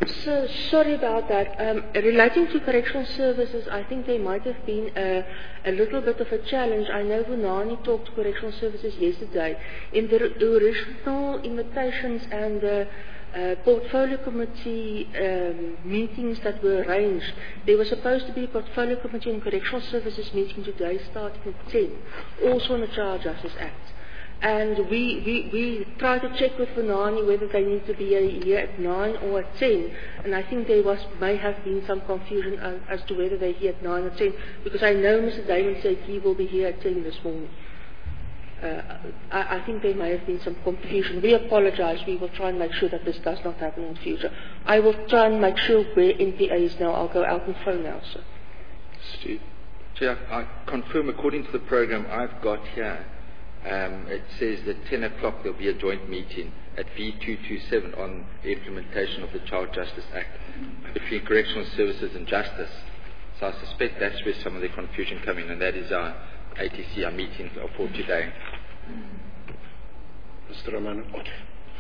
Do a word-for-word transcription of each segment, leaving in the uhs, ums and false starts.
So, sorry about that. Um, relating to correctional services, I think there might have been a, a little bit of a challenge. I know Vunani talked to correctional services yesterday. In the, the original invitations and the uh, portfolio committee um, meetings that were arranged, there was supposed to be a portfolio committee and correctional services meeting today starting at ten, also on the Child Justice Act. And we, we, we try to check with Vunani whether they need to be here at nine or at ten. And I think there was, may have been some confusion as, as to whether they're here at nine or ten, because I know Mister Damon said he will be here at ten this morning. Uh, I, I think there may have been some confusion. We apologize. We will try and make sure that this does not happen in the future. I will try and make sure where N P A is now. I'll go out and phone now, sir. Steve. Chair, I confirm according to the program I've got here, Um, it says that ten o'clock there will be a joint meeting at V two twenty-seven on the implementation of the Child Justice Act between Correctional Services and Justice. So I suspect that's where some of the confusion come in, and that is our A T C, our meeting for today. Mister Romano. Okay.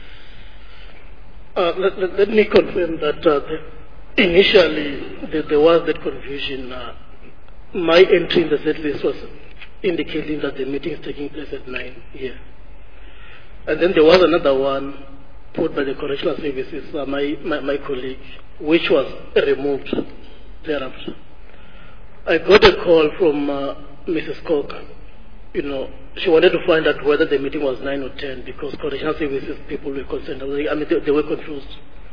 Uh, let, let, let me confirm that uh, the, initially the, there was that confusion. Uh, my entry in the set list was indicating that the meeting is taking place at nine here. And then there was another one put by the Correctional Services, uh, my, my, my colleague, which was removed thereafter. I got a call from uh, Missus Cook. You know, she wanted to find out whether the meeting was nine or ten because Correctional Services people were concerned. I mean, they, they were confused.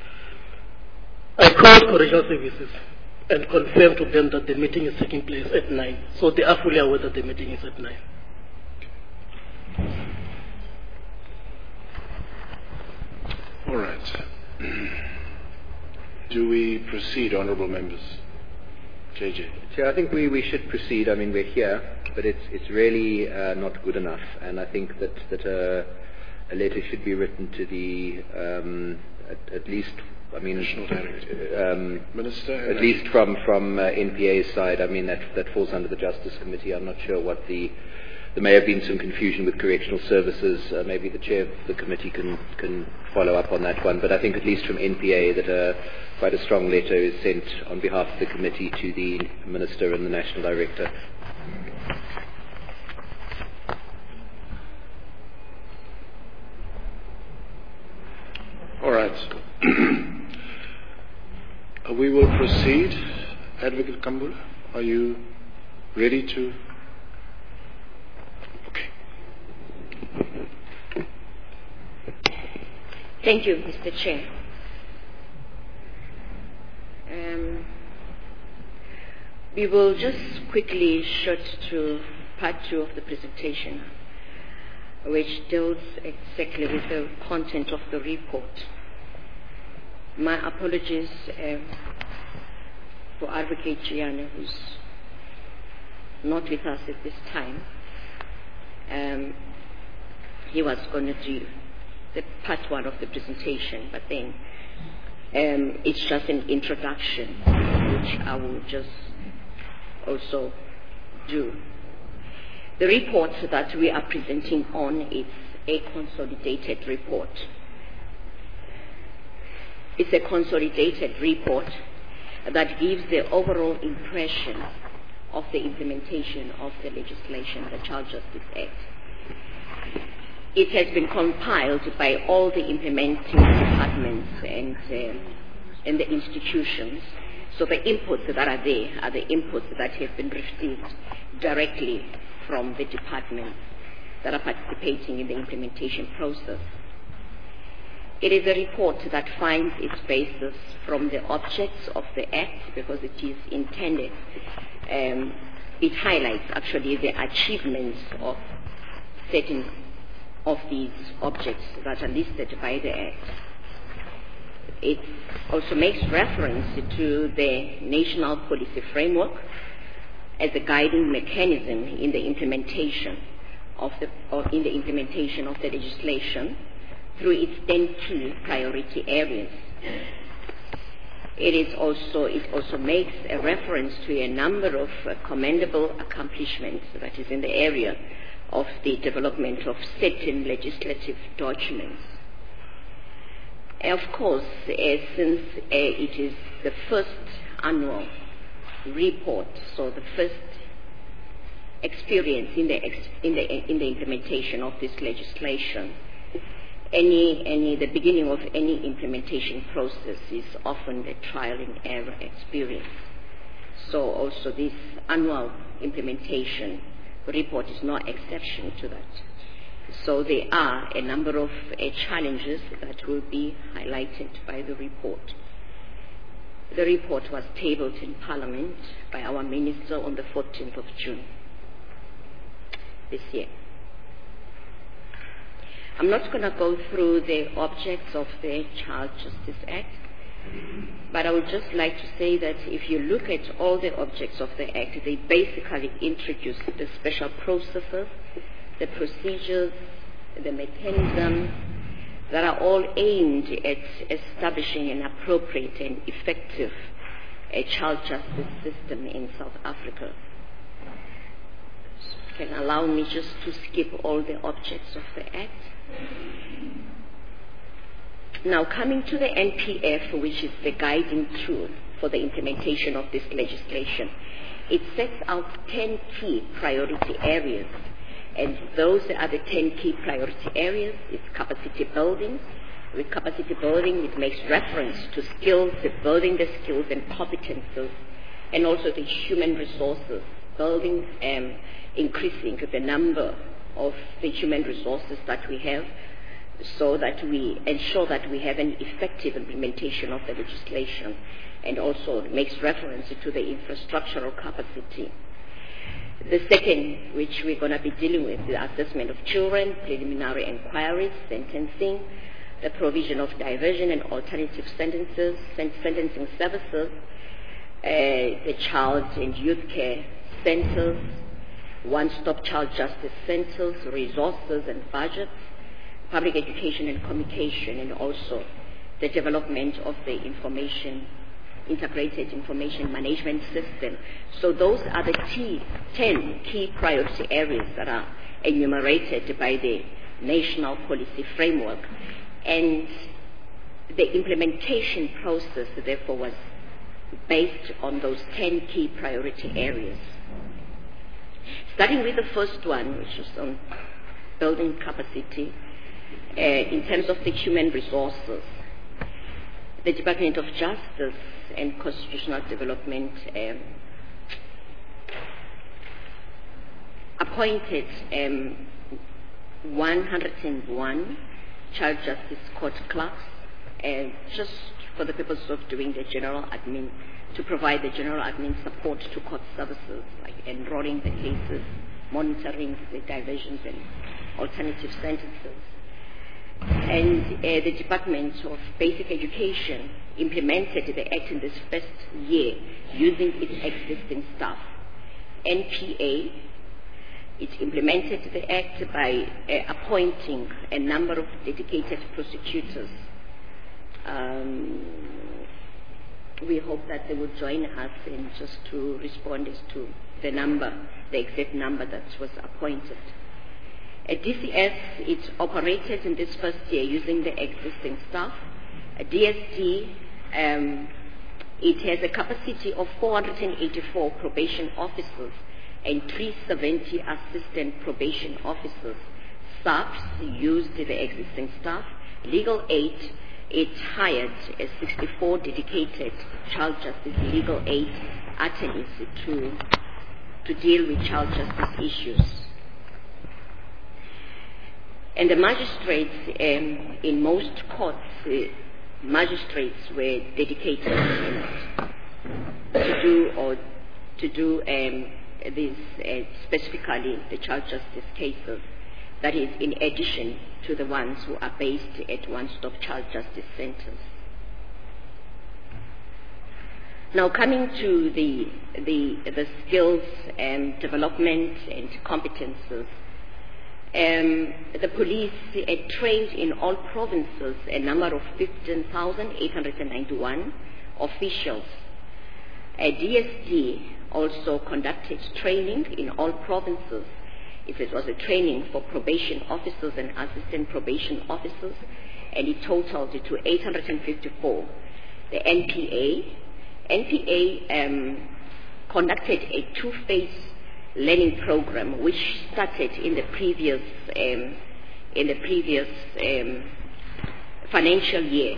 I called Correctional Services and confirm to them that the meeting is taking place at nine. So they are fully aware that the meeting is at nine. All right. Do we proceed, honourable members? J J. Chair, I think we, we should proceed. I mean, we're here, but it's it's really uh, not good enough. And I think that, that uh, a letter should be written to the, um, at, at least, I mean, um, Minister, at least from from uh, N P A's side, I mean that that falls under the Justice Committee. I'm not sure what the there may have been some confusion with Correctional Services. Uh, maybe the chair of the committee can can follow up on that one. But I think at least from N P A that uh, quite a strong letter is sent on behalf of the committee to the Minister and the National Director. All right. We will proceed. Advocate Kambula, are you ready to? Okay. Thank you, Mister Chair. Um, we will just quickly short to part two of the presentation, which deals exactly with the content of the report. My apologies um, for Advocate Gianni, who's not with us at this time. Um, he was going to do the part one of the presentation, but then um, it's just an introduction, which I will just also do. The report that we are presenting on is a consolidated report. It's a consolidated report that gives the overall impression of the implementation of the legislation, the Child Justice Act. It has been compiled by all the implementing departments and, um, and the institutions. So the inputs that are there are the inputs that have been received directly from the departments that are participating in the implementation process. It is a report that finds its basis from the objects of the Act because it is intended. Um, it highlights actually the achievements of certain of these objects that are listed by the Act. It also makes reference to the National Policy Framework as a guiding mechanism in the implementation of the or in the implementation of the legislation through its ten key priority areas. It is also it also makes a reference to a number of uh, commendable accomplishments that is in the area of the development of certain legislative documents. Of course, uh, since uh, it is the first annual report, so the first experience in the, ex- in the, in the implementation of this legislation, any, any, the beginning of any implementation process is often the trial and error experience. So also this annual implementation report is no exception to that. So there are a number of uh, challenges that will be highlighted by the report. The report was tabled in Parliament by our Minister on the fourteenth of June this year. I'm not going to go through the objects of the Child Justice Act, but I would just like to say that if you look at all the objects of the Act, they basically introduce the special processes, the procedures, the mechanisms that are all aimed at establishing an appropriate and effective uh, child justice system in South Africa. So can allow me just to skip all the objects of the Act. Now, coming to the N P F, which is the guiding tool for the implementation of this legislation, it sets out ten key priority areas. And those are the ten key priority areas. It's capacity building. With capacity building, it makes reference to skills, building the skills and competences, and also the human resources, building and increasing the number of the human resources that we have, so that we ensure that we have an effective implementation of the legislation, and also makes reference to the infrastructural capacity. The second, which we're going to be dealing with, the assessment of children, preliminary inquiries, sentencing, the provision of diversion and alternative sentences, sen- sentencing services, uh, the child and youth care centers, one-stop child justice centers, resources and budgets, public education and communication, and also the development of the information, integrated information management system. So those are the key, ten key priority areas that are enumerated by the national policy framework. And the implementation process, therefore, was based on those ten key priority areas. Starting with the first one, which is on building capacity, uh, in terms of the human resources, the Department of Justice and Constitutional Development um, appointed um, one hundred one child justice court clerks, uh, just for the purpose of doing the general admin, to provide the general admin support to court services, like enrolling the cases, monitoring the diversions and alternative sentences. And uh, the Department of Basic Education implemented the Act in this first year using its existing staff. N P A, it implemented the Act by uh, appointing a number of dedicated prosecutors. Um, we hope that they will join us in just to respond as to the number, the exact number that was appointed. At D C S, it operated in this first year using the existing staff. At D S D, um, it has a capacity of four hundred eighty-four probation officers and three hundred seventy assistant probation officers. S A Ps used the existing staff. Legal aid, it hired uh, sixty-four dedicated child justice legal aid attorneys to, to deal with child justice issues. And the magistrates um, in most courts, uh, magistrates were dedicated uh, to do or to do um, these uh, specifically the child justice cases. That is, in addition to the ones who are based at one-stop child justice centers. Now, coming to the the, the skills and development and competences. Um, the police uh, trained in all provinces a number of fifteen thousand eight hundred ninety-one officials. Uh, D S D also conducted training in all provinces. If it was a training for probation officers and assistant probation officers, and it totaled to eight hundred fifty-four. The N P A, N P A um, conducted a two-phase learning program which started in the previous um, in the previous um, financial year.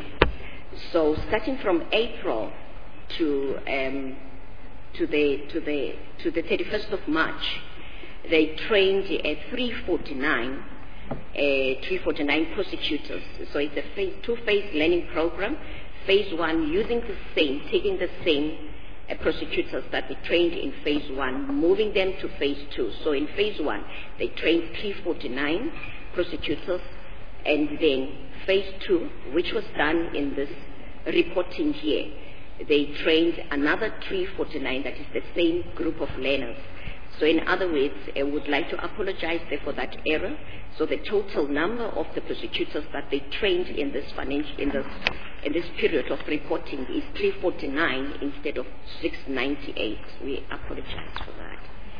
So starting from April to um, to the to the to the thirty-first of March, they trained uh, three forty-nine uh, three forty-nine prosecutors. So it's a phase, two-phase learning program. Phase one using the same, taking the same uh, prosecutors that they trained in phase one, moving them to phase two. So in phase one, they trained three forty-nine prosecutors, and then phase two, which was done in this reporting year, they trained another three forty-nine, that is the same group of learners. So in other words, I would like to apologize there for that error. So the total number of the prosecutors that they trained in this financial, in this, in this period of reporting is three forty-nine instead of six ninety-eight. We apologize for that.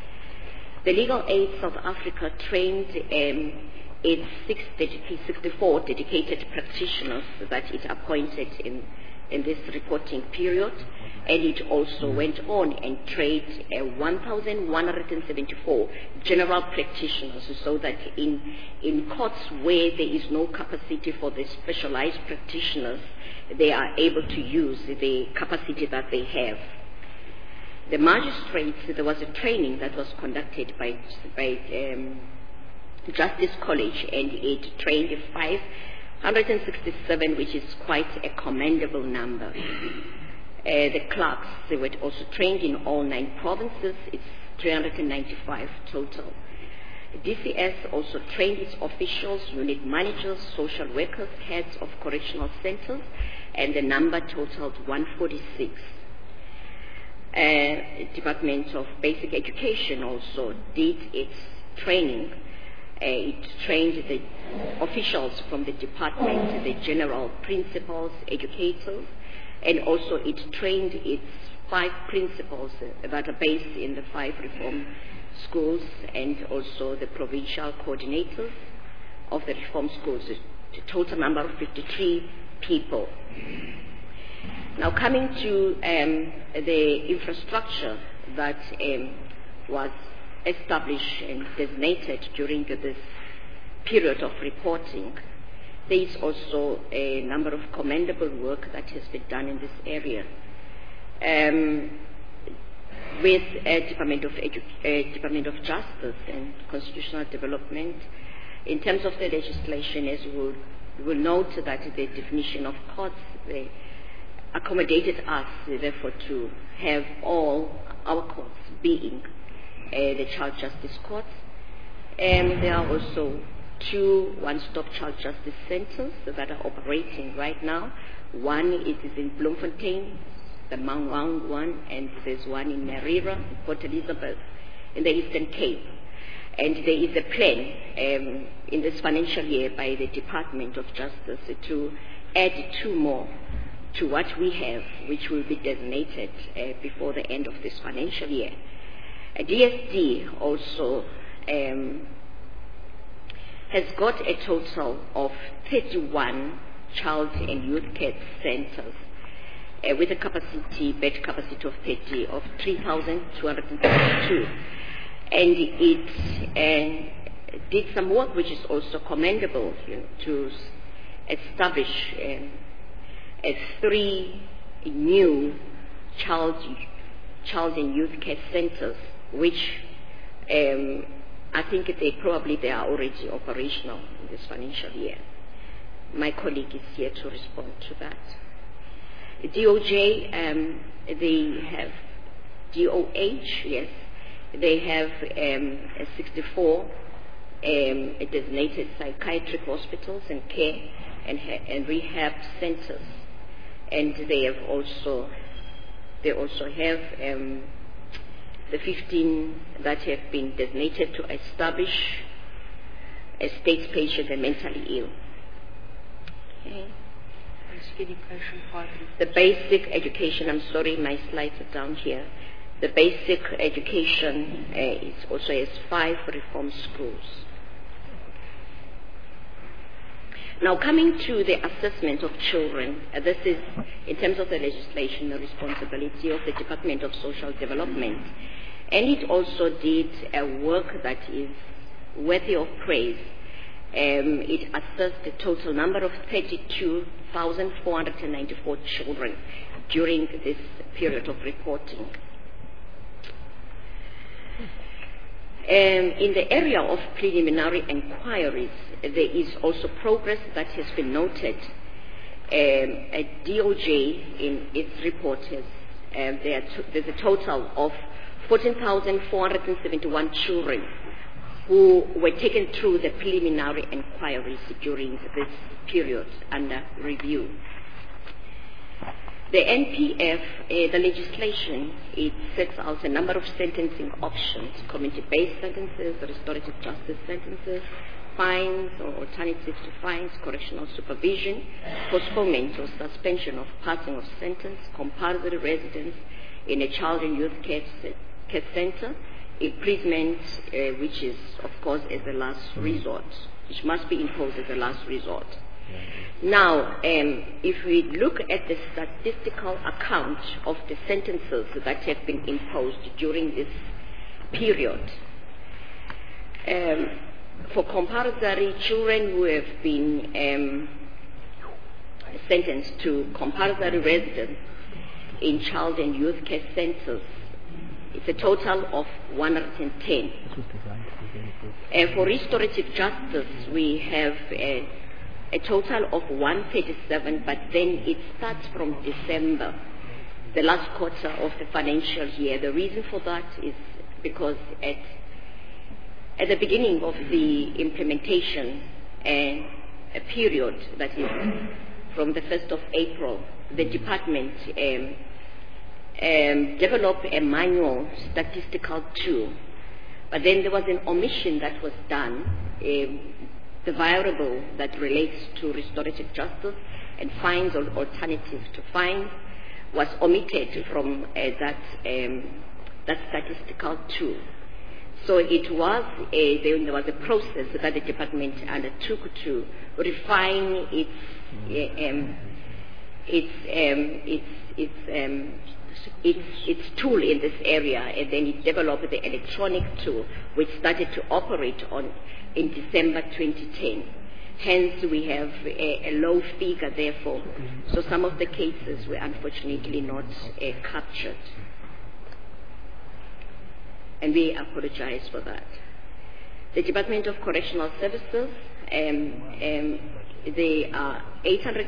The Legal Aid South Africa trained um, its sixty-four dedicated practitioners that it appointed in, in this reporting period, and it also went on and trained uh, one thousand one hundred seventy-four general practitioners, so that in, in courts where there is no capacity for the specialized practitioners, they are able to use the capacity that they have. The magistrates, there was a training that was conducted by, by um, Justice College, and it trained five hundred sixty-seven, which is quite a commendable number. Uh, the clerks, they were also trained in all nine provinces. It's three hundred ninety-five total. D C S also trained its officials, unit managers, social workers, heads of correctional centers, and the number totaled one hundred forty-six. Uh, Department of Basic Education also did its training. Uh, it trained the officials from the department, the general principals, educators, and also it trained its five principals uh, that are based in the five reform schools, and also the provincial coordinators of the reform schools, a total number of fifty-three people. Now coming to um, the infrastructure that um, was established and designated during this period of reporting, there is also a number of commendable work that has been done in this area. Um, with uh, Department of Edu- uh, Department of Justice and Constitutional Development, in terms of the legislation, as you will, you will note that the definition of courts, they accommodated us, therefore, to have all our courts being uh, the child justice courts. And there are also two one-stop child justice centers that are operating right now. One it is in Bloemfontein, the Mount Wang one, and there's one in Narira, Port Elizabeth, in the Eastern Cape. And there is a plan um, in this financial year by the Department of Justice to add two more to what we have, which will be designated uh, before the end of this financial year. Uh, D S D also um, has got a total of thirty-one child and youth care centers uh, with a capacity, bed capacity of thirty of three thousand two hundred thirty-two, and it uh, did some work which is also commendable, you know, to establish um, uh, three new child child and youth care centers, which um, I think they probably they are already operational in this financial year. My colleague is here to respond to that. D O J, um, they have D O H, yes, they have um, sixty-four um, designated psychiatric hospitals and care and, and rehab centers, and they have also they also have um, the fifteen that have been designated to establish a state patient and mentally ill. Okay. The basic education, I'm sorry, my slides are down here. The basic education uh, is also has five reform schools. Now, coming to the assessment of children, uh, this is, in terms of the legislation, the responsibility of the Department of Social Development. And it also did a work that is worthy of praise. Um, it assessed a total number of thirty-two thousand four hundred ninety-four children during this period of reporting. Um, in the area of preliminary inquiries, there is also progress that has been noted. Um, a D O J, in its report, has, uh, there t- there's a total of fourteen thousand four hundred seventy-one children who were taken through the preliminary inquiries during this period under review. The N P F, uh, the legislation, it sets out a number of sentencing options: community-based sentences, restorative justice sentences, fines or alternatives to fines, correctional supervision, postponement or suspension of passing of sentence, compulsory residence in a child and youth care, care center, imprisonment, uh, which is, of course, as a last resort, which must be imposed as a last resort. Now, um, if we look at the statistical account of the sentences that have been imposed during this period, um, for compulsory children who have been um, sentenced to compulsory residence in child and youth care centers, it's a total of one hundred ten. Uh, for restorative justice, we have uh, a total of one hundred thirty-seven, but then it starts from December, the last quarter of the financial year. The reason for that is because at, at the beginning of the implementation uh, a period, that is from the first of April, the department um, um, developed a manual statistical tool, but then there was an omission that was done. Um, the variable that relates to restorative justice and fines or alternatives to fines was omitted from uh, that, um, that statistical tool. So it was a, there was a process that the department undertook to refine its uh, um, its um, its its um, its its tool in this area, and then it developed the electronic tool, which started to operate on in December twenty ten. Hence, we have a, a low figure, therefore. So some of the cases were unfortunately not uh, captured. And we apologize for that. The Department of Correctional Services, um, um, there are eight hundred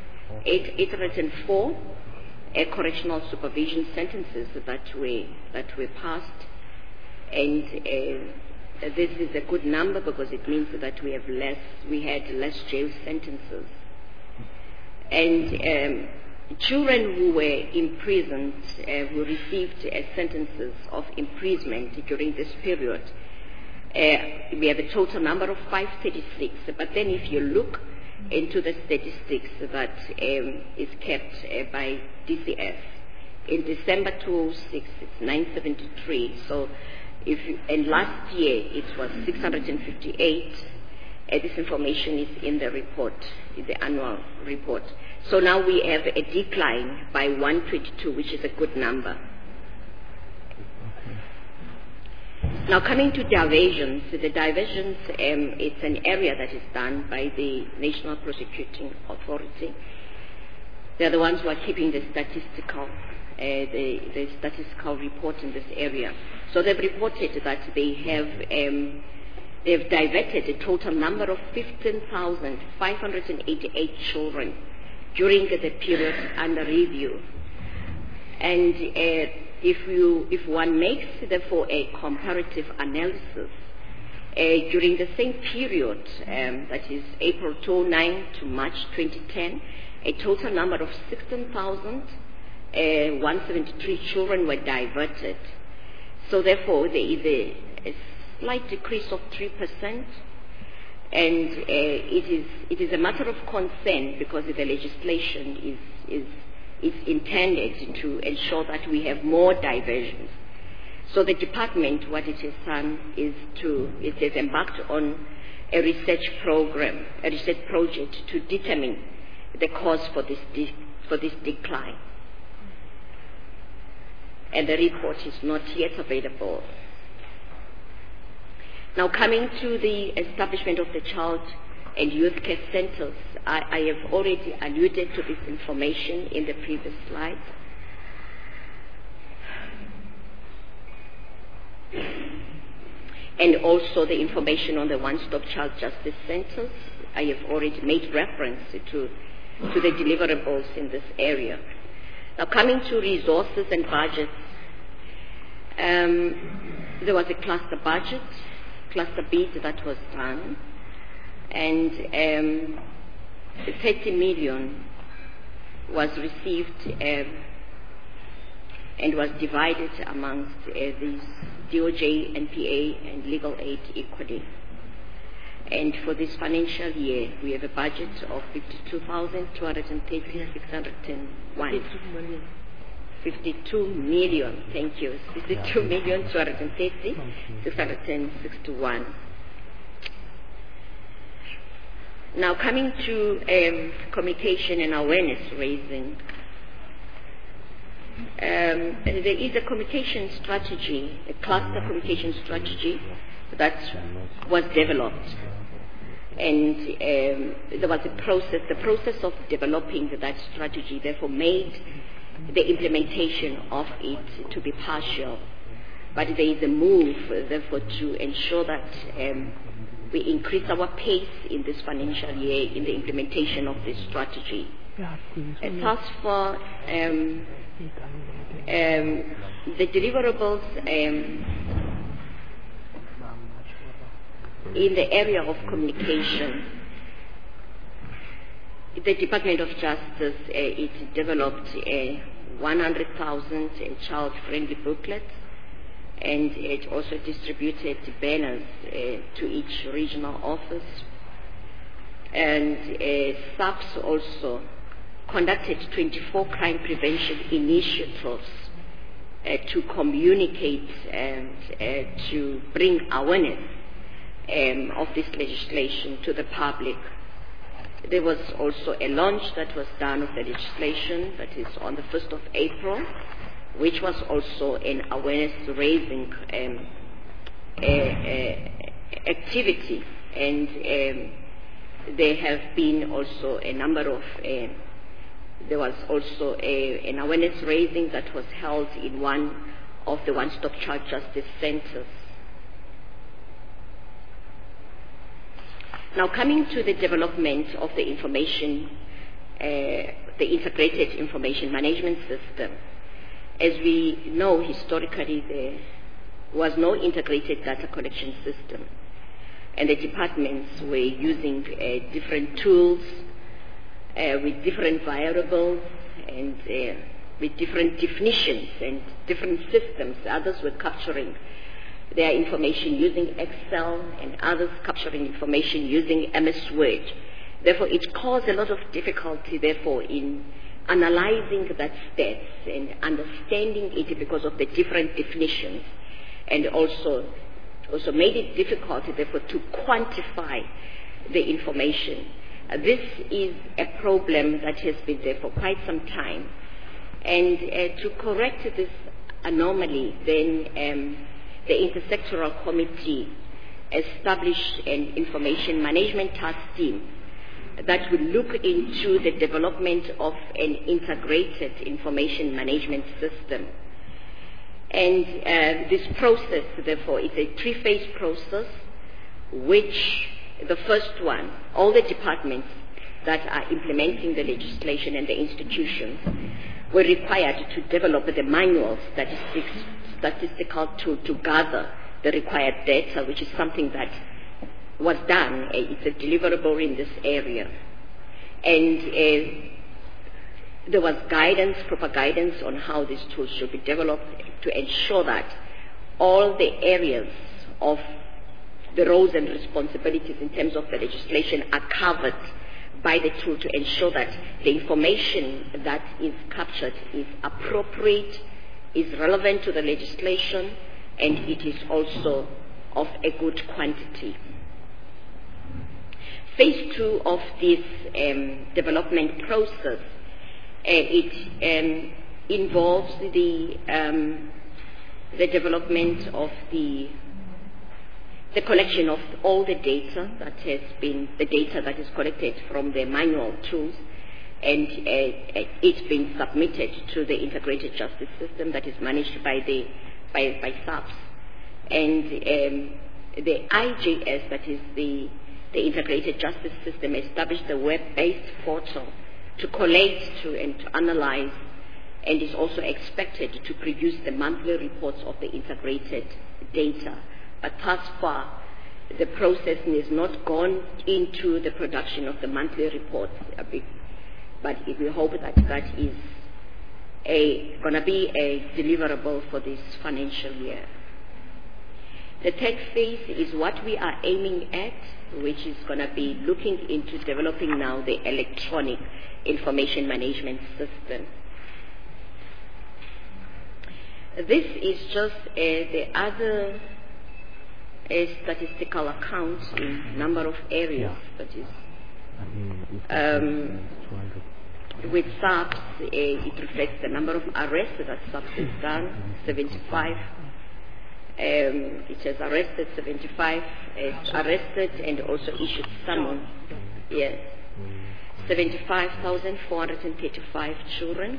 four uh, correctional supervision sentences that were, that were passed. And uh, this is a good number because it means that we have less, we had less jail sentences. And um, children who were imprisoned, uh, who received uh, sentences of imprisonment during this period, uh, we have a total number of five hundred thirty-six. But then if you look into the statistics that um, is kept uh, by D C S, in December two thousand six, it's nine hundred seventy-three. So if you, and last year it was six hundred fifty-eight. Uh, this information is in the report, in the annual report. So now we have a decline by one hundred twenty-two, which is a good number. Now coming to diversions, the diversions, um, it's an area that is done by the National Prosecuting Authority. They're the ones who are keeping the statistical, uh, the, the statistical report in this area. So they've reported that they have um, they've diverted a total number of fifteen thousand five hundred eighty-eight children during the period under review. And uh, if you, if one makes therefore a comparative analysis uh, during the same period, um, that is April two thousand nine to March twenty ten, a total number of sixteen thousand one hundred seventy-three children were diverted. So therefore there is a, a slight decrease of three percent. And uh, it is it is a matter of concern because the legislation is is is intended to ensure that we have more diversions. So the department, what it has done is to it has embarked on a research program, a research project to determine the cause for this, de- for this decline. And the report is not yet available. Now, coming to the establishment of the child and youth care centers, I, I have already alluded to this information in the previous slide. And also the information on the one-stop child justice centers. I have already made reference to, to the deliverables in this area. Now, coming to resources and budgets, um, there was a cluster budget, cluster bid that was done, and um, thirty million was received um, and was divided amongst uh, these D O J, N P A, and legal aid equally. And for this financial year, we have a budget of fifty-two thousand two hundred thirty, six hundred one. fifty-two million, thank you. fifty-two million two hundred thirty, six hundred sixty-one. Now, coming to um, communication and awareness raising, um, there is a communication strategy, a cluster communication strategy that was developed. And um, there was a process, the process of developing that strategy, therefore made the implementation of it to be partial. But there is a move, therefore, to ensure that um, we increase our pace in this financial year in the implementation of this strategy. As far for um, um, the deliverables um, in the area of communication, the Department of Justice, uh, it developed uh, one hundred thousand uh, child-friendly booklets, and it also distributed banners uh, to each regional office. And uh, SAPS also conducted twenty-four crime prevention initiatives uh, to communicate and uh, to bring awareness um, of this legislation to the public. There was also a launch that was done of the legislation that is on the first of April, which was also an awareness-raising um, uh, uh, activity. And um, there have been also a number of, uh, there was also a, an awareness-raising that was held in one of the one-stop child justice centers. Now, coming to the development of the information, uh, the integrated information management system, as we know, historically there was no integrated data collection system, and the departments were using uh, different tools uh, with different variables and uh, with different definitions and different systems. Others were capturing their information using Excel, and others capturing information using M S Word. Therefore, it caused a lot of difficulty, therefore, in analyzing that stats and understanding it because of the different definitions, and also, also made it difficult, therefore, to quantify the information. Uh, this is a problem that has been there for quite some time. And uh, to correct this anomaly, then um, the Intersectoral Committee established an information management task team that will look into the development of an integrated information management system. And uh, this process, therefore, is a three-phase process, which the first one, all the departments that are implementing the legislation and the institutions were required to develop the manual statistics statistical to, to gather the required data, which is something that was done. It's a deliverable in this area. And uh, there was guidance, proper guidance on how these tools should be developed to ensure that all the areas of the roles and responsibilities in terms of the legislation are covered by the tool, to ensure that the information that is captured is appropriate, is relevant to the legislation, and it is also of a good quantity. phase two of this um, development process, uh, it um, involves the um, the development of the the collection of all the data that has been the data that is collected from the manual tools, and uh, it's been submitted to the integrated justice system that is managed by the by by S A P S, and um, the I J S, that is the the integrated justice system, established a web-based portal to collate to and to analyze, and is also expected to produce the monthly reports of the integrated data. But thus far, the process has not gone into the production of the monthly reports. But we hope that that is going to be a deliverable for this financial year. The third phase is what we are aiming at, which is going to be looking into developing now the electronic information management system. This is just uh, the other a statistical account in number of areas, that is um, with S A P S, uh, it reflects the number of arrests that S A P S has done, seventy-five. Um, it has arrested seventy-five, it's arrested and also issued summons. Yes, seventy-five thousand four hundred thirty-five children.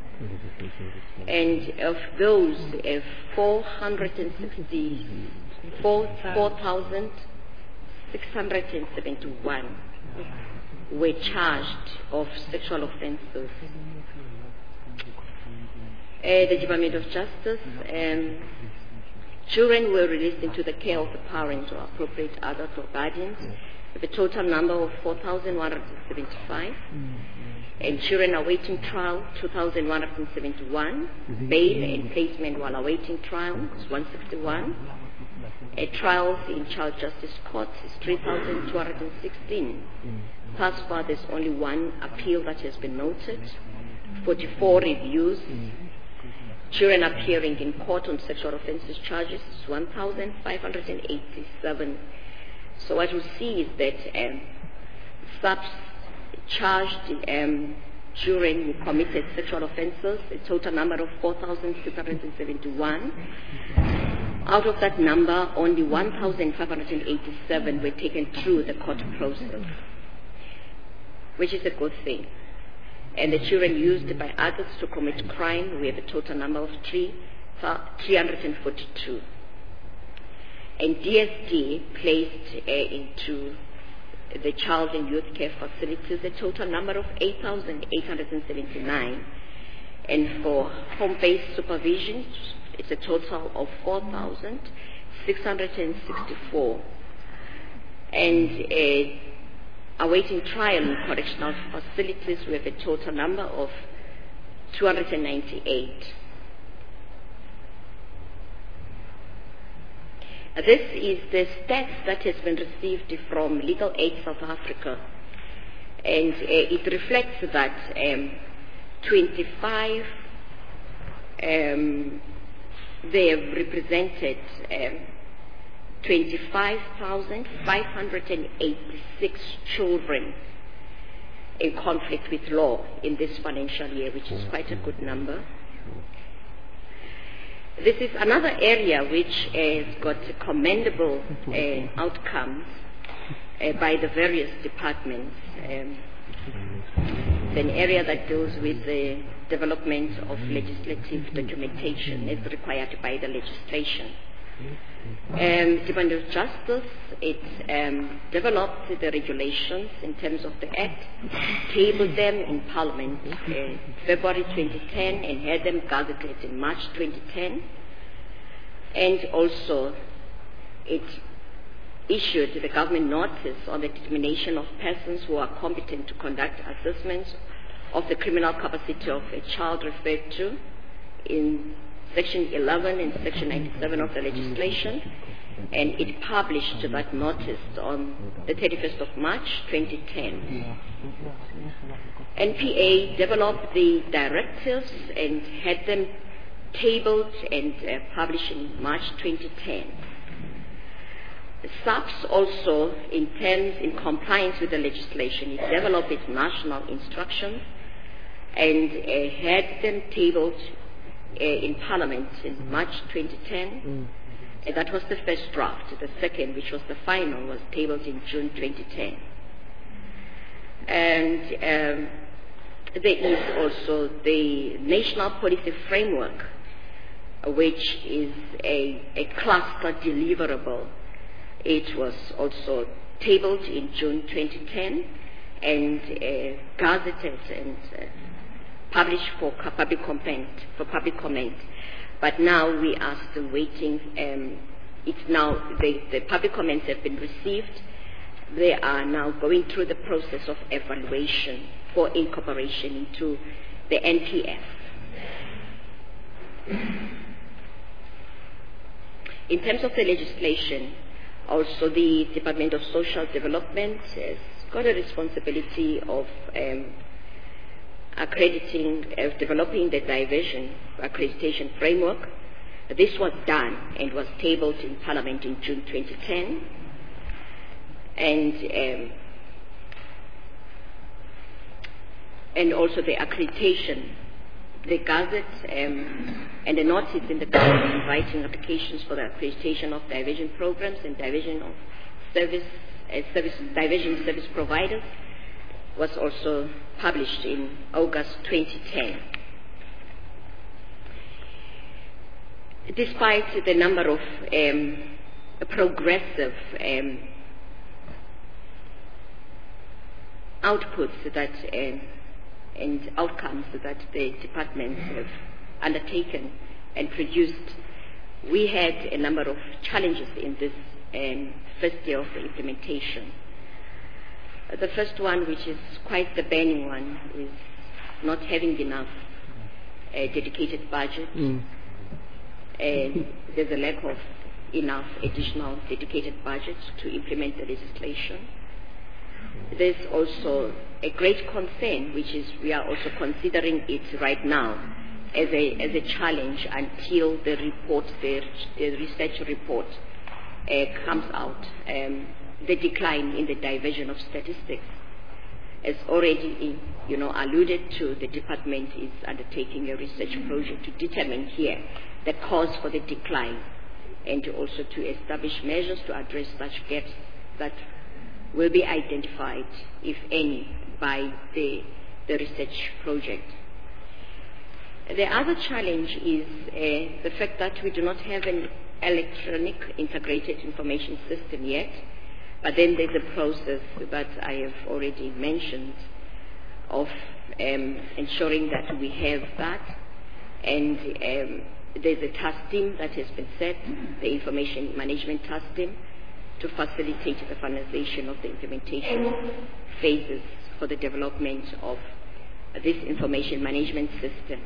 And of those, uh, four hundred sixty four thousand six hundred seventy-one were charged of sexual offences. Uh, the Department of Justice, um, children were released into the care of the parents or appropriate adults or guardians, with a total number of four thousand one hundred seventy-five. And children awaiting trial, two thousand one hundred seventy-one. Bail and placement while awaiting trial is one hundred sixty-one. Uh, trials in child justice courts is three thousand two hundred sixteen. Thus far, there's only one appeal that has been noted, forty-four reviews. Children appearing in court on sexual offences charges is one thousand five hundred eighty-seven. So what we see is that um, S A P S charged um, children who committed sexual offences, a total number of four thousand six hundred seventy-one. Out of that number, only one thousand five hundred eighty-seven were taken through the court process, which is a good thing. And the children used by others to commit crime, we have a total number of three hundred forty-two. And D S D placed uh, into the child and youth care facilities a total number of eight thousand eight hundred seventy-nine. And for home-based supervision, it's a total of four thousand six hundred sixty-four. And uh, awaiting trial in correctional facilities, we have a total number of two hundred ninety-eight. This is the stats that has been received from Legal Aid South Africa, and uh, it reflects that um, twenty-five, um, they have represented um, twenty-five thousand five hundred eighty-six children in conflict with law in this financial year, which is quite a good number. This is another area which has got commendable uh, outcomes uh, by the various departments. Um, it's an area that deals with the development of legislative documentation as required by the legislation. Um, Department of Justice, it um, developed the regulations in terms of the Act, tabled them in Parliament in February twenty ten, and had them gazetted in March twenty ten. And also, it issued the government notice on the determination of persons who are competent to conduct assessments of the criminal capacity of a child referred to in Section eleven and Section ninety-seven of the legislation, and it published that notice on the thirty-first of March twenty ten. N P A developed the directives and had them tabled and uh, published in March twenty ten. SAPS also, in terms, in compliance with the legislation, it developed its national instructions and uh, had them tabled uh, in Parliament in March twenty ten. Mm. And that was the first draft. The second, which was the final, was tabled in June twenty ten. And um, there is also the National Policy Framework, which is a, a cluster deliverable. It was also tabled in June twenty ten and uh, gazetted and uh, published for public comment. For public comment. But now we are still waiting. Um, it's now the, the public comments have been received. They are now going through the process of evaluation for incorporation into the N P F. In terms of the legislation, also the Department of Social Development has got a responsibility of um, accrediting, uh, developing the diversion accreditation framework. This was done and was tabled in Parliament in June twenty ten. And um, and also the accreditation, the Gazette um, and the notice in the Gazette inviting applications for the accreditation of diversion programs and diversion of service, uh, service diversion service providers was also published in August twenty ten. Despite the number of um, progressive um, outputs that uh, and outcomes that the departments have undertaken and produced, we had a number of challenges in this um, first year of the implementation. Uh, the first one, which is quite the burning one, is not having enough uh, dedicated budget. Mm. And there's a lack of enough additional dedicated budget to implement the legislation. There's also a great concern, which is we are also considering it right now as a as a challenge until the report, the, the research report, uh, comes out. Um, the decline in the diversion of statistics, as already you know alluded to, the department is undertaking a research project to determine here the cause for the decline, and to also to establish measures to address such gaps that will be identified, if any, by the, the research project. The other challenge is uh, the fact that we do not have an electronic integrated information system yet, but then there's a process that I have already mentioned of um, ensuring that we have that, and um, there's a task team that has been set, the information management task team, to facilitate the finalization of the implementation phases for the development of this information management system.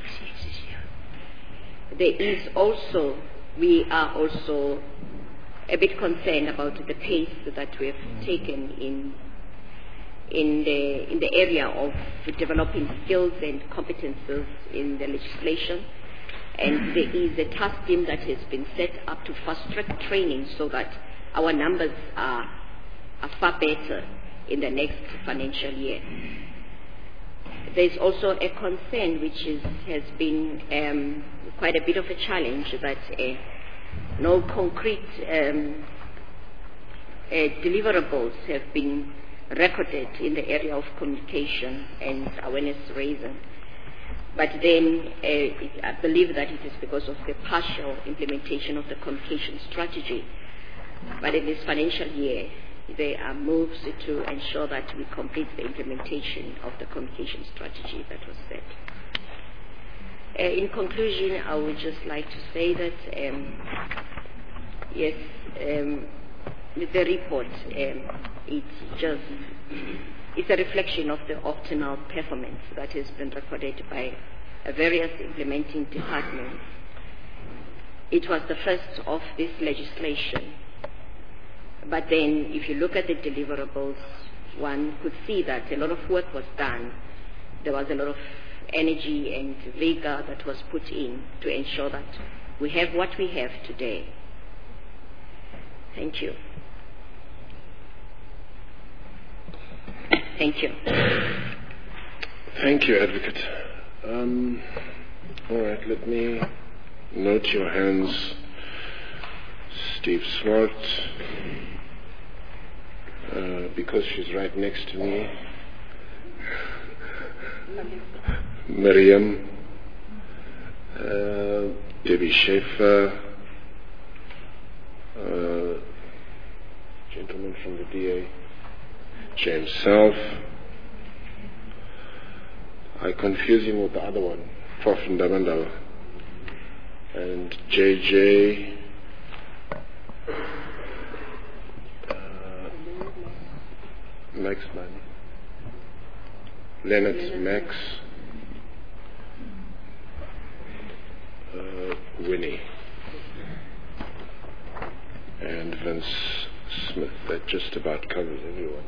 There is also, we are also a bit concerned about the pace that we have taken in in the in the area of developing skills and competences in the legislation. And there is a task team that has been set up to fast-track training so that our numbers are, are far better in the next financial year. There's also a concern which is, has been um, quite a bit of a challenge, that uh, no concrete um, uh, deliverables have been recorded in the area of communication and awareness raising. But then uh, it, I believe that it is because of the partial implementation of the communication strategy. But in this financial year, there are moves to ensure that we complete the implementation of the communication strategy that was set. Uh, in conclusion, I would just like to say that, um, yes, um, the report, um, it's just, it's a reflection of the optimal performance that has been recorded by uh, various implementing departments. It was the first of this legislation. But then, if you look at the deliverables, one could see that a lot of work was done. There was a lot of energy and vigor that was put in to ensure that we have what we have today. Thank you. Thank you. Thank you, Advocate. Um, all right, let me note your hands. Steve Smart, uh, because she's right next to me. Miriam, uh, Debbie Schaefer, uh, gentleman from the D A, James Self. I confuse him with the other one, Prof Ndabandaba, and J J. Uh, Max Money, Leonard Max, uh, Winnie, and Vince Smith. That just about covers everyone.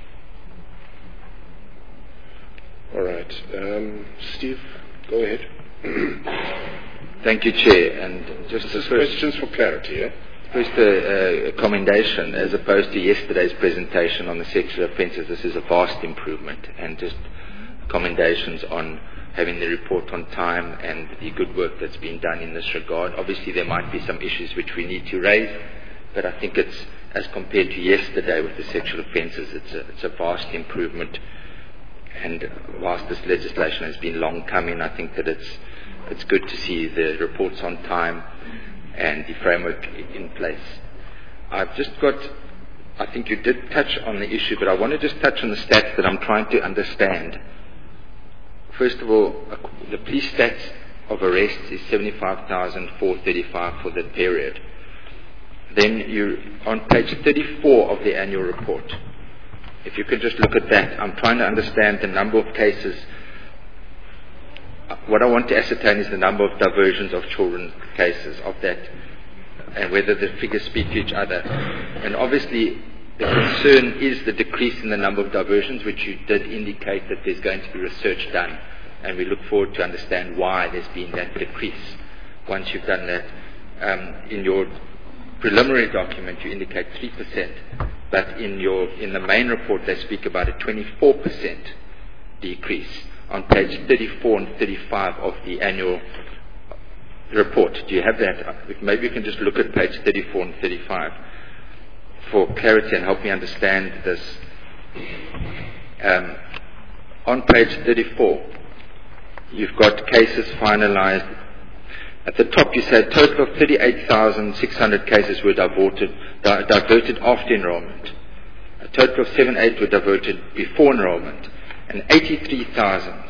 All right, um, Steve, go ahead. Thank you, Chair. And just this is first, questions for clarity, yeah? First, a, a commendation as opposed to yesterday's presentation on the sexual offences. This is a vast improvement, and just commendations on having the report on time and the good work that's been done in this regard. Obviously, there might be some issues which we need to raise, but I think it's, as compared to yesterday with the sexual offences, it's a, it's a vast improvement. And whilst this legislation has been long coming, I think that it's it's good to see the reports on time and the framework in place. I've just got, I think you did touch on the issue, but I want to just touch on the stats that I'm trying to understand. First of all, the police stats of arrests is seventy-five thousand four hundred thirty-five for the period. Then you, on page thirty-four of the annual report, if you could just look at that, I'm trying to understand the number of cases. What I want to ascertain is the number of diversions of children cases of that, and whether the figures speak to each other. And obviously, the concern is the decrease in the number of diversions, which you did indicate that there's going to be research done, and we look forward to understand why there's been that decrease once you've done that. Um, in your preliminary document, you indicate three percent, but in your in the main report, they speak about a twenty-four percent decrease on page thirty-four and thirty-five of the annual report. Do you have that? Maybe you can just look at page thirty-four and thirty-five for clarity and help me understand this. Um, on page thirty-four, you've got cases finalized. At the top, you say a total of thirty-eight thousand six hundred cases were diverted, di- diverted after enrollment. A total of seventy-eight were diverted before enrollment, and eighty-three thousand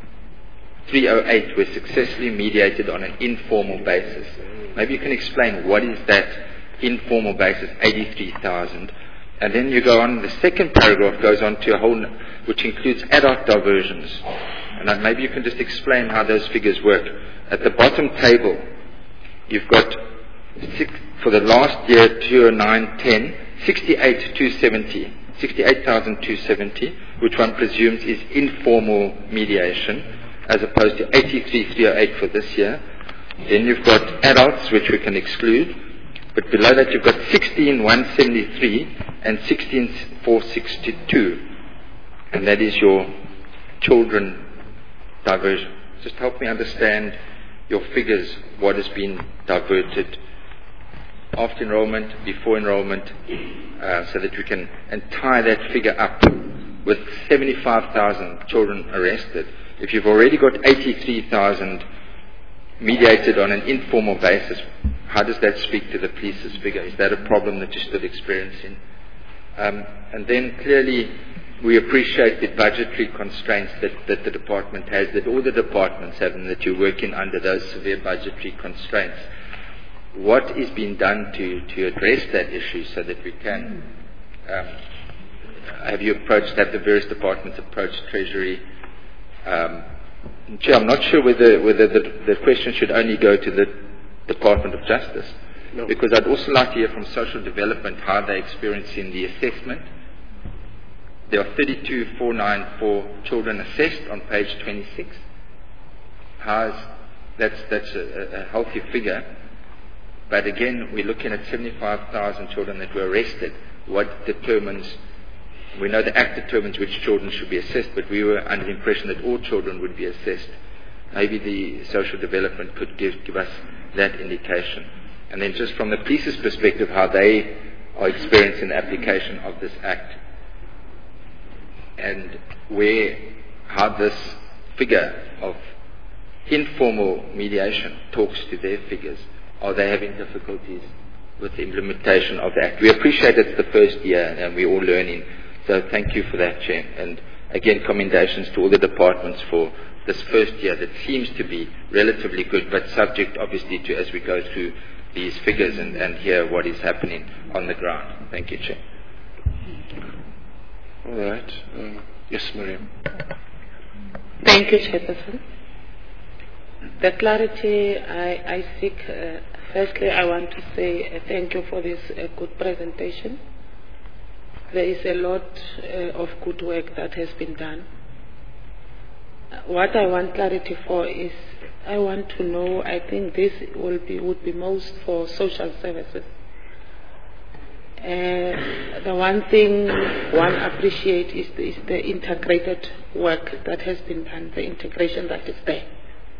three hundred eight were successfully mediated on an informal basis. Maybe you can explain what is that informal basis, eighty-three thousand. And then you go on, the second paragraph goes on to a whole, which includes adult diversions. And maybe you can just explain how those figures work. At the bottom table, you've got, six, for the last year, two oh nine ten, sixty-eight thousand two hundred seventy, sixty-eight thousand two hundred seventy, which one presumes is informal mediation, as opposed to eighty-three thousand three hundred eight for this year. Then you've got adults, which we can exclude, but below that you've got sixteen thousand one hundred seventy-three and sixteen thousand four hundred sixty-two, and that is your children diversion. Just help me understand your figures, what has been diverted after enrollment, before enrollment, uh, so that we can and tie that figure up with seventy-five thousand children arrested. If you've already got eighty-three thousand mediated on an informal basis, how does that speak to the police's figure? Is that a problem that you're still experiencing? Um, and then clearly, we appreciate the budgetary constraints that, that the department has, that all the departments have, and that you're working under those severe budgetary constraints. What is being done to, to address that issue so that we can, um, have you approached, have the various departments approached Treasury? Um, Chair, I'm not sure whether, whether the, the question should only go to the Department of Justice, no. Because I'd also like to hear from Social Development how they're experiencing the assessment. There are thirty-two thousand four hundred ninety-four children assessed on page twenty-six. How's, that's that's a, a healthy figure. But again, we're looking at seventy-five thousand children that were arrested. What determines we know the Act determines which children should be assessed, but we were under the impression that all children would be assessed. Maybe the social development could give, give us that indication. And then just from the police's perspective, how they are experiencing the application of this Act, and where, how this figure of informal mediation talks to their figures. Are they having difficulties with the implementation of the Act? We appreciate it's the first year and we're all learning, so thank you for that, Chair. And again, commendations to all the departments for this first year that seems to be relatively good, but subject obviously to, as we go through these figures and, and hear what is happening on the ground. Thank you, Chair. All right. Um, yes, Miriam. Thank you, Chairperson. The clarity I, I seek, uh, firstly, I want to say uh, thank you for this uh, good presentation. There is a lot uh, of good work that has been done. What I want clarity for is, I want to know, I think this will be, would be most for social services. Uh, the one thing one appreciates is, is the integrated work that has been done, the integration that is there.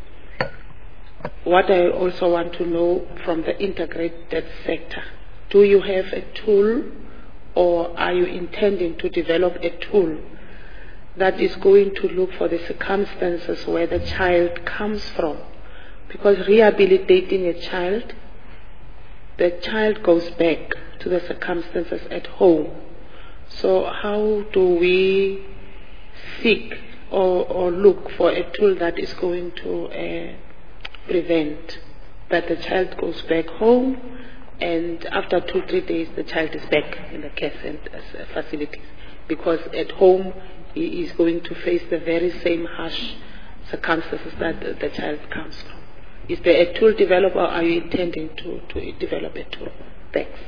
What I also want to know from the integrated sector, do you have a tool, or are you intending to develop a tool that is going to look for the circumstances where the child comes from? Because rehabilitating a child, the child goes back to the circumstances at home. So how do we seek or, or look for a tool that is going to uh, prevent that the child goes back home and after two, three days the child is back in the care center, uh, facilities? Because at home he is going to face the very same harsh circumstances that the, the child comes from. Is there a tool developed, or are you intending to, to develop a tool? Thanks.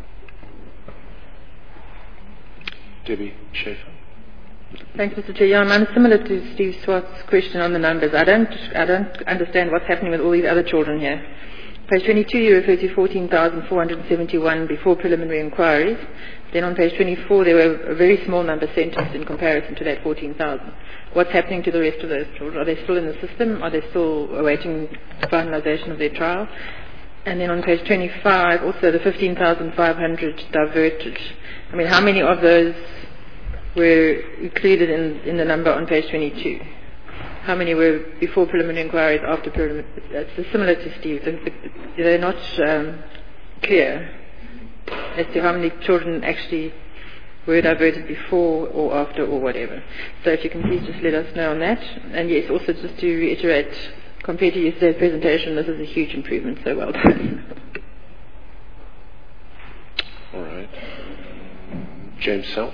Debbie Schaefer. Thanks, Mister Chair. Yeah, I'm similar to Steve Swart's question on the numbers. I don't, I don't understand what's happening with all these other children here. Page twenty-two, you refer to fourteen thousand four hundred seventy-one before preliminary inquiries. Then on page twenty-four, there were a very small number sentenced in comparison to that fourteen thousand. What's happening to the rest of those children? Are they still in the system? Are they still awaiting finalization of their trial? And then on page twenty-five, also the fifteen thousand five hundred diverted. I mean, how many of those were included in, in the number on page twenty-two? How many were before preliminary inquiries, after preliminary? That's similar to Steve. They're not um, clear as to how many children actually were diverted before or after or whatever. So if you can please just let us know on that. And yes, also just to reiterate, compared to yesterday's presentation, this is a huge improvement, so well done. All right. James Self.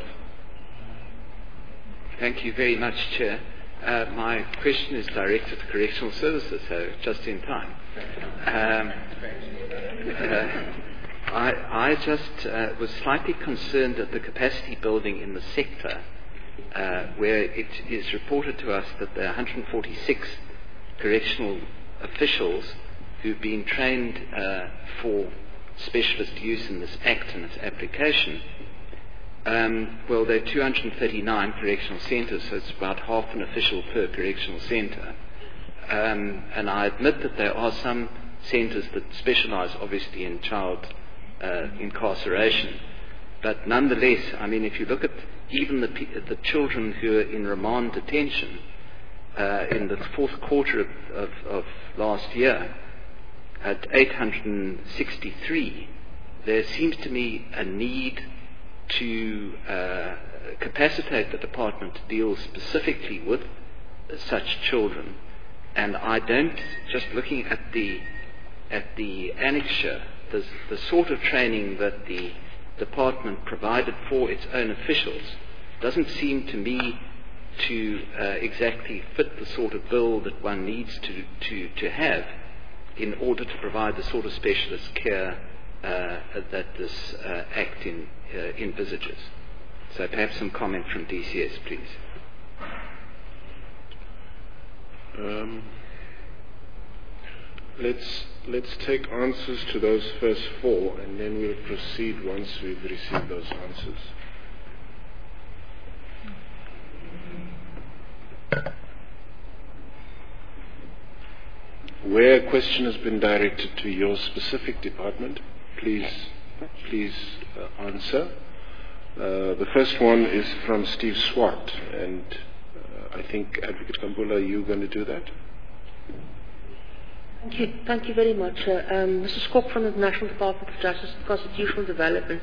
Thank you very much, Chair. Uh, my question is directed to Correctional Services, so just in time. Um, uh, I, I just uh, was slightly concerned at the capacity building in the sector, uh, where it is reported to us that there are one hundred forty-six correctional officials who've been trained uh, for specialist use in this Act and its application. Um, well, there are two hundred thirty-nine correctional centres, so it's about half an official per correctional centre. Um, and I admit that there are some centres that specialise, obviously, in child uh, incarceration. But nonetheless, I mean, if you look at even the, the children who are in remand detention uh, in the fourth quarter of, of, of last year, at eight hundred sixty-three, there seems to me a need to uh, capacitate the department to deal specifically with uh, such children. And I don't, just looking at the at the annexure, the, the sort of training that the department provided for its own officials doesn't seem to me to uh, exactly fit the sort of bill that one needs to, to, to have in order to provide the sort of specialist care uh, that this uh, Act in, uh, envisages. So perhaps some comment from D C S, please. Um, let's let's take answers to those first four, and then we'll proceed once we've received those answers. where a question has been directed to your specific department, please, please uh, answer. Uh, the first one is from Steve Swart, and uh, I think Advocate Kambula, are you going to do that? Thank you, thank you very much. Uh, um, Mister Skok from the National Department of Justice and Constitutional Development.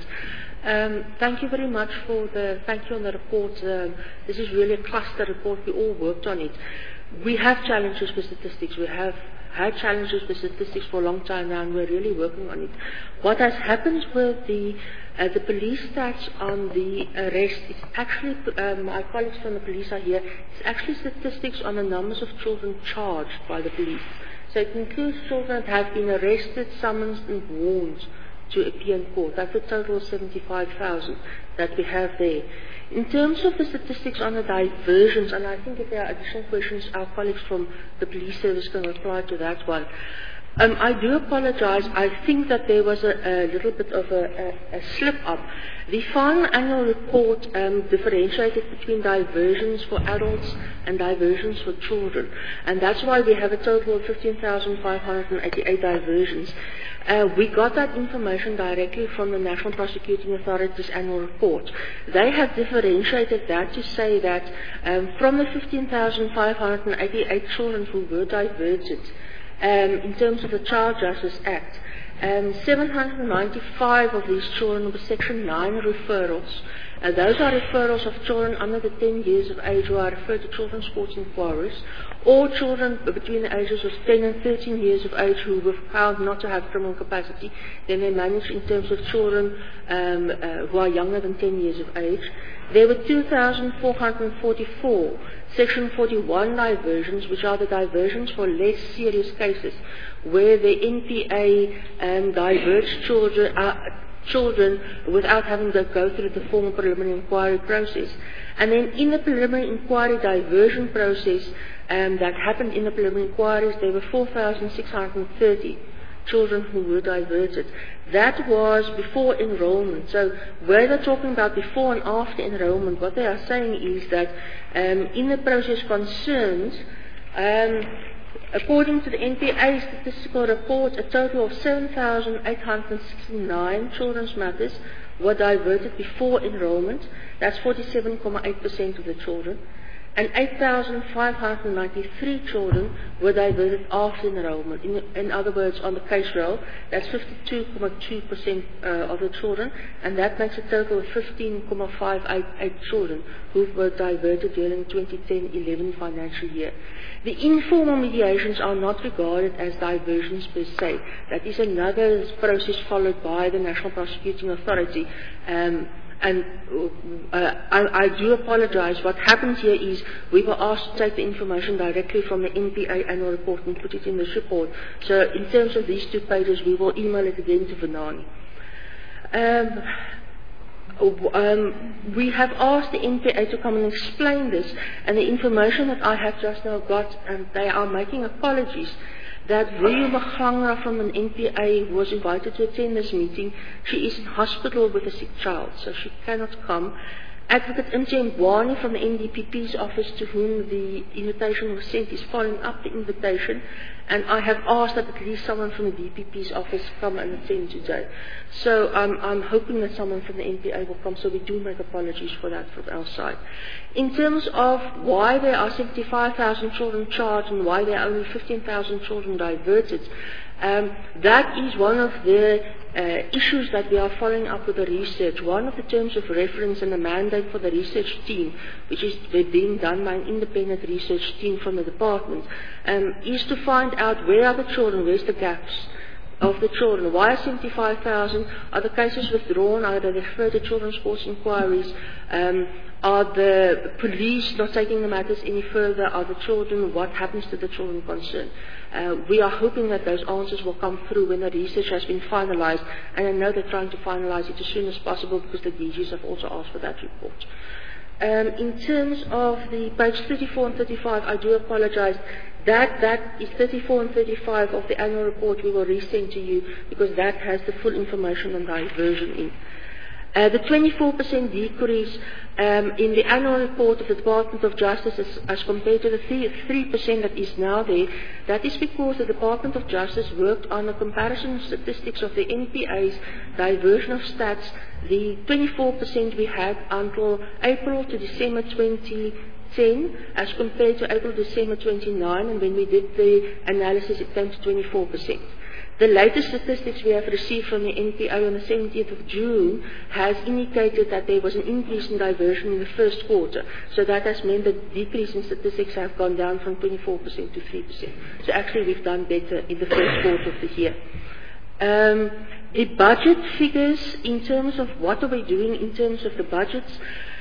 Um, thank you very much for the, thank you on the report. Um, this is really a cluster report. We all worked on it. We have challenges with statistics. We have had challenges with statistics for a long time now, and we're really working on it. What has happened with the uh, the police stats on the arrest, it's actually, uh, my colleagues from the police are here, it's actually statistics on the numbers of children charged by the police. So it includes children that have been arrested, summoned and warned to appear in court. That's a total of seventy-five thousand that we have there. In terms of the statistics on the diversions, and I think if there are additional questions, our colleagues from the police service can reply to that one. Um, I do apologize. I think that there was a, a little bit of a, a, a slip-up. The final annual report um, differentiated between diversions for adults and diversions for children. And that's why we have a total of fifteen thousand five hundred eighty-eight diversions. Uh, we got that information directly from the National Prosecuting Authority's annual report. They have differentiated that to say that um, from the fifteen thousand five hundred eighty-eight children who were diverted, Um, in terms of the Child Justice Act, um, seven hundred ninety-five of these children were Section nine referrals. Uh, those are referrals of children under the ten years of age who are referred to children's court inquiries, or children between the ages of ten and thirteen years of age who were found not to have criminal capacity. Then they manage in terms of children um, uh, who are younger than ten years of age. There were two thousand four hundred forty-four Section forty-one diversions, which are the diversions for less serious cases, where the N P A um, diverts children, uh, children without having to go through the formal preliminary inquiry process. And then in the preliminary inquiry diversion process um, that happened in the preliminary inquiries, there were four thousand six hundred thirty children who were diverted. That was before enrollment. So where they're talking about before and after enrollment, what they are saying is that um, in the process concerned, um, according to the N P A statistical report, a total of seven thousand eight hundred sixty-nine children's matters were diverted before enrollment. That's forty-seven point eight percent of the children. And eight thousand five hundred ninety-three children were diverted after enrollment. In, in other words, on the case roll, that's fifty-two point two percent uh, of the children, and that makes a total of fifteen point five eight children who were diverted during the twenty ten eleven financial year. The informal mediations are not regarded as diversions per se. That is another process followed by the National Prosecuting Authority. Um, And uh, I, I do apologize. What happened here is we were asked to take the information directly from the N P A annual report and put it in this report. So in terms of these two pages, we will email it again to Vunani. Um, um, we have asked the N P A to come and explain this, and the information that I have just now got, and they are making apologies, that Vuyo Magangra from an N P A was invited to attend this meeting. She is in hospital with a sick child, so she cannot come. Advocate M J Mbwani from the N D P P's office, to whom the invitation was sent, is following up the invitation, and I have asked that at least someone from the D P P's office come and attend today. So um, I'm hoping that someone from the N P A will come, so we do make apologies for that from our side. In terms of why there are seventy-five thousand children charged and why there are only fifteen thousand children diverted, um, that is one of the uh, issues that we are following up with the research. One of the terms of reference and the mandate for the research team, which is being done by an independent research team from the department, um, is to find out where are the children, where's the gaps of the children. Why are seventy-five thousand? Are the cases withdrawn? Are they referred to children's court inquiries? Um, are the police not taking the matters any further? Are the children, what happens to the children concerned? Uh, we are hoping that those answers will come through when the research has been finalized, and I know they're trying to finalize it as soon as possible because the D Gs have also asked for that report. Um, in terms of the page thirty-four and thirty-five, I do apologize. That, that is thirty-four and thirty-five of the annual report we will resend to you because that has the full information on diversion in. Uh, the twenty-four percent decrease um, in the annual report of the Department of Justice as, as compared to the three percent that is now there, that is because the Department of Justice worked on a comparison of statistics of the N P A's diversion of stats. The twenty-four percent we had until April to December twenty ten as compared to April to December twenty-nine, and when we did the analysis it came to twenty-four percent. The latest statistics we have received from the N P A on the seventeenth of June has indicated that there was an increase in diversion in the first quarter. So that has meant that decrease in statistics have gone down from twenty-four percent to three percent. So actually we've done better in the first quarter of the year. Um, the budget figures in terms of what are we doing in terms of the budgets,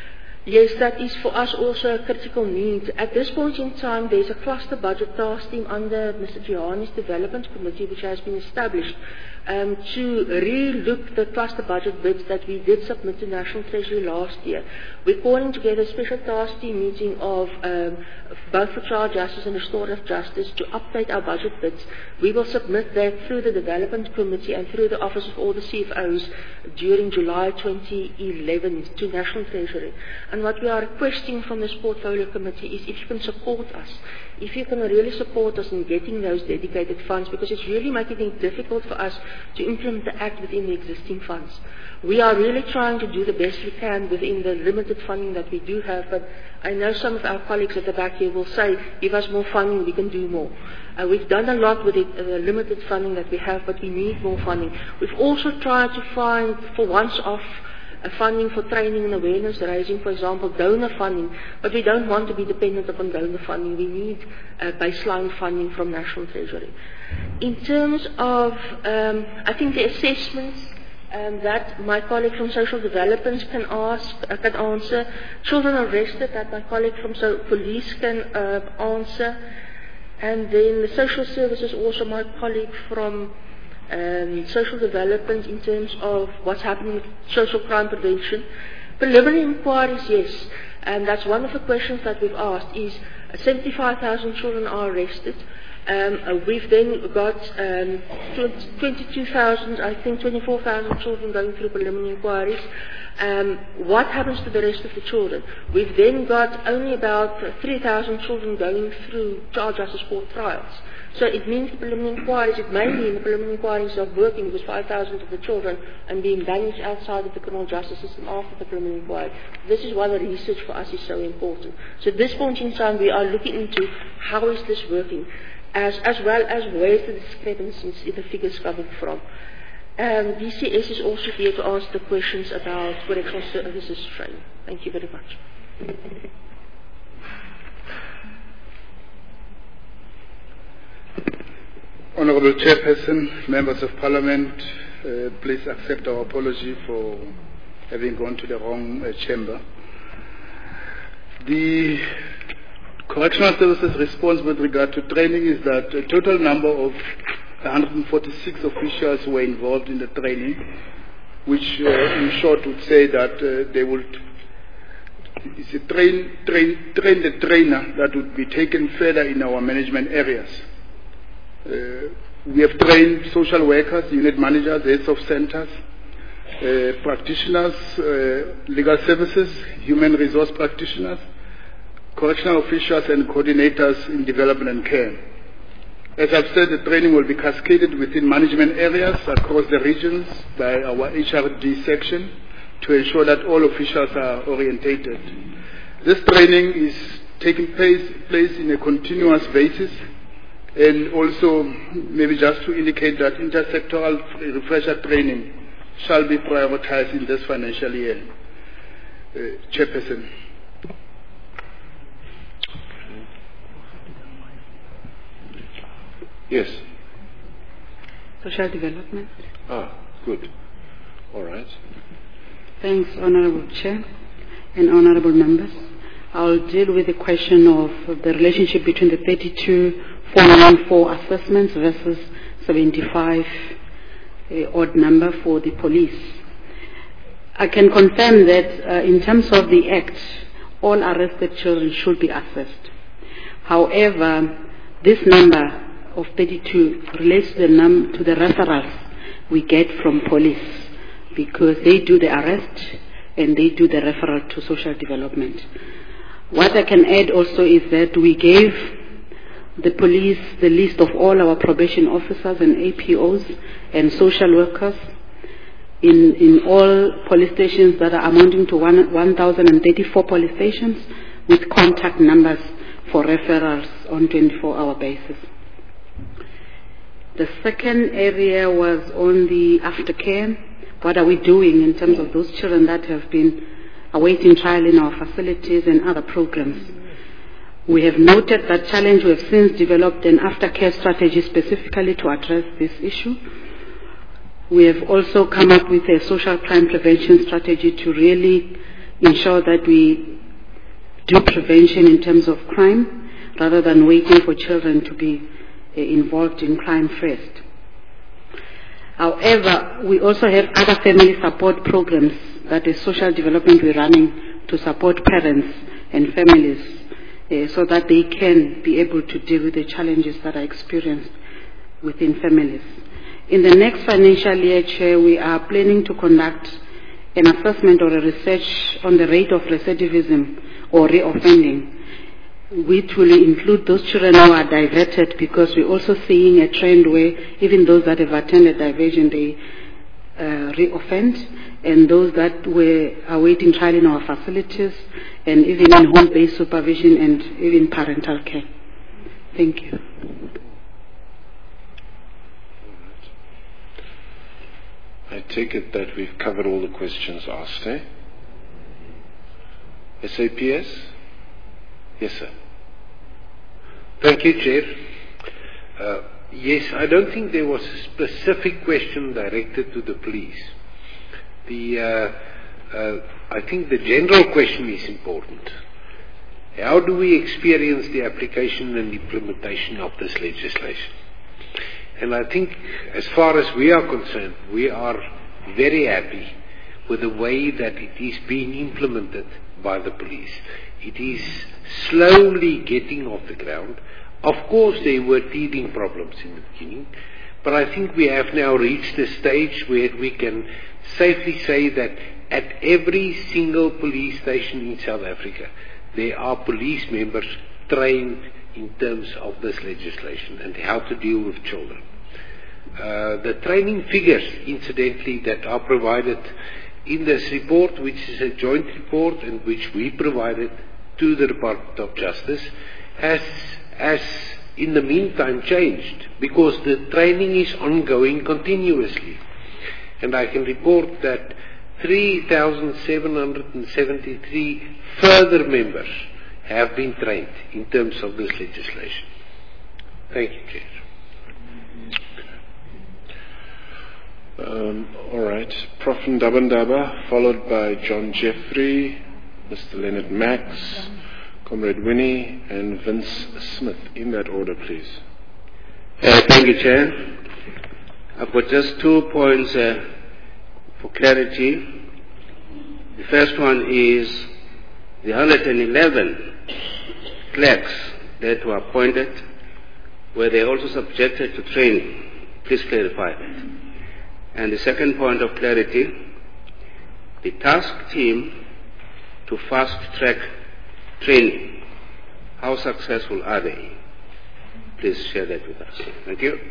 yes, that is for us also a critical need. At this point in time, there's a cluster budget task team under Mister Gianni's Development Committee, which has been established um, to re-look the cluster budget bids that we did submit to National Treasury last year. We're calling together a special task team meeting of um, both for child justice and restorative justice to update our budget bids. We will submit that through the Development Committee and through the Office of all the C F Os during July twenty eleven to National Treasury. And what we are requesting from this portfolio committee is if you can support us, if you can really support us in getting those dedicated funds, because it's really making it difficult for us to implement the Act within the existing funds. We are really trying to do the best we can within the limited funding that we do have, but I know some of our colleagues at the back here will say, give us more funding, we can do more. Uh, we've done a lot with the uh, limited funding that we have, but we need more funding. We've also tried to find, for once-off, Uh, funding for training and awareness raising, for example, donor funding, but we don't want to be dependent upon donor funding. We need uh, baseline funding from National Treasury. In terms of, um, I think the assessments um, that my colleague from Social Development can ask, uh, can answer, children arrested that my colleague from so police can uh, answer, and then the social services also my colleague from Um, social development in terms of what's happening with social crime prevention. Preliminary inquiries, yes, and that's one of the questions that we've asked is uh, seventy-five thousand children are arrested. Um, uh, we've then got um, twenty-two thousand, I think twenty-four thousand children going through preliminary inquiries. Um, what happens to the rest of the children? We've then got only about three thousand children going through child justice court trials. So it means the preliminary inquiries, it may mean the preliminary inquiries are working with five thousand of the children and being banished outside of the criminal justice system after the preliminary inquiry. This is why the research for us is so important. So at this point in time, we are looking into how is this working, as, as well as where's the discrepancies in the figures coming from. Um, D C S is also here to answer the questions about correctional services training. Thank you very much. Honourable Chairperson, Members of Parliament, uh, please accept our apology for having gone to the wrong uh, chamber. The Correctional Services response with regard to training is that a total number of one hundred forty-six officials were involved in the training, which uh, in short would say that uh, they would, it's a train, train, train the trainer that would be taken further in our management areas. Uh, we have trained social workers, unit managers, heads of centers, uh, practitioners, uh, legal services, human resource practitioners, correctional officials and coordinators in development and care. As I've said, the training will be cascaded within management areas across the regions by our H R D section to ensure that all officials are orientated. This training is taking place, place in a continuous basis. And also, maybe just to indicate that intersectoral refresher training shall be prioritized in this financial year. Uh, Chairperson. Yes. Social Development. Ah, good. All right. Thanks, Honourable Chair and Honourable Members. I'll deal with the question of the relationship between the thirty-two four ninety-four assessments versus seventy-five uh, odd number for the police. I can confirm that uh, in terms of the Act, all arrested children should be assessed. However, this number of thirty-two relates to the, num- to the referrals we get from police, because they do the arrest and they do the referral to social development. What I can add also is that we gave the police the list of all our probation officers and A P Os and social workers in, in all police stations that are amounting to one thousand thirty-four police stations, with contact numbers for referrals on twenty-four hour basis. The second area was on the aftercare. What are we doing in terms of those children that have been awaiting trial in our facilities and other programs? We have noted that challenge. We have since developed an aftercare strategy specifically to address this issue. We have also come up with a social crime prevention strategy to really ensure that we do prevention in terms of crime rather than waiting for children to be uh, involved in crime first. However, we also have other family support programs that is social development we're running to support parents and families uh, so that they can be able to deal with the challenges that are experienced within families. In the next financial year, Chair, we are planning to conduct an assessment or a research on the rate of recidivism or reoffending, which will include those children who are diverted, because we're also seeing a trend where even those that have attended diversion, they uh, reoffend, and those that were awaiting trial in our facilities, and even in home-based supervision and even parental care. Thank you. I take it that we've covered all the questions asked, eh? S A P S? Yes, sir. Thank you, Chair. Uh, yes, I don't think there was a specific question directed to the police. The, uh, uh, I think the general question is important. How do we experience the application and implementation of this legislation? And I think, as far as we are concerned, we are very happy with the way that it is being implemented by the police. It is slowly getting off the ground. Of course, there were teething problems in the beginning, but I think we have now reached a stage where we can safely say that at every single police station in South Africa, there are police members trained in terms of this legislation and how to deal with children. Uh, the training figures, incidentally, that are provided in this report, which is a joint report and which we provided to the Department of Justice, has, has in the meantime changed, because the training is ongoing continuously. And I can report that three thousand seven hundred seventy-three further members have been trained in terms of this legislation. Thank you, Chair. Um, all right. Professor Ndabandaba, followed by John Jeffrey, Mister Leonard Max, Comrade Winnie, and Vince Smith. In that order, please. Uh, thank you, Chair. I've got just two points uh, for clarity. The first one is the one hundred eleven clerks that were appointed, were they also subjected to training? Please clarify that. And the second point of clarity, the task team to fast-track training, how successful are they? Please share that with us. Thank you.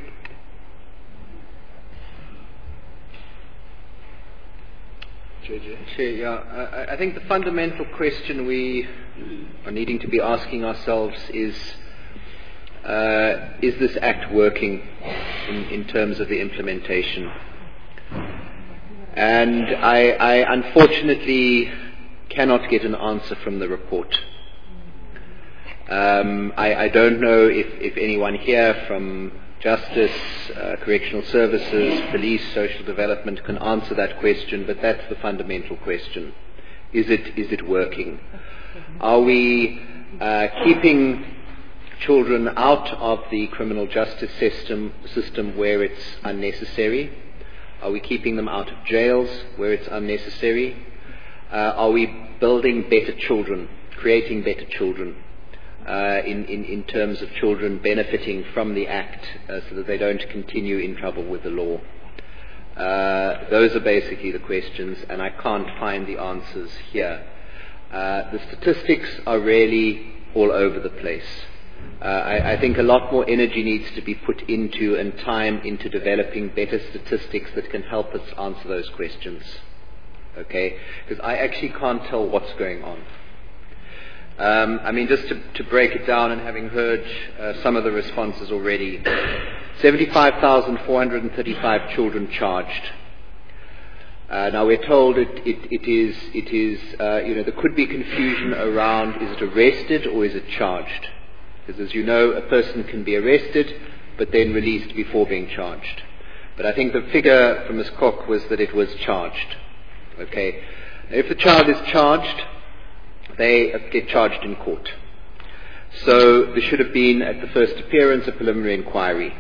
Chair, yeah, I, I think the fundamental question we are needing to be asking ourselves is, uh, is this Act working in, in terms of the implementation? And I, I unfortunately cannot get an answer from the report. Um, I, I don't know if, if anyone here from Justice, uh, Correctional Services, Police, Social Development can answer that question, but that's the fundamental question. Is it, is it working? Are we uh, keeping children out of the criminal justice system, system where it's unnecessary? Are we keeping them out of jails where it's unnecessary? Uh, are we building better children, creating better children? Uh, in, in, in terms of children benefiting from the Act uh, so that they don't continue in trouble with the law. Uh, those are basically the questions, and I can't find the answers here. Uh, the statistics are really all over the place. Uh, I, I think a lot more energy needs to be put into and time into developing better statistics that can help us answer those questions. Okay? Because I actually can't tell what's going on. Um, I mean, just to, to break it down, and having heard uh, some of the responses already, seventy-five thousand four hundred thirty-five children charged. Uh, now we're told it, it, it is, it is uh, you know, there could be confusion around is it arrested or is it charged? Because as you know, a person can be arrested but then released before being charged. But I think the figure from Miz Koch was that it was charged. Okay, if the child is charged, they get charged in court. So there should have been, at the first appearance, a preliminary inquiry.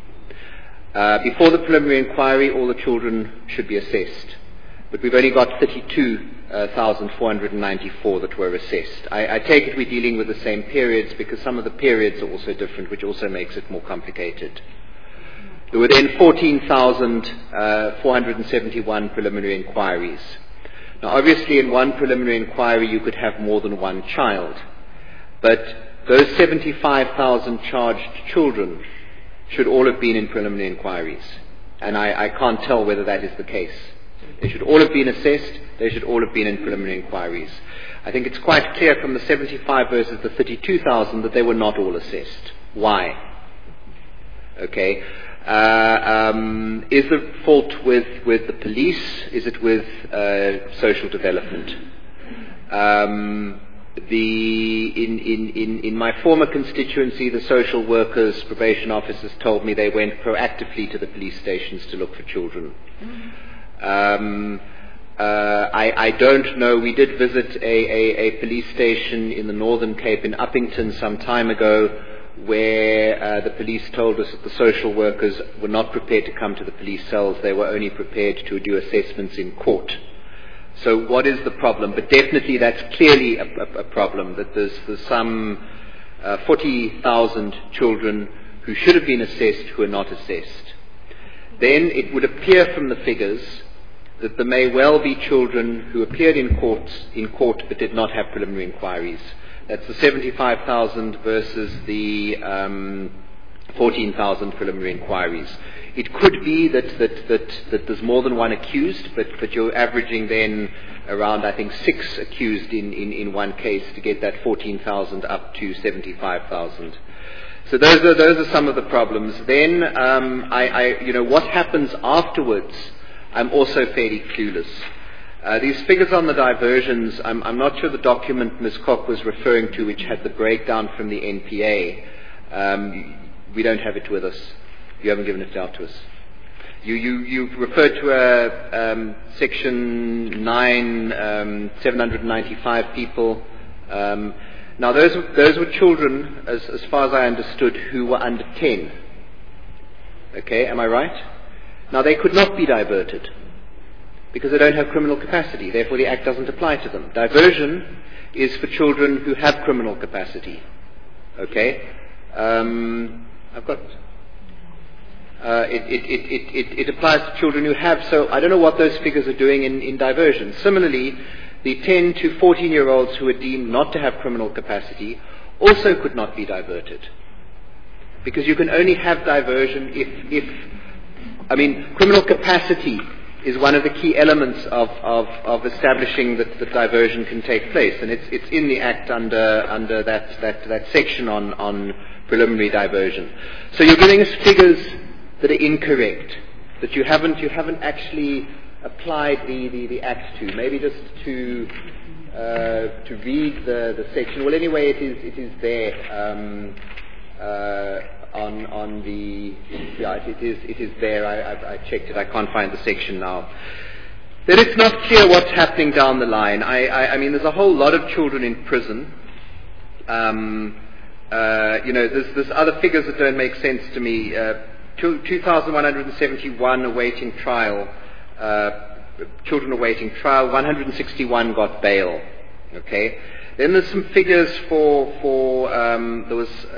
Uh, before the preliminary inquiry, all the children should be assessed. But we've only got thirty-two thousand four hundred ninety-four that were assessed. I, I take it we're dealing with the same periods because some of the periods are also different, which also makes it more complicated. There were then fourteen thousand four hundred seventy-one preliminary inquiries. Now, obviously, in one preliminary inquiry, you could have more than one child. But those seventy-five thousand charged children should all have been in preliminary inquiries. And I, I can't tell whether that is the case. They should all have been assessed. They should all have been in preliminary inquiries. I think it's quite clear from the seventy-five versus the thirty-two thousand that they were not all assessed. Why? Okay. Uh, um, is the fault with, with the police? Is it with uh, social development? Um, the in, in, in, in my former constituency, the social workers, probation officers told me they went proactively to the police stations to look for children. Um, uh, I, I don't know. We did visit a, a, a police station in the Northern Cape in Uppington some time ago, where uh, the police told us that the social workers were not prepared to come to the police cells. They were only prepared to do assessments in court. So what is the problem? But definitely that's clearly a, a, a problem, that there's, there's some uh, forty thousand children who should have been assessed who are not assessed. Then it would appear from the figures that there may well be children who appeared in court, in court but did not have preliminary inquiries. That's the seventy-five thousand versus the um, fourteen thousand preliminary inquiries. It could be that, that, that, that there's more than one accused, but, but you're averaging then around, I think, six accused in, in, in one case to get that fourteen thousand up to seventy-five thousand. So those are, those are some of the problems. Then, um, I, I, you know, what happens afterwards, I'm also fairly clueless. Uh, these figures on the diversions, I'm, I'm not sure the document Miz Koch was referring to, which had the breakdown from the N P A. Um, we don't have it with us. You haven't given it out to us. You, you, you've referred to a um, section nine, um, seven hundred ninety-five people. Um, now, those, those were children, as, as far as I understood, who were under ten. Okay, am I right? Now, they could not be diverted, because they don't have criminal capacity. Therefore, the Act doesn't apply to them. Diversion is for children who have criminal capacity. Okay? Um, I've got... Uh, it, it, it, it, it applies to children who have, so I don't know what those figures are doing in, in diversion. Similarly, the ten to fourteen-year-olds who are deemed not to have criminal capacity also could not be diverted. Because you can only have diversion if, if I mean, criminal capacity is one of the key elements of, of, of establishing that, that diversion can take place, and it's, it's in the Act under, under that, that, that section on, on preliminary diversion. So you're giving us figures that are incorrect, that you haven't, you haven't actually applied the, the, the Act to. Maybe just to, uh, to read the, the section. Well, anyway, it is, it is there. Um, uh, On, on the, yeah, it is, it is there. I, I, I checked it. I can't find the section now. Then it's not clear what's happening down the line. I, I, I mean, there's a whole lot of children in prison. Um, uh, you know, there's, there's other figures that don't make sense to me. Uh, two thousand one hundred seventy-one awaiting trial, uh, children awaiting trial. one hundred sixty-one got bail. Okay. Then there's some figures for for um, there was. Uh,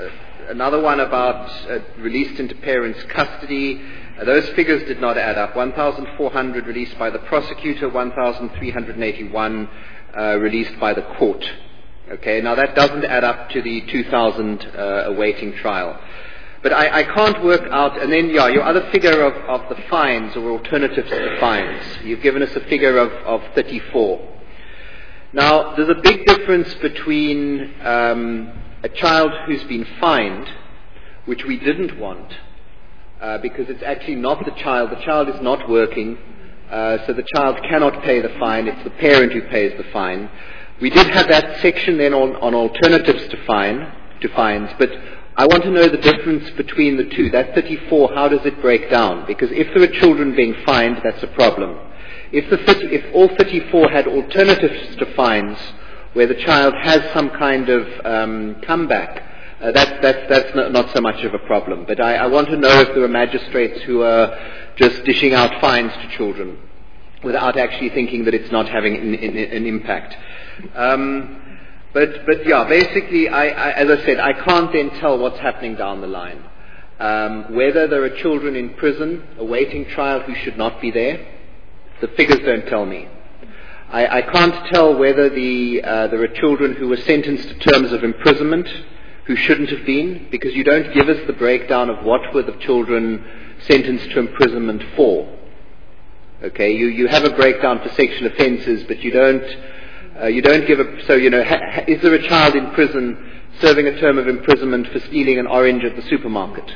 another one about uh, released into parents' custody. Uh, those figures did not add up. one thousand four hundred released by the prosecutor, one thousand three hundred eighty-one uh, released by the court. Okay, now that doesn't add up to the two thousand uh, awaiting trial. But I, I can't work out, and then, yeah, your other figure of, of the fines or alternatives to the fines. You've given us a figure of, of thirty-four. Now, there's a big difference between um, a child who's been fined, which we didn't want, uh, because it's actually not the child. The child is not working, uh, so the child cannot pay the fine. It's the parent who pays the fine. We did have that section then on, on alternatives to fine, to fines, but I want to know the difference between the two. That thirty-four, how does it break down? Because if there are children being fined, that's a problem. If, the thirty, if all thirty-four had alternatives to fines, where the child has some kind of um, comeback, uh, that, that's, that's not, not so much of a problem. But I, I want to know if there are magistrates who are just dishing out fines to children without actually thinking that it's not having an, an, an impact. Um, But, but yeah, basically, I, I, as I said, I can't then tell what's happening down the line. Um, whether there are children in prison awaiting trial who should not be there, the figures don't tell me. I, I can't tell whether the, uh, there are children who were sentenced to terms of imprisonment who shouldn't have been, because you don't give us the breakdown of what were the children sentenced to imprisonment for. Okay, you, you have a breakdown for sexual offences, but you don't Uh, you don't give a, so, you know, ha, ha, is there a child in prison serving a term of imprisonment for stealing an orange at the supermarket?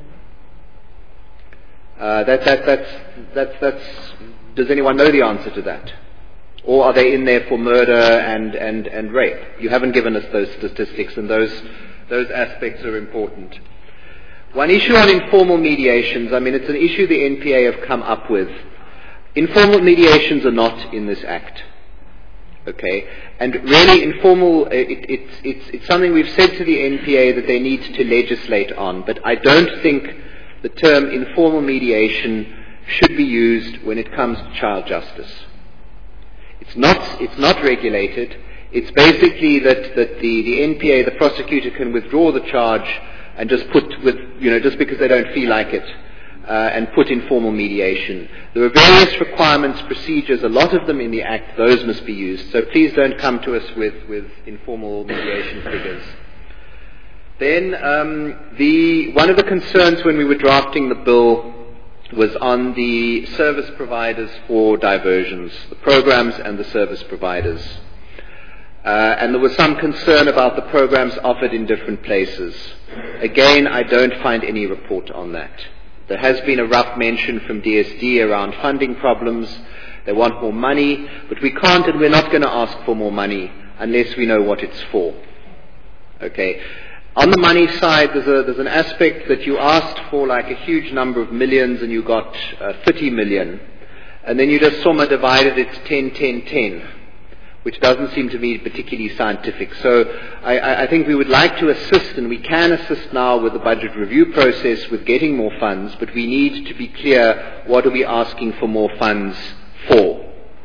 Uh, that, that, that's, that's, that's, does anyone know the answer to that? Or are they in there for murder and, and, and rape? You haven't given us those statistics, and those, those aspects are important. One issue on informal mediations, I mean, it's an issue the N P A have come up with. Informal mediations are not in this Act. Okay, and really informal, it, it's, it's, it's something we've said to the N P A that they need to legislate on, but I don't think the term informal mediation should be used when it comes to child justice. It's not, it's not regulated. It's basically that, that the, the N P A, the prosecutor, can withdraw the charge and just put with, you know, just because they don't feel like it. Uh, and put informal mediation. There are various requirements, procedures, a lot of them in the Act, those must be used. So please don't come to us with, with informal mediation figures. Then um, the, one of the concerns when we were drafting the bill was on the service providers for diversions, the programs and the service providers. Uh, and there was some concern about the programs offered in different places. Again, I don't find any report on that. There has been a rough mention from D S D around funding problems. They want more money, but we can't and we're not going to ask for more money unless we know what it's for. Okay. On the money side, there's, a, there's an aspect that you asked for like a huge number of millions and you got uh, thirty million. And then you just summa divided, it's ten, ten, ten. Which doesn't seem to me particularly scientific. So I, I think we would like to assist, and we can assist now with the budget review process with getting more funds, but we need to be clear, what are we asking for more funds for?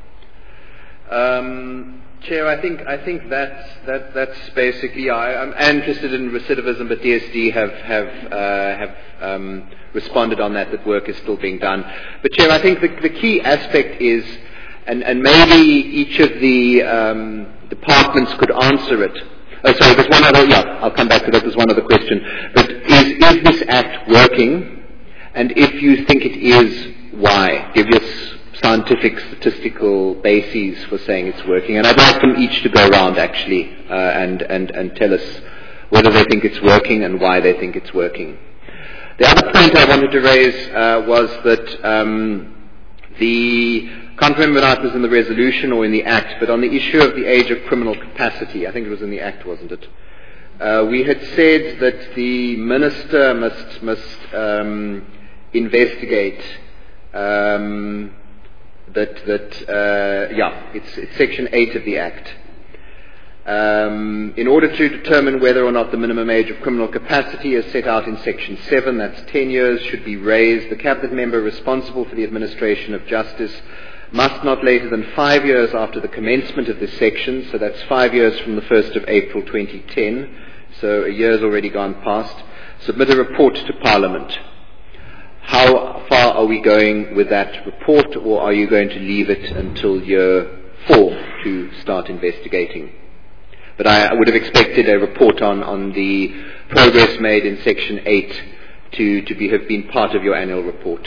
Um, Chair, I think I think that's that, that's basically. I, I'm interested in recidivism, but D S D have have uh, have um, responded on that. That work is still being done. But Chair, I think the, the key aspect is. And, and maybe each of the um, departments could answer it. Oh, sorry, there's one other, yeah, I'll come back to that, there's one other question. But is, is this Act working? And if you think it is, why? Give us scientific, statistical bases for saying it's working. And I'd like them each to go around, actually, uh, and, and, and tell us whether they think it's working and why they think it's working. The other point I wanted to raise uh, was that um, the... I can't remember whether it was in the resolution or in the Act, but on the issue of the age of criminal capacity, I think it was in the Act, wasn't it? Uh, we had said that the minister must must um, investigate um, that that uh, yeah, it's, it's Section eight of the Act. Um, in order to determine whether or not the minimum age of criminal capacity as set out in Section seven, that's ten years, should be raised, the Cabinet member responsible for the administration of justice must not later than five years after the commencement of this section, so that's five years from the first of April twenty ten, so a year's already gone past, submit a report to Parliament. How far are we going with that report, or are you going to leave it until year four to start investigating? But I, I would have expected a report on, on the progress made in Section eight to, to be, have been part of your annual report.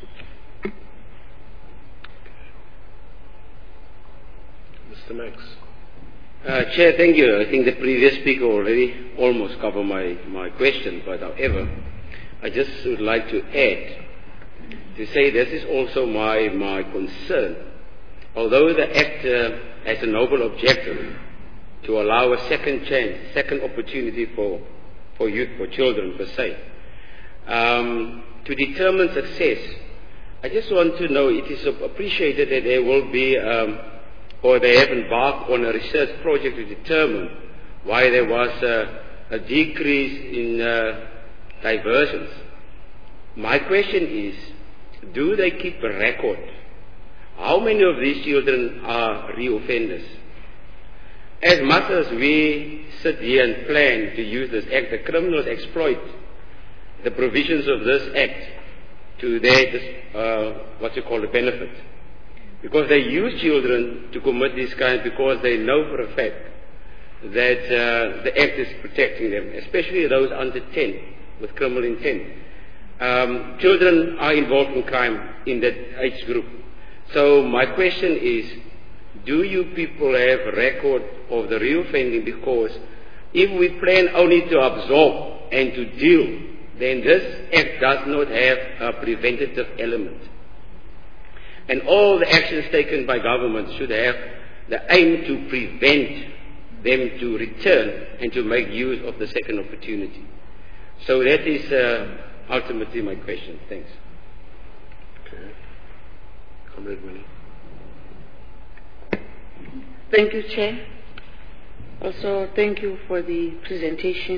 Mister Max. Uh, Chair, thank you. I think the previous speaker already almost covered my, my question, but however, I just would like to add to say this is also my, my concern. Although the Act uh, has a noble objective to allow a second chance, second opportunity for, for youth, for children per se, um, to determine success, I just want to know, it is appreciated that there will be, um, or they have embarked on a research project to determine why there was a, a decrease in uh, diversions. My question is, do they keep a record? How many of these children are reoffenders? As much as we sit here and plan to use this Act, the criminals exploit the provisions of this Act to their, uh, what you call the benefit. Because they use children to commit these crimes because they know for a fact that uh, the Act is protecting them, especially those under ten with criminal intent. Um, children are involved in crime in that age group. So my question is, do you people have a record of the reoffending? Because if we plan only to absorb and to deal, then this Act does not have a preventative element. And all the actions taken by government should have the aim to prevent them to return and to make use of the second opportunity. So that is uh, ultimately my question. Thanks. Okay. Comrade Winnie. Thank you, Chair. Also, thank you for the presentation.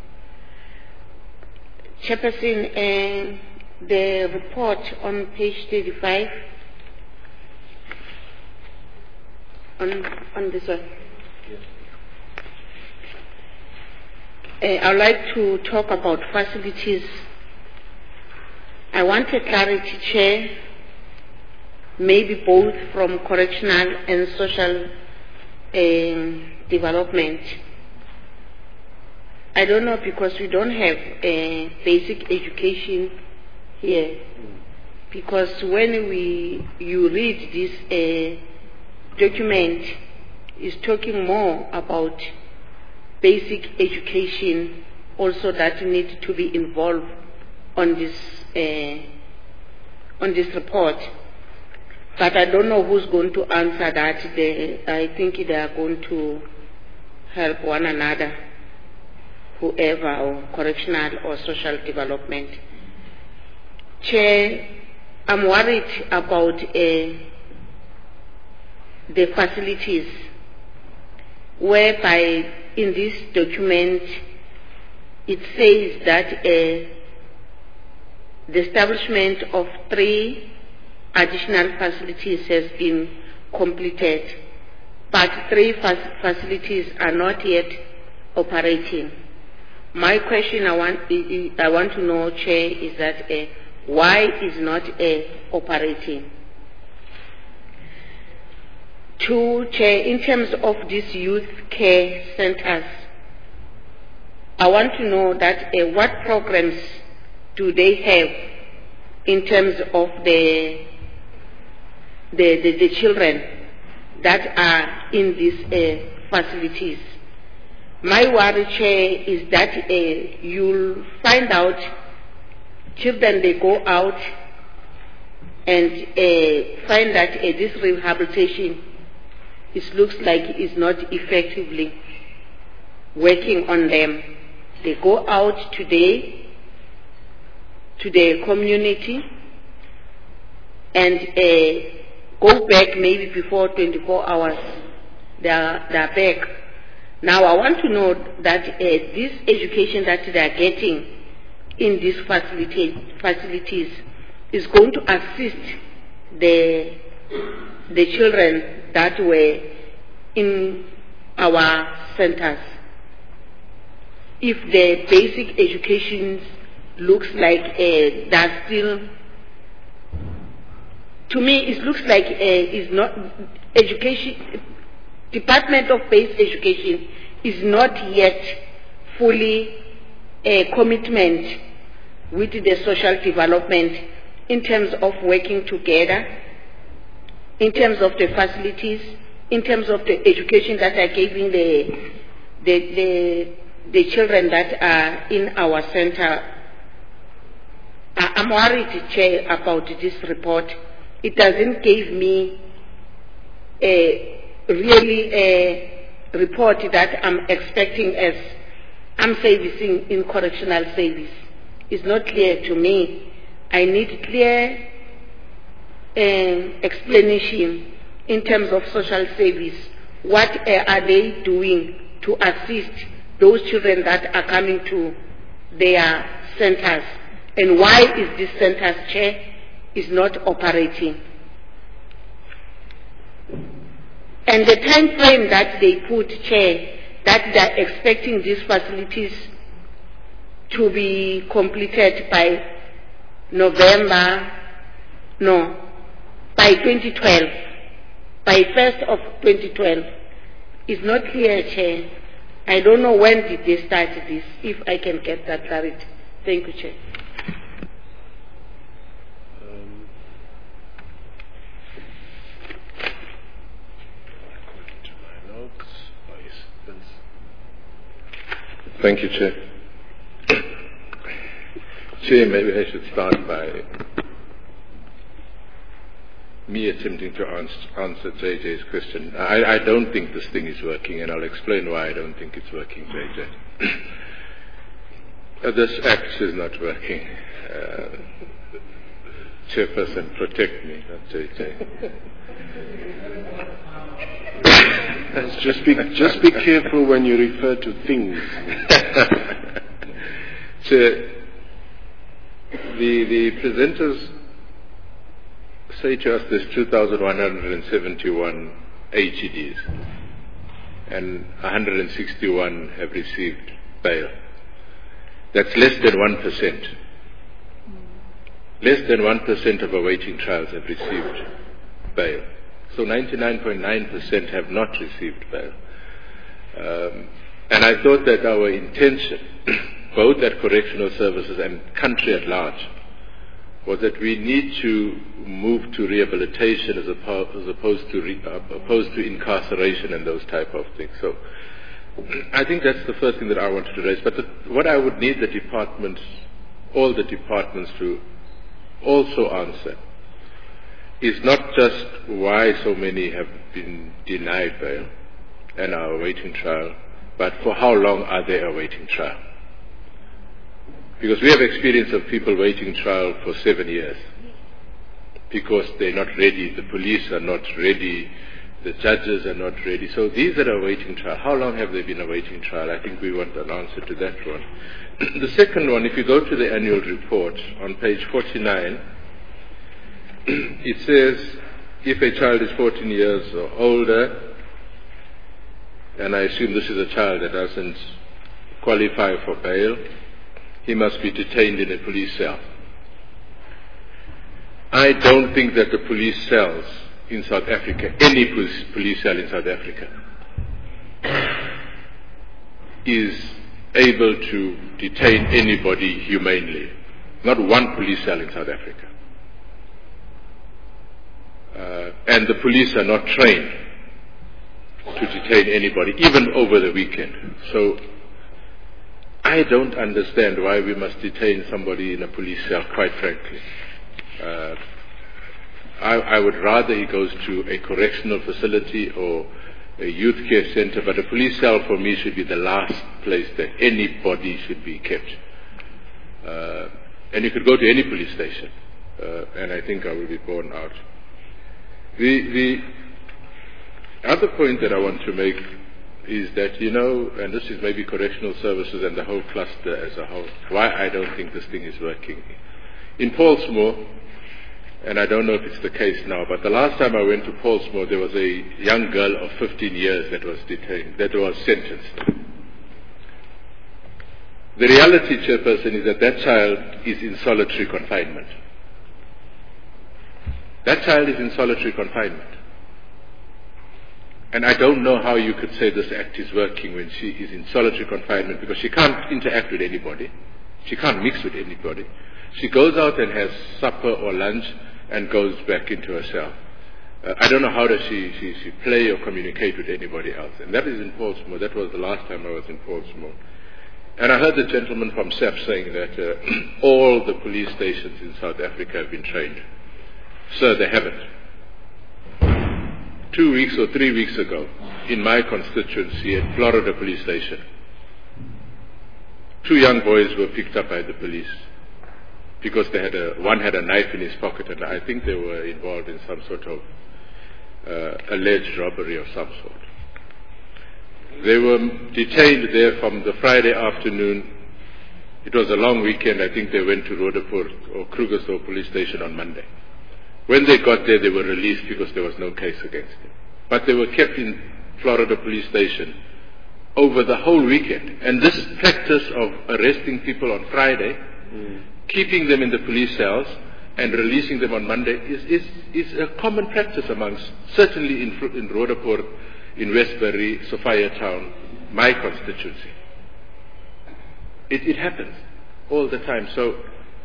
Chairperson, uh, the report on page thirty-five, on, on this one. Yes. Uh, I'd like to talk about facilities. I want a clarity, Chair, maybe both from correctional and social um, development. I don't know, because we don't have a basic education here. Because when we you read this uh, document, it's talking more about basic education also that need to be involved on this uh, on this report. But I don't know who's going to answer that. They, I think they are going to help one another, whoever, or correctional or social development. Chair, I'm worried about uh, the facilities, whereby in this document it says that uh, the establishment of three additional facilities has been completed, but three fa- facilities are not yet operating. My question I want, I want to know, Chair, is that uh, why is not uh, operating? Two, Chair, in terms of these youth care centers, I want to know that uh, what programs do they have in terms of the the, the, the children that are in these uh, facilities. My worry, Chair, is that uh, you'll find out children, they go out and uh, find that uh, this rehabilitation, it looks like it's not effectively working on them. They go out today to the community and uh, go back maybe before twenty-four hours. They are, they are back. Now I want to know that uh, this education that they are getting in these facility, facilities is going to assist the, the children that were in our centers. if the basic education looks like uh, that's still, to me it looks like uh, is not education, Department of Basic Education is not yet fully a commitment with the social development in terms of working together, in terms of the facilities, in terms of the education that are giving the the the, the children that are in our center. I'm worried, Chair, about this report. It doesn't give me a really a report that I'm expecting as I'm servicing in correctional service. It's not clear to me. I need clear uh, explanation in terms of social service. What uh, are they doing to assist those children that are coming to their centers? And why is this center's chair is not operating? And the time frame that they put, Chair, that they're expecting these facilities to be completed by November, no, by twenty twelve, by first of twenty twelve, is not clear, Chair. I don't know when did they start this, if I can get that clarity. Thank you, Chair. Thank you, Chair. Chair, maybe I should start by me attempting to answer, answer J J's question. I, I don't think this thing is working, and I'll explain why I don't think it's working, J J. uh, this act is not working. Uh, Chairperson, protect me, not J J. Just be, just be careful when you refer to things. Chair, the, the presenters say to us there's two thousand one hundred seventy-one H E Ds and one hundred sixty-one have received bail. That's less than one percent. Less than one percent of awaiting trials have received bail. So ninety-nine point nine percent have not received bail. Um, and I thought that our intention, both at correctional services and country at large, was that we need to move to rehabilitation as, oppo- as opposed to re- uh, opposed to incarceration and those type of things. So I think that's the first thing that I wanted to raise. But the, what I would need the departments, all the departments, to also answer is not just why so many have been denied bail and are awaiting trial, but for how long are they awaiting trial? Because we have experience of people waiting trial for seven years because they're not ready, the police are not ready, the judges are not ready. So these that are awaiting trial, how long have they been awaiting trial? I think we want an answer to that one. The second one, if you go to the annual report on page forty-nine, it says if a child is fourteen years or older, and I assume this is a child that doesn't qualify for bail, he must be detained in a police cell. I don't think that the police cells in South Africa, any police, police cell in South Africa, is able to detain anybody humanely. Not one police cell in South Africa. Uh, and the police are not trained to detain anybody, even over the weekend. So I don't understand why we must detain somebody in a police cell, quite frankly. Uh, I, I would rather he goes to a correctional facility or a youth care center, but a police cell for me should be the last place that anybody should be kept. Uh, and you could go to any police station, uh, and I think I will be borne out. The, the other point that I want to make is that, you know, and this is maybe correctional services and the whole cluster as a whole, why I don't think this thing is working. In Paulsmoor, and I don't know if it's the case now, but the last time I went to Paulsmoor, there was a young girl of fifteen years that was detained, that was sentenced. The reality, Chairperson, is that that child is in solitary confinement. That child is in solitary confinement. And I don't know how you could say this act is working when she is in solitary confinement, because she can't interact with anybody. She can't mix with anybody. She goes out and has supper or lunch and goes back into her cell. Uh, I don't know how does she, she, she play or communicate with anybody else. And that is in Portsmouth. That was the last time I was in Portsmouth. And I heard the gentleman from S A P saying that uh, all the police stations in South Africa have been trained. Sir, they haven't. Two weeks or three weeks ago, in my constituency at Florida Police Station, two young boys were picked up by the police because they had a, one had a knife in his pocket, and I think they were involved in some sort of uh, alleged robbery of some sort. They were detained there from the Friday afternoon. It was a long weekend. I think they went to Roodepoort or Krugersdorp Police Station on Monday. When they got there, they were released because there was no case against them. But they were kept in Florida Police Station over the whole weekend. And this practice of arresting people on Friday, mm. keeping them in the police cells, and releasing them on Monday is, is, is a common practice amongst, certainly in, in Roodepoort, in Westbury, Sophia Town, my constituency. It, it happens all the time. So,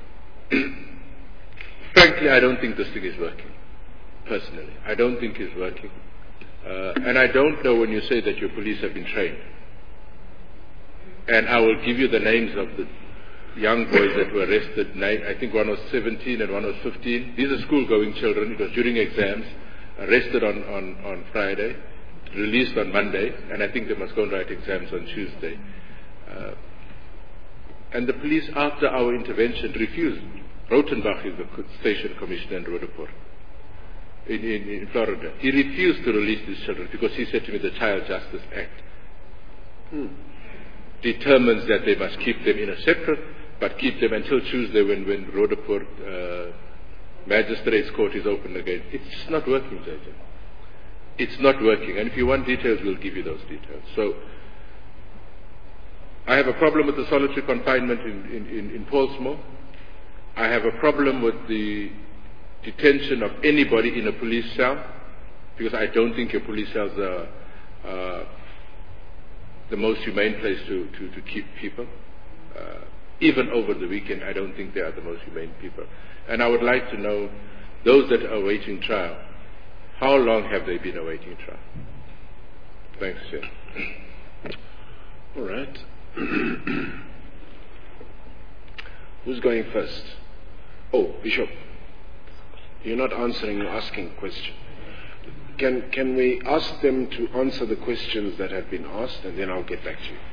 frankly, I don't think this thing is working, personally. I don't think it's working. Uh, and I don't know when you say that your police have been trained. And I will give you the names of the young boys that were arrested. Nine, I think one was seventeen and one was fifteen. These are school-going children. It was during exams, arrested on, on, on Friday, released on Monday, and I think they must go and write exams on Tuesday. Uh, and the police, after our intervention, refused. Rautenbach is the station commissioner in Roodepoort, in, in, in Florida. He refused to release these children because he said to me the Child Justice Act hmm. determines that they must keep them in a separate, but keep them until Tuesday when, when Roodepoort uh, Magistrates Court is open again. It's not working, J J. It's not working. And if you want details, we'll give you those details. So, I have a problem with the solitary confinement in, in, in, in Portsmouth. I have a problem with the detention of anybody in a police cell, because I don't think your police cells are uh, the most humane place to, to, to keep people. Uh, even over the weekend, I don't think they are the most humane people. And I would like to know, those that are awaiting trial, how long have they been awaiting trial? Thanks, Chair. All right. Who's going first? Oh, Bishop. You're not answering, you're asking a question. Can, can we ask them to answer the questions that have been asked, and then I'll get back to you.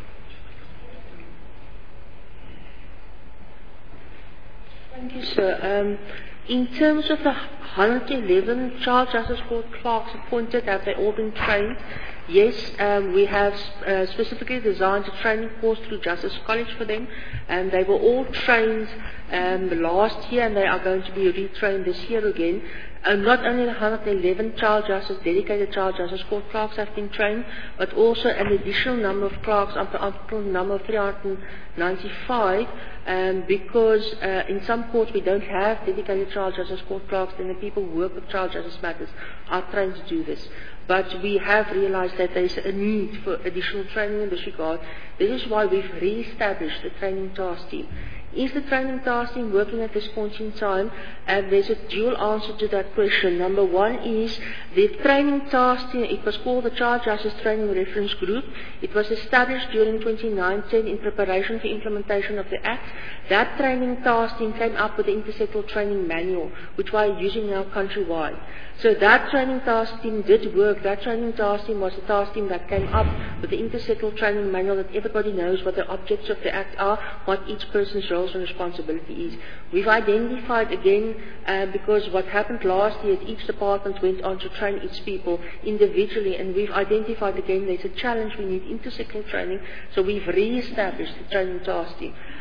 Thank you, sir. Um, in terms of the one hundred eleven Child Justice Court clerks appointed, have they all been trained? Yes, um, we have uh, specifically designed a training course through Justice College for them, and they were all trained um, last year, and they are going to be retrained this year again. Uh, not only the one hundred eleven Child Justice, dedicated Child Justice Court clerks have been trained, but also an additional number of clerks, up to, up to number three hundred ninety-five, um, because uh, in some courts we don't have dedicated Child Justice Court clerks, then the people who work with child justice matters are trained to do this. But we have realized that there is a need for additional training in this regard. This is why we've re-established the training task team. Is the training task team working at this point in time? And there's a dual answer to that question. Number one is the training task team, it was called the Child Justice Training Reference Group. It was established during twenty nineteen in preparation for implementation of the Act. That training task team came up with the Intersectoral Training Manual, which we are using now countrywide. So that training task team did work. That training task team was the task team that came up with the Intersectoral Training Manual, that everybody knows what the objects of the Act are, what each person's roles and responsibility is. We've identified again, uh, because what happened last year, each department went on to train its people individually, and we've identified again there's a challenge, we need intersectoral training, so we've re-established the training task team.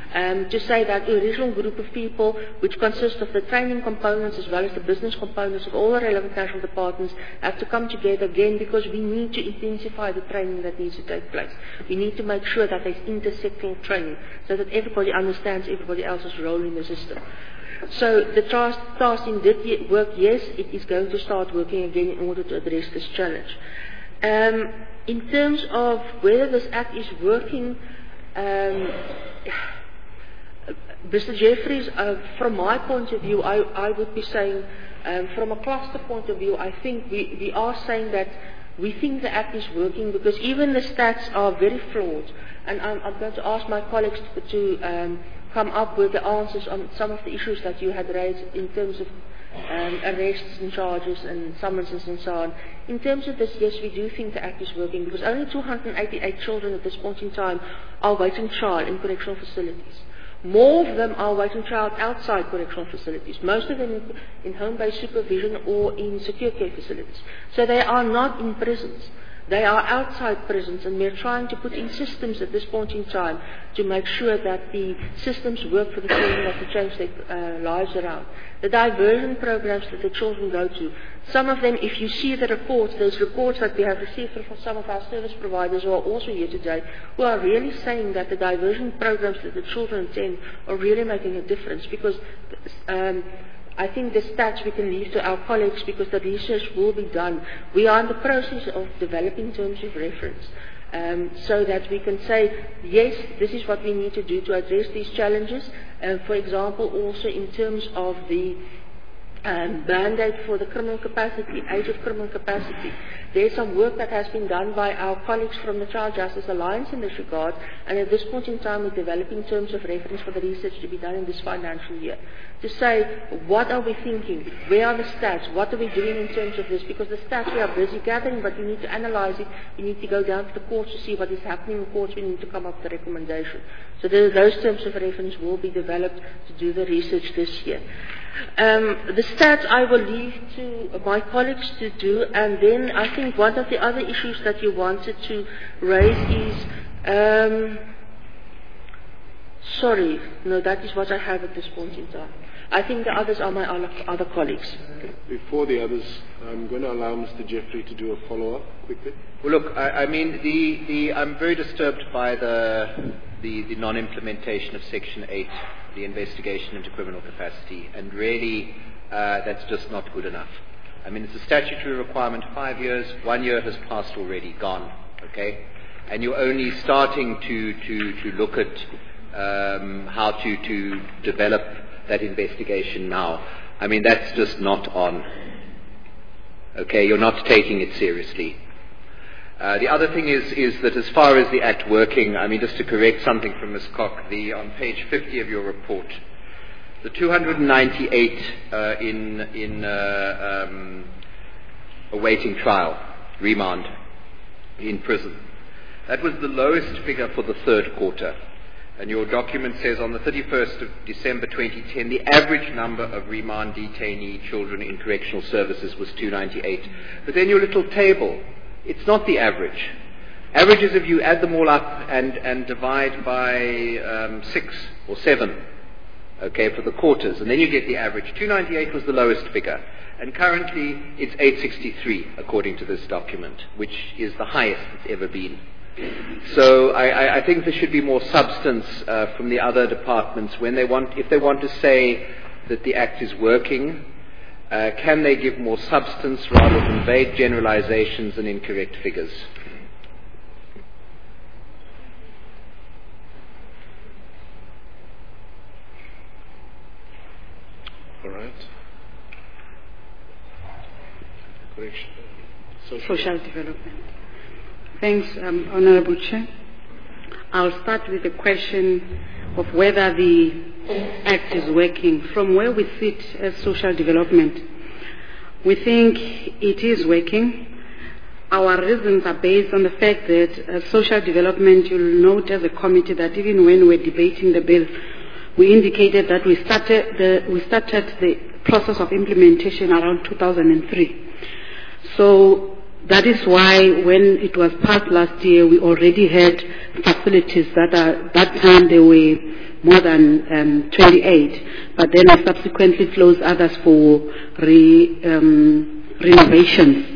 Um, to say that a original group of people, which consists of the training components as well as the business components of all the relevant national departments, have to come together again because we need to intensify the training that needs to take place. We need to make sure that there's intersectoral training so that everybody understands everybody else's role in the system. So the task, task team did work, yes, it is going to start working again in order to address this challenge. Um, in terms of whether this act is working, um, Mister Jeffries, uh, from my point of view, I, I would be saying, um, from a cluster point of view, I think we, we are saying that we think the act is working because even the stats are very flawed. And I'm, I'm going to ask my colleagues to, to um, come up with the answers on some of the issues that you had raised in terms of um, arrests and charges and summonses and so on. In terms of this, yes, we do think the act is working because only two hundred eighty-eight children at this point in time are waiting trial in correctional facilities. More of them are waiting trial outside correctional facilities, most of them in, in home-based supervision or in secure care facilities. So they are not in prisons. They are outside prisons, and we're trying to put in systems at this point in time to make sure that the systems work for the children that to change their uh, lives around. The diversion programs that the children go to, some of them, if you see the reports, there's reports that we have received from some of our service providers who are also here today, who are really saying that the diversion programs that the children attend are really making a difference because um, I think the stats we can leave to our colleagues because the research will be done. We are in the process of developing terms of reference um, so that we can say, yes, this is what we need to do to address these challenges. Uh, for example, also in terms of the um, mandate for the criminal capacity, age of criminal capacity. There's some work that has been done by our colleagues from the Child Justice Alliance in this regard, and at this point in time we're developing terms of reference for the research to be done in this financial year. To say, what are we thinking? Where are the stats? What are we doing in terms of this? Because the stats we are busy gathering, but we need to analyze it. We need to go down to the courts to see what is happening in courts. We need to come up with a recommendation. So the, those terms of reference will be developed to do the research this year. Um, the stats I will leave to my colleagues to do, and then I think one of the other issues that you wanted to raise is, um, sorry, no, that is what I have at this point in time. I think the others are my other, other colleagues. Okay. Before the others, I'm going to allow Mister Jeffrey to do a follow-up quickly. Well, look, I, I mean, the, the, I'm very disturbed by the, the, the non-implementation of Section eight, the investigation into criminal capacity, and really uh, that's just not good enough. I mean, it's a statutory requirement, five years, one year has passed already, gone, okay? And you're only starting to, to, to look at um, how to, to develop that investigation now. I mean, that's just not on. Okay, you're not taking it seriously. Uh, the other thing is, is that as far as the Act working, I mean, just to correct something from Miz Koch, the, on page fifty of your report, the two hundred ninety-eight uh, in, in uh, um, awaiting trial, remand, in prison, that was the lowest figure for the third quarter. And your document says on the thirty-first of December twenty ten, the average number of remand detainee children in correctional services was two hundred ninety-eight. But then your little table, it's not the average. Averages, if you add them all up and, and divide by um, six or seven, okay, for the quarters, and then you get the average. two hundred ninety-eight was the lowest figure. And currently it's eight hundred sixty-three, according to this document, which is the highest it's ever been. So I, I think there should be more substance uh, from the other departments when they want, if they want to say that the Act is working, uh, can they give more substance rather than vague generalizations and incorrect figures? All right. Correction. Social, Social development. Thanks, um, Honourable Chair. I'll start with the question of whether the Act is working. From where we sit as social development, we think it is working. Our reasons are based on the fact that as social development, you'll note as a committee that even when we're debating the bill, we indicated that we started the, we started the process of implementation around two thousand three. So that is why when it was passed last year, we already had facilities that are, that time they were more than um, twenty-eight, but then we subsequently closed others for re, um, renovations.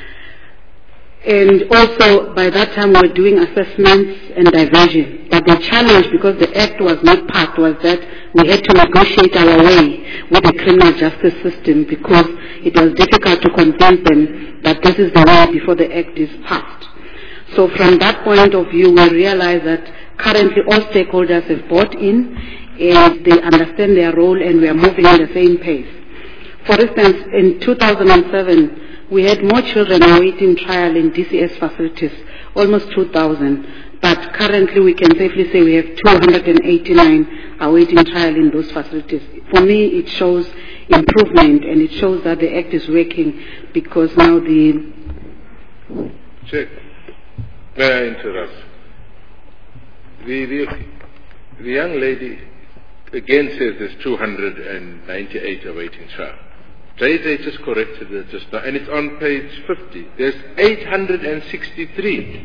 And also, by that time, we were doing assessments and diversion. But the challenge, because the Act was not passed, was that we had to negotiate our way with the criminal justice system because it was difficult to convince them that this is the way before the Act is passed. So from that point of view, we realized that currently all stakeholders have bought in and they understand their role and we are moving at the same pace. For instance, in two thousand seven, we had more children awaiting trial in D C S facilities, almost two thousand. But currently we can safely say we have two hundred eighty-nine awaiting trial in those facilities. For me, it shows improvement and it shows that the Act is working because now the... Check. May I interrupt? The, the, the young lady again says there's two hundred ninety-eight awaiting trial. J J just corrected it just now, and it's on page fifty. There's eight hundred sixty-three.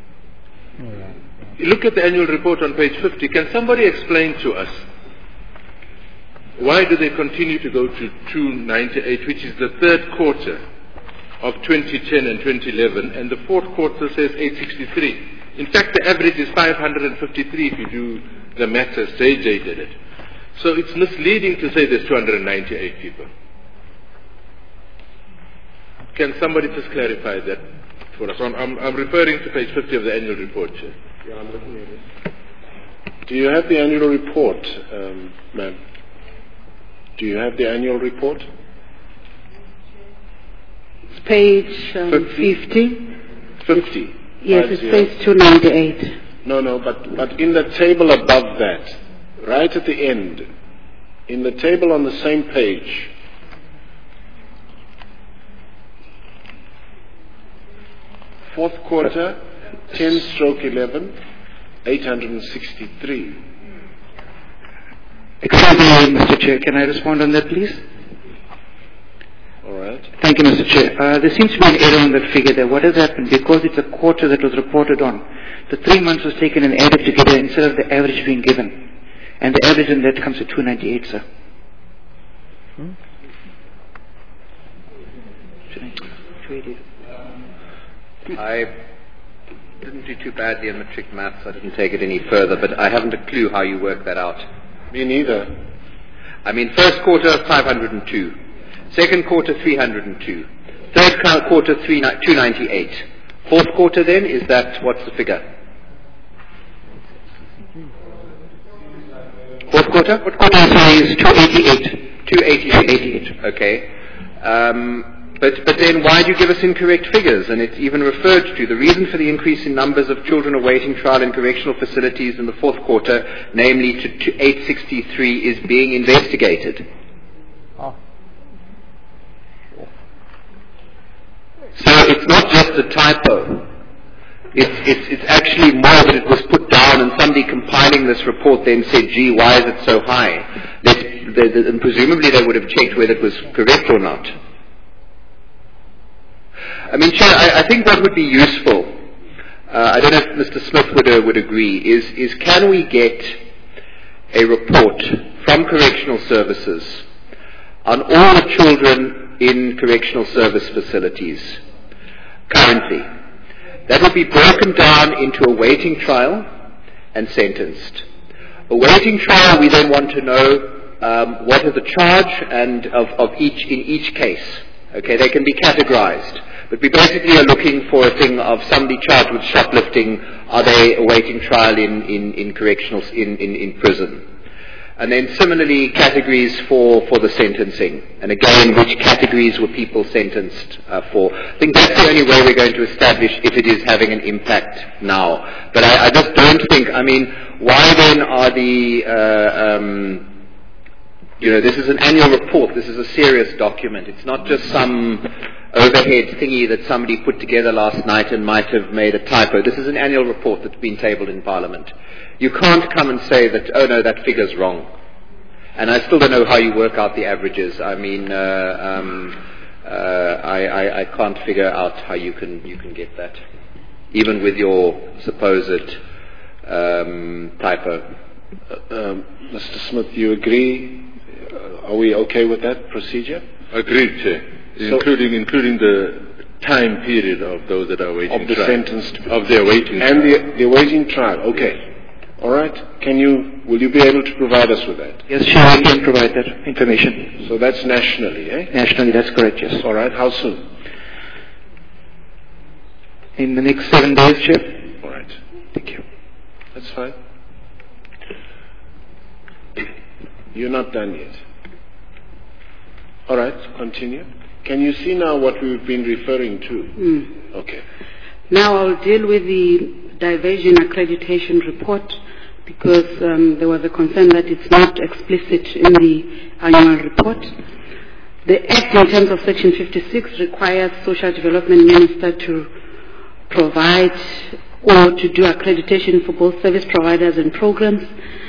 You look at the annual report on page fifty. Can somebody explain to us why do they continue to go to two ninety-eight, which is the third quarter of twenty ten and twenty eleven, and the fourth quarter says eight sixty-three? In fact, the average is five hundred fifty-three if you do the math as J J did it. So it's misleading to say there's two hundred ninety-eight people. Can somebody just clarify that for us? I'm, I'm referring to page fifty of the annual report, Chair. Yeah, I'm looking at it. Do you have the annual report, um, ma'am? Do you have the annual report? It's page um, fifty. fifty. Yes, it says two ninety-eight. No, no, but, but in the table above that, right at the end, in the table on the same page, fourth quarter, ten stroke eleven, eight hundred sixty-three. Excuse me, Mister Chair, can I respond on that, please? All right. Thank you, Mister Chair. Uh, there seems to be an error on that figure there. What has happened? Because it's a quarter that was reported on, the three months was taken and added together instead of the average being given. And the average in that comes to two ninety-eight, sir. Hmm? I didn't do too badly in matric maths. I didn't take it any further, but I haven't a clue how you work that out. Me neither. I mean, first quarter, five hundred two. Second quarter, three hundred two. Third quarter, two ninety-eight. Fourth quarter, then, is that, what's the figure? Fourth quarter? Fourth quarter is two eighty-eight. two eighty-eight. Okay. Um, But, but then why do you give us incorrect figures? And it's even referred to. The reason for the increase in numbers of children awaiting trial in correctional facilities in the fourth quarter, namely to, to eight sixty-three, is being investigated. Oh. So it's not just a typo. It's, it's, it's actually more that it was put down and somebody compiling this report then said, gee, why is it so high? Let's, they, they, and presumably they would have checked whether it was correct or not. I mean, Chair, I, I think what would be useful, uh, I don't know if Mister Smith would, uh, would agree, is, is can we get a report from correctional services on all the children in correctional service facilities currently? That would be broken down into awaiting trial and sentenced. Awaiting trial, we then want to know um, what is the charge and of, of each in each case. Okay, they can be categorized. But we basically are looking for a thing of somebody charged with shoplifting, are they awaiting trial in, in, in correctionals, in, in, in prison? And then similarly, categories for, for the sentencing. And again, which categories were people sentenced uh, for? I think that's the only way we're going to establish if it is having an impact now. But I, I just don't think, I mean, why then are the, uh, um, you know, this is an annual report, this is a serious document. It's not just some overhead thingy that somebody put together last night and might have made a typo. This is an annual report that's been tabled in Parliament. You can't come and say that, oh no, that figure's wrong. And I still don't know how you work out the averages. I mean, uh, um, uh, I, I, I can't figure out how you can you can get that, even with your supposed um, typo. Uh, um, Mister Smith, you agree? Uh, are we okay with that procedure? Agreed, Chair. So, including including the time period of those that are waiting of the trial. sentenced of their waiting and trial. the, the waiting trial. Okay. All right. Can you? Will you be able to provide us with that? Yes, sure, I can provide that information. So that's nationally, eh? Nationally, that's correct, yes. All right. How soon? In the next seven days, Chair. All right. Thank you. That's fine. You're not done yet. All right. Continue. Can you see now what we've been referring to? Mm. Okay. Now I'll deal with the diversion accreditation report because um, there was a concern that it's not explicit in the annual report. The Act in terms of Section fifty-six requires Social Development Minister to provide or to do accreditation for both service providers and programs.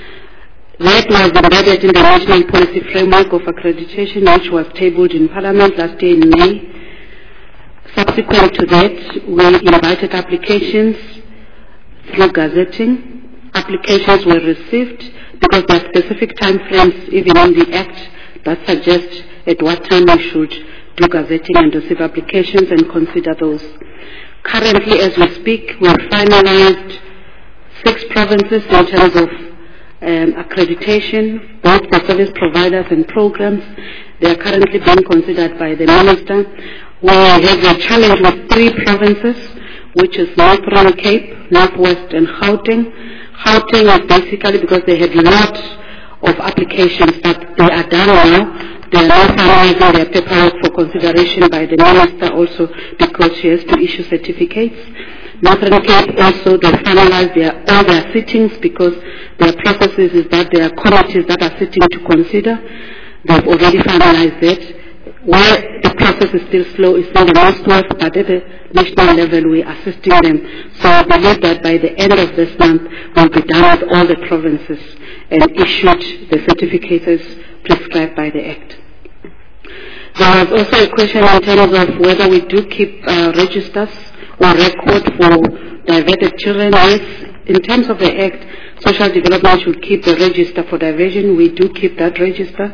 That was embedded in the National Policy Framework of Accreditation, which was tabled in Parliament last year in May. Subsequent to that, we invited applications through gazetting. Applications were received because there are specific time frames, even in the Act, that suggest at what time we should do gazetting and receive applications and consider those. Currently, as we speak, we have finalized six provinces in terms of um, accreditation, both for service providers and programs. They are currently being considered by the Minister. We have a challenge with three provinces, which is Northern Cape, Northwest, and Gauteng. Gauteng is basically because they had lots of applications, but they are done now. They are now finalizing their paperwork for consideration by the Minister also because she has to issue certificates. Northern Cape also, they finalize their, all their sittings because their processes is that there are committees that are sitting to consider. They've already finalized that. Where the process is still slow is in the Northwest, but at the national level we are assisting them. So I believe that by the end of this month we'll be done with all the provinces and issued the certificates as prescribed by the Act. There was also a question in terms of whether we do keep uh, registers or record for diverted children. Yes, in terms of the Act, Social Development should keep the register for diversion. We do keep that register.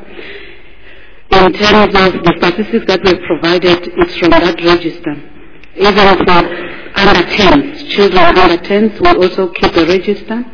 In terms of the statistics that we've provided, it's from that register. Even for under tens, children under tens, we also keep the register.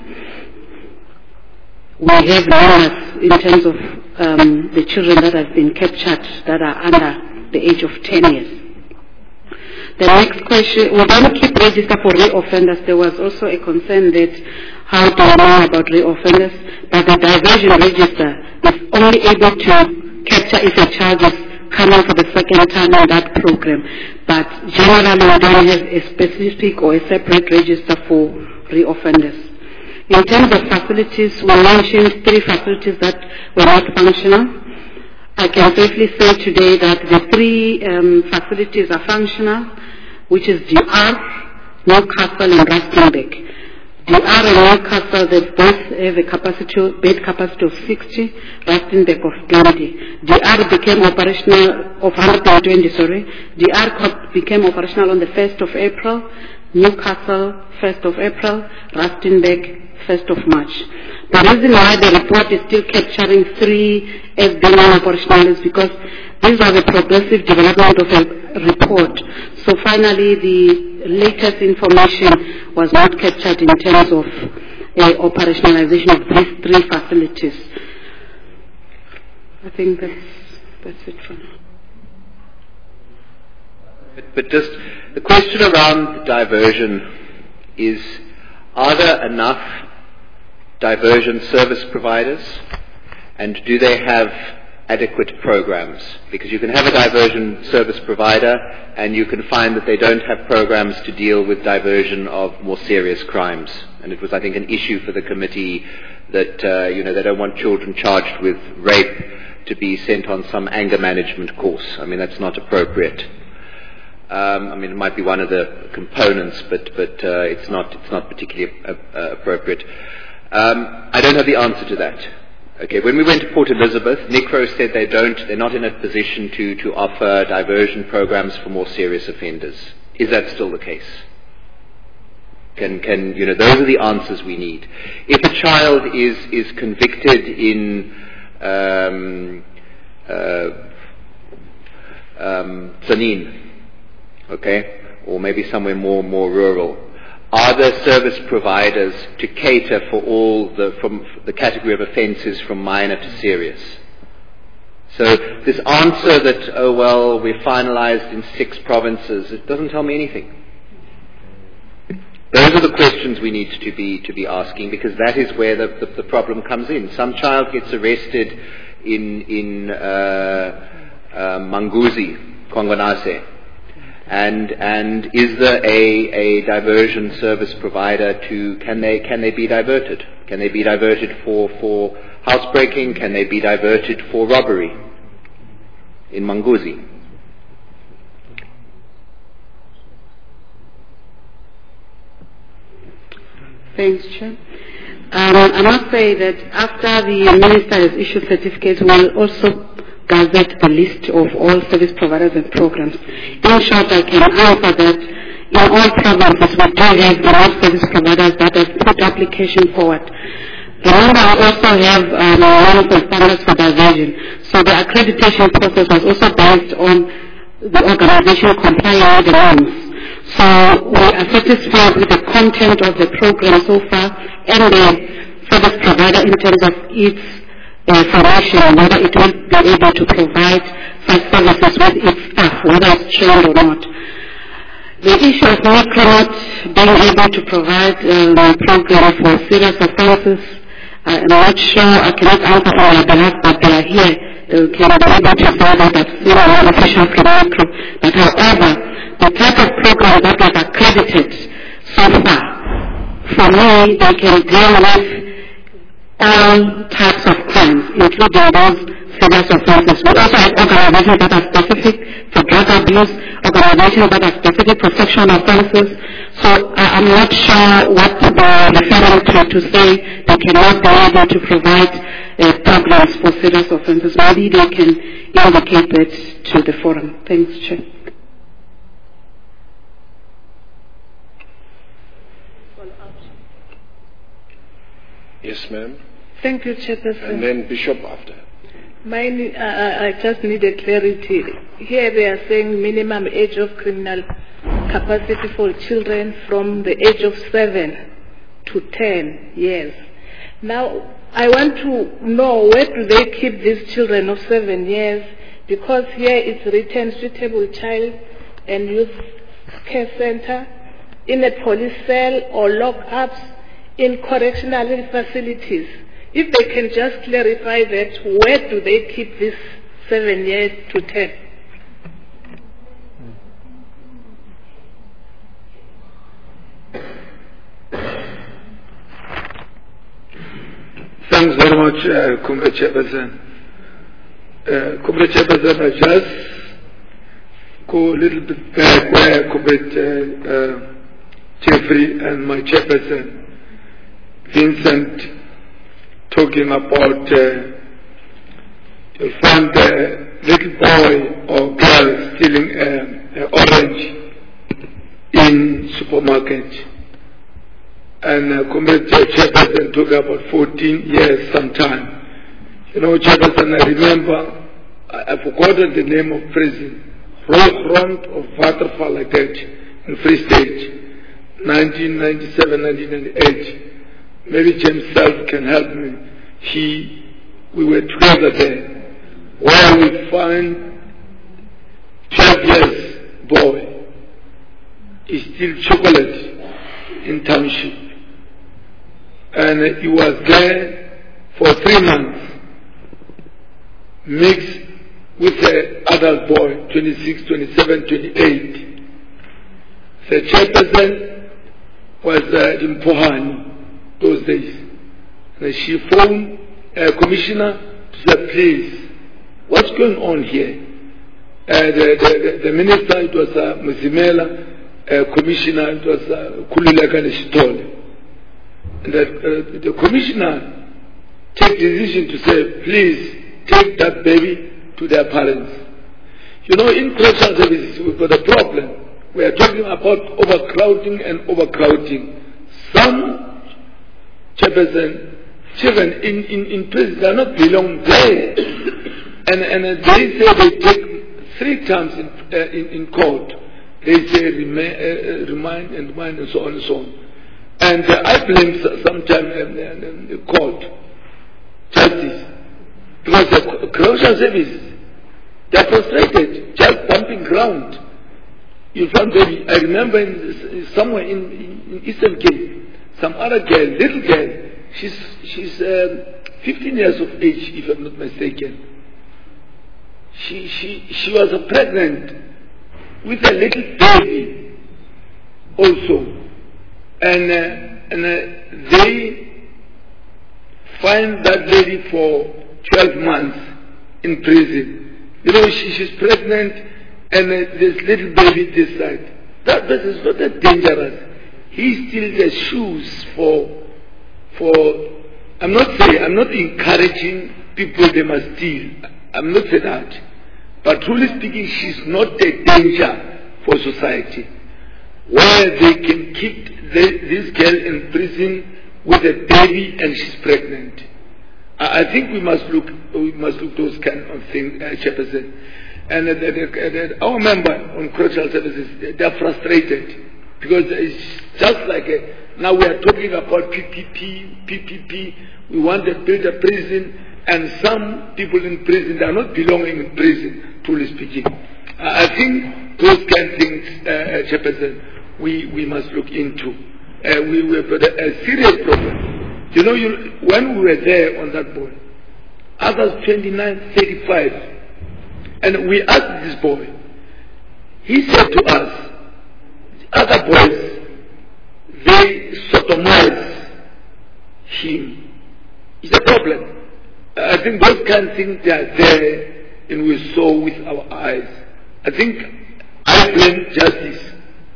We have numbers in terms of um, the children that have been captured that are under the age of ten years. The next question, we don't keep register for reoffenders. There was also a concern that how do we know about reoffenders, but the diversion register is only able to capture if a child is coming for the second time in that program. But generally we don't have a specific or a separate register for reoffenders. In terms of facilities, we mentioned three facilities that were not functional. I can safely say today that the three um, facilities are functional, which is D R, Newcastle and Rustenburg. D R and Newcastle, they both have a capacity, bed capacity of sixty, Rustenburg of twenty. D R became operational of one hundred twenty, sorry. D R became operational on the first of April, Newcastle first of April, Rustenburg first of March. The reason why the report is still capturing three as being non-operational is because this was a progressive development of a report. So finally the latest information was not captured in terms of uh, operationalization of these three facilities. I think that's, that's it for now. But, but just the question around diversion is, are there enough diversion service providers, and do they have adequate programs? Because you can have a diversion service provider and you can find that they don't have programs to deal with diversion of more serious crimes. And it was, I think, an issue for the committee that uh, you know, they don't want children charged with rape to be sent on some anger management course. I mean, that's not appropriate. Um, I mean, it might be one of the components, but but uh, it's not it's not particularly uh, uh, appropriate. Um, I don't have the answer to that. Okay, when we went to Port Elizabeth, NICRO said they don't, they're not in a position to, to offer diversion programs for more serious offenders. Is that still the case? Can, can, you know, those are the answers we need. If a child is, is convicted in, um, uh, um, Zanin, okay, or maybe somewhere more, more rural, are there service providers to cater for all the, from the category of offences from minor to serious? So this answer that, oh well, we're finalised in six provinces, it doesn't tell me anything. Those are the questions we need to be, to be asking, because that is where the, the, the problem comes in. Some child gets arrested in, in uh, uh, Manguzi, Kongonase. And and is there a, a diversion service provider to, can they can they be diverted? Can they be diverted for, for housebreaking? Can they be diverted for robbery in Manguzi? Thanks, Chair. Um, I must say that after the Minister has issued certificates, we'll also gazette the list of all service providers and programs. In short, I can answer that in all provinces we do have enough service providers that have put application forward. Remember, I also have um, norms and standards for diversion. So the accreditation process was also based on the organization complying with the norms. So we are satisfied with the content of the program so far and the service provider in terms of its information, whether it will be able to provide such services with its staff, whether it's trained or not. The issue of NICRO not being able to provide um, a program for serious offences, uh, I'm not sure, I cannot answer on their behalf, but they are here. They can be able to say that I've seen an official from NICRO. But however, the type of program that was accredited so far, for me, they can deal with all types of crimes, including those serious offences. We also have organizations that are specific for drug abuse, organizations that are specific for sexual offences. So uh, I'm not sure what they're referring to to say they cannot be able to provide uh, programs for serious offences. Maybe they can indicate that to the forum. Thanks, Chair. Yes, ma'am. Thank you, Chairperson. And then Bishop after. Mine, uh, I just needed clarity. Here they are saying minimum age of criminal capacity for children from the age of seven to ten years. Now, I want to know where do they keep these children of seven years, because here it's written suitable child and youth care center, in a police cell or lockups, in correctional facilities. If they can just clarify that, where do they keep this seven years to ten? Thanks very much, uh, Comrade Chairperson. Uh, Comrade Chairperson, I just go a little bit back where Comrade uh, uh, Jeffrey and my Chairperson, Vincent, talking about uh, you find a little boy or girl stealing an orange in supermarket. And uh, Comrade Chairperson talking about fourteen years sometime. You know, Chairperson, I remember, I, I've forgotten the name of prison, Front of Waterfall like that, in Free State, nineteen ninety-seven, nineteen ninety-eight. Maybe James Self can help me. He, we were together there, where we find twelve years boy, he steals chocolate in township. And he was there for three months, mixed with an adult boy, twenty-six, twenty-seven, twenty-eight. The chairperson was uh, in Pohani those days. And she phoned a commissioner to say, please, what's going on here? Uh, the, the, the minister, it was uh, Mzimela, uh, commissioner, it was uh, Kululeka Neshitole. And that, uh, the commissioner take decision to say, please take that baby to their parents. You know, in correctional services, we've got a problem. We are talking about overcrowding and overcrowding. Some chairperson, children in, in, in prison are not belong there. and and they say they take three times in, uh, in, in court. They say remain, uh, remind and remind and so on and so on. And uh, I blame sometimes uh, the court, justice, because the correctional services, they are frustrated, just dumping ground. You find baby. I remember in, somewhere in, in, in Eastern Cape, some other girl, little girl, she's she's um, fifteen years of age, if I'm not mistaken. She she she was pregnant with a little baby, also, and uh, and uh, they fined that lady for twelve months in prison. You know, she, she's pregnant. And uh, this little baby this side. That that is not that dangerous. He steals the shoes for, for, I'm not saying, I'm not encouraging people they must steal. I'm not saying that. But truly speaking, she's not a danger for society. Where they can keep the, this girl in prison with a baby and she's pregnant. I, I think we must look, we must look those kind of things, uh, Chairperson. And uh, the, the, our member on correctional services, they are frustrated because it's just like a, now we are talking about P P P, P P P. We want to build a prison, and some people in prison they are not belonging in prison, truly speaking. Uh, I think those kind of things, uh, Chairperson, we we must look into. Uh, we we have got a, a serious problem. You know, you, when we were there on that board, others twenty-nine, thirty-five. And we asked this boy, he said to us, other boys, they sodomize him. It's a problem. I think those kind of things, they are there and we saw with our eyes. I think I blame justice.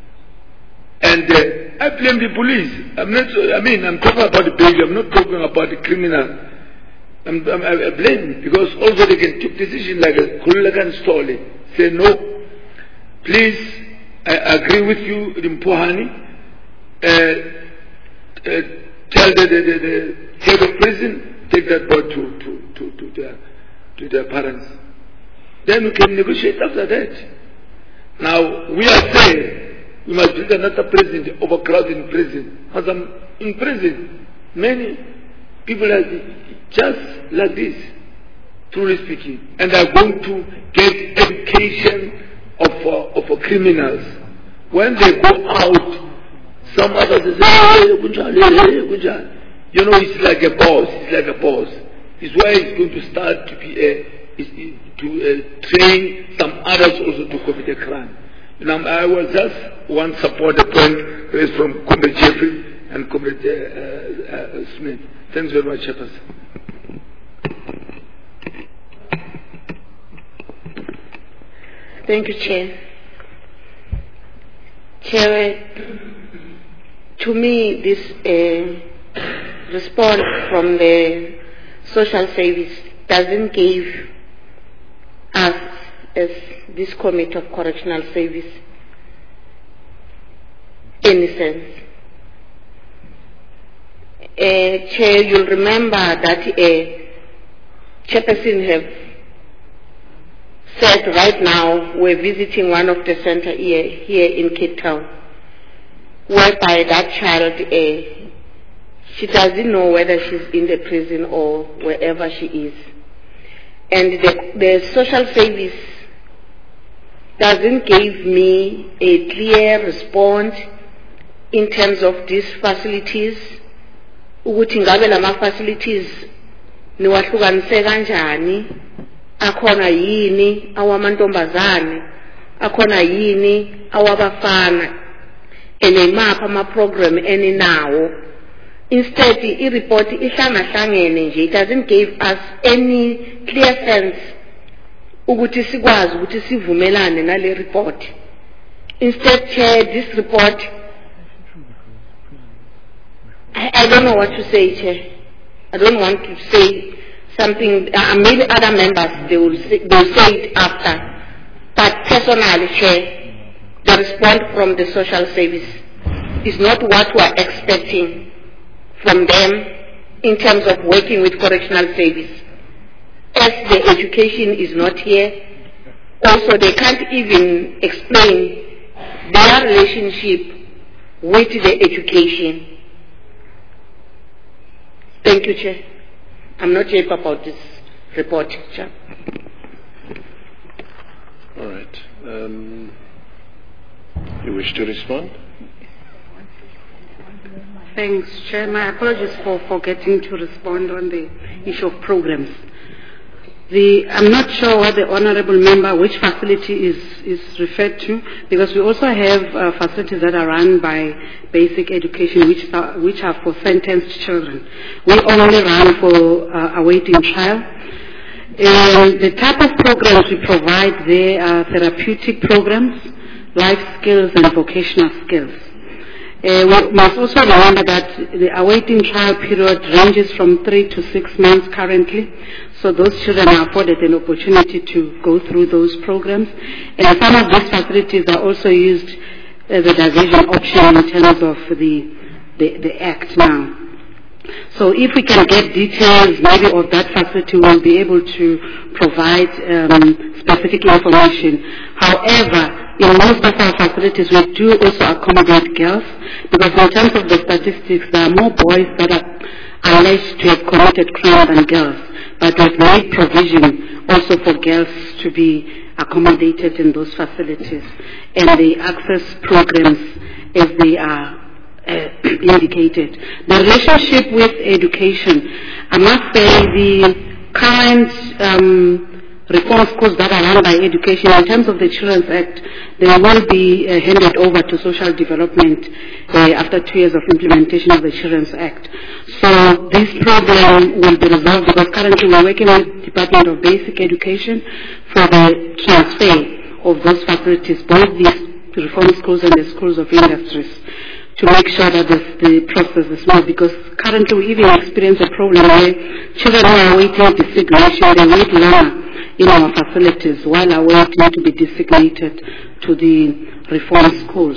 And uh, I blame the police. I'm not, I mean, I'm talking about the baby, I'm not talking about the criminal. I'm, I'm, I blame because also they can take decision like a Kululagan story. Say no, please, I agree with you, Rimpohani. Uh, uh, tell the, the, the, the head of prison, take that boy to, to, to, to, their, to their parents. Then we can negotiate after that. Now, we are saying we must build another prison, overcrowded in prison. Because I'm in prison, many people are just like this, truly speaking, and are going to get education of uh, of uh, criminals. When they go out, some others say, hey, Gunjal, hey, Gunjal. You know, it's like a boss. It's like a boss. It's why it's going to start to be a is, to uh, train some others also to commit a crime. You know, I was just one support the point raised from Comrade Jeffrey and Comrade uh, uh, Smith. Thanks very much, Chairperson. Thank you, Chair. Chair, to me, this uh, response from the social service doesn't give us, as this Committee of Correctional Service, any sense. Uh, Chair, you'll remember that uh, Chairperson have said right now we're visiting one of the centers here, here in Cape Town, whereby that child, uh, she doesn't know whether she's in the prison or wherever she is. And the, the social service doesn't give me a clear response in terms of these facilities. Ukuthi ngabe lama facilities niwahlukanise kanjani, akhona yini awamantombazane, akhona yini awabafana, enemapha ama program eninawo. Instead, i-report ihlangahlangene nje, it doesn't give us any clear sense ukuthi sikwazi ukuthi sivumelane nale report. Instead, Chair, this report, I, I don't know what to say, Chair. I don't want to say something, uh, maybe other members, they will say, they will say it after. But personally, Chair, the response from the social service is not what we are expecting from them in terms of working with correctional service. As the education is not here, also they can't even explain their relationship with the education. Thank you, Chair. I'm not happy about this report, Chair. All right. Um, you wish to respond? Thanks, Chair. My apologies for forgetting to respond on the issue of programs. The, I'm not sure what the honourable member, which facility is, is referred to, because we also have uh, facilities that are run by basic education, which are, which are for sentenced children. We only run for uh, awaiting trial. And the type of programs we provide there are therapeutic programs, life skills, and vocational skills. Uh, we must also remember that the awaiting trial period ranges from three to six months currently, so those children are afforded an opportunity to go through those programs. And some of these facilities are also used as a diversion option in terms of the, the, the Act now. So if we can get details maybe of that facility, we'll be able to provide um, specific information. However, in most of our facilities, we do also accommodate girls, because in terms of the statistics, there are more boys that are alleged to have committed crime than girls. But we've made provision also for girls to be accommodated in those facilities. And the access programs as they are uh, indicated. The relationship with education, I must say the current um, reform schools that are run by education, in terms of the Children's Act, they will be uh, handed over to social development uh, after two years of implementation of the Children's Act. So this problem will be resolved, because currently we're working with the Department of Basic Education for the transfer of those facilities, both the reform schools and the schools of industries, to make sure that this, the process is smooth, because currently we even experience a problem where children who are waiting designation, they wait longer in our facilities while awaiting to be designated to the reform schools.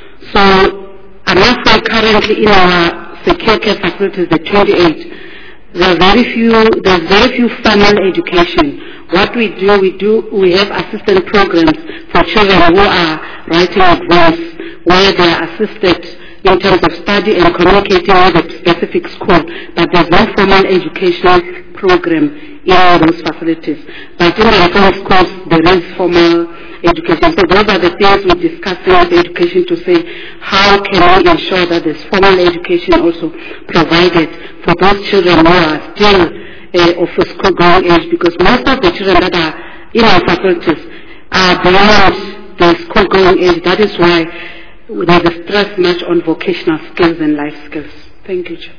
So I must say currently in our secure care facilities, the twenty-eight, there are very few, there's very few formal education. What we do, we do, we have assistant programs for children who are writing exams, where they are assisted in terms of study and communicating with a specific school, but there's no formal educational program in those facilities. But in the reform schools, there is formal education. So those are the things we're discussing with education to say, how can we ensure that there's formal education also provided for those children who are still uh, of a school-going age, because most of the children that are in our facilities are beyond the school-going age. That is why there's a stress much on vocational skills and life skills. Thank you, Chair.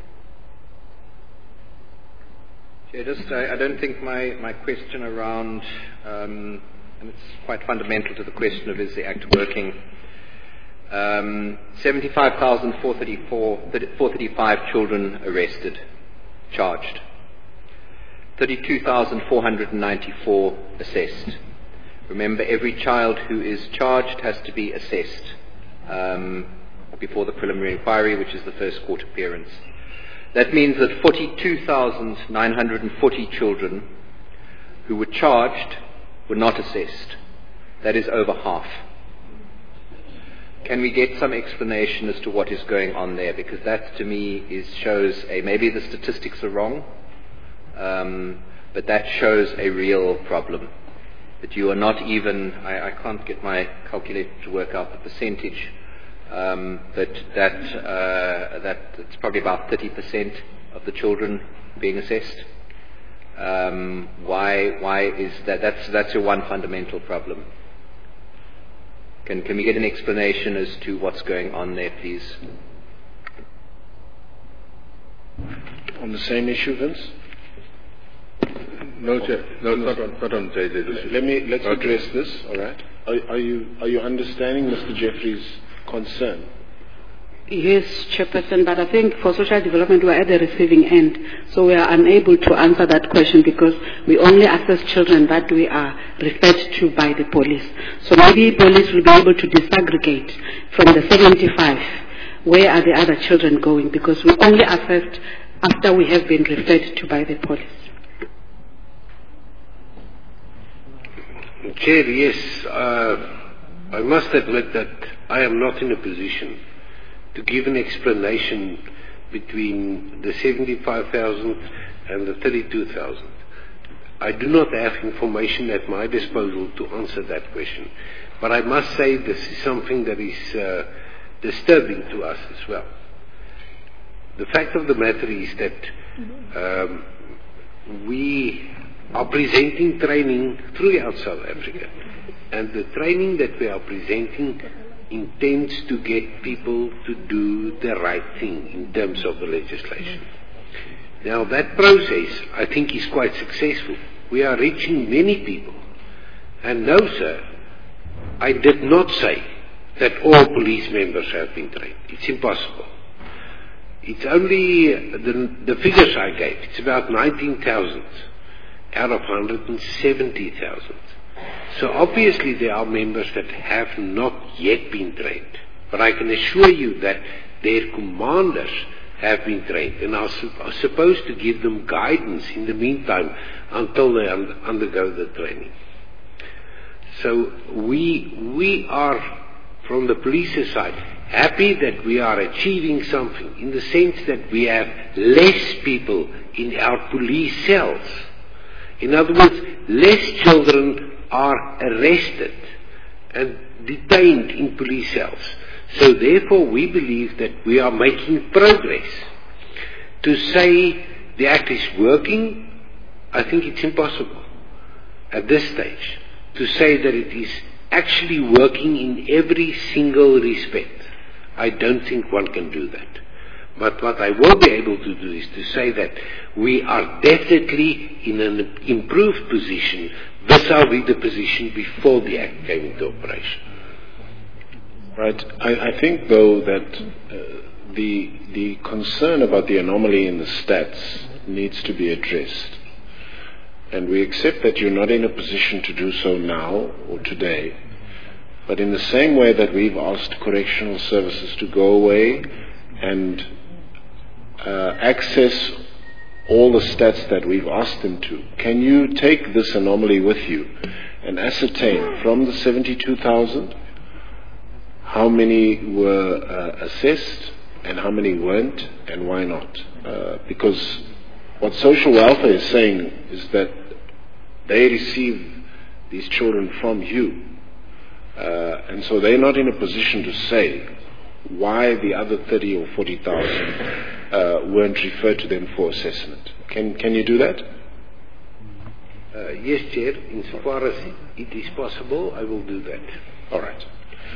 Chair, just, I, I don't think my, my question around, um, and it's quite fundamental to the question of is the Act working, um, seventy-five thousand four hundred thirty-five children arrested, charged, thirty-two thousand four hundred ninety-four assessed. Remember, every child who is charged has to be assessed um, before the preliminary inquiry, which is the first court appearance. That means that forty-two thousand nine hundred forty children who were charged were not assessed. That is over half. Can we get some explanation as to what is going on there? Because that, to me, is, shows a, maybe the statistics are wrong, um, but that shows a real problem. That you are not even, I, I can't get my calculator to work out the percentage, um, but that, uh, that it's probably about thirty percent of the children being assessed. Um, why, why is that? That's, that's your one fundamental problem. Can, can we get an explanation as to what's going on there, please? On the same issue, Vince? No, Chair. No, not on, not on J J's. Let me, let's okay. address this, all right? Are, are, you, are you understanding Mister Jeffrey's concern? Yes, Chairperson, but I think for social development we are at the receiving end, so we are unable to answer that question because we only assess children that we are referred to by the police. So maybe police will be able to disaggregate from the seventy-five, where are the other children going, because we only assessed after we have been referred to by the police. Chair, yes, uh, I must admit that I am not in a position to give an explanation between the seventy-five thousand and the thirty-two thousand. I do not have information at my disposal to answer that question. But I must say this is something that is uh, disturbing to us as well. The fact of the matter is that um, we are presenting training throughout South Africa. And the training that we are presenting intends to get people to do the right thing in terms of the legislation. Now that process, I think, is quite successful. We are reaching many people. And no, sir, I did not say that all police members have been trained. It's impossible. It's only the, the figures I gave. It's about nineteen thousand out of one hundred seventy thousand. So obviously there are members that have not yet been trained. But I can assure you that their commanders have been trained and are, su- are supposed to give them guidance in the meantime until they un- undergo the training. So we, we are, from the police side, happy that we are achieving something in the sense that we have less people in our police cells. In other words, less children are arrested and detained in police cells. So therefore we believe that we are making progress. To say the act is working, I think it's impossible at this stage. To say that it is actually working in every single respect, I don't think one can do that. But what I will be able to do is to say that we are definitely in an improved position vis-à-vis the position before the Act came into operation. Right. I, I think, though, that uh, the the concern about the anomaly in the stats needs to be addressed. And we accept that you're not in a position to do so now or today. But in the same way that we've asked correctional services to go away and uh, access all the stats that we've asked them to, can you take this anomaly with you and ascertain from the seventy-two thousand how many were uh, assessed and how many weren't, and why not? Uh, because what social welfare is saying is that they receive these children from you. Uh, and so they're not in a position to say why the other thirty or forty thousand uh, weren't referred to them for assessment. Can can you do that? Uh, yes, Chair. Insofar as it is possible, I will do that. All right.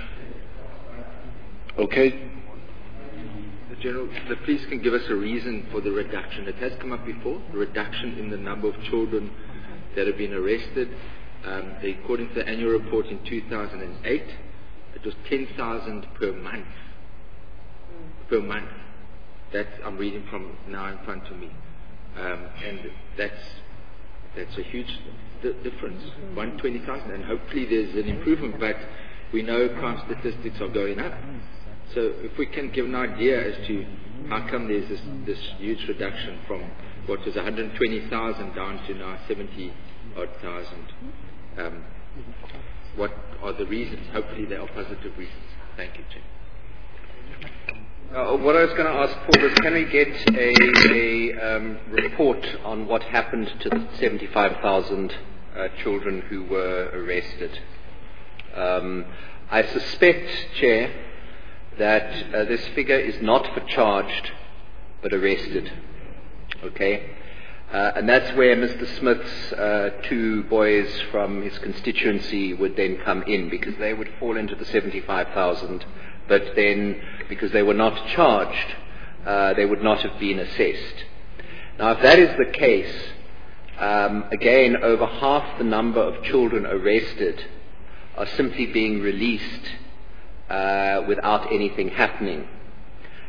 Okay. The General, the police can give us a reason for the reduction. It has come up before, the reduction in the number of children that have been arrested. Um, they, according to the annual report in two thousand eight, it was ten thousand per month. Per month. That's, I'm reading from now in front of me. Um, and that's that's a huge di- difference, one hundred twenty thousand. And hopefully there's an improvement, but we know crime statistics are going up. So if we can give an idea as to how come there's this, this huge reduction from what was one hundred twenty thousand down to now seventy odd thousand. Um, what are the reasons? Hopefully they are positive reasons. Thank you, Chair. Uh, what I was going to ask for was, can we get a, a um, report on what happened to the seventy-five thousand uh, children who were arrested? Um, I suspect, Chair, that uh, this figure is not for charged, but arrested. Okay? Uh, and that's where Mister Smith's uh, two boys from his constituency would then come in, because they would fall into the seventy-five thousand, but then, because they were not charged, uh, they would not have been assessed. Now, if that is the case, um, again, over half the number of children arrested are simply being released uh, without anything happening.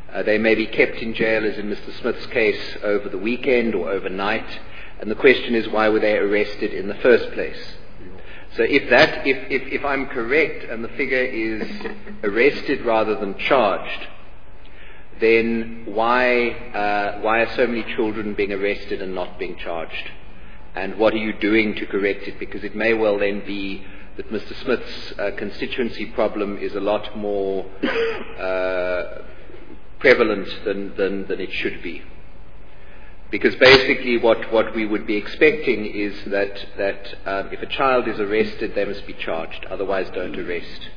Uh, they may be kept in jail, as in Mister Smith's case, over the weekend or overnight. And the question is, why were they arrested in the first place? So if that, if, if, if I'm correct and the figure is arrested rather than charged, then why, uh, why are so many children being arrested and not being charged? And what are you doing to correct it? Because it may well then be that Mister Smith's uh, constituency problem is a lot more uh, prevalent than, than, than it should be. Because basically what, what we would be expecting is that, that um, if a child is arrested, they must be charged. Otherwise, don't arrest.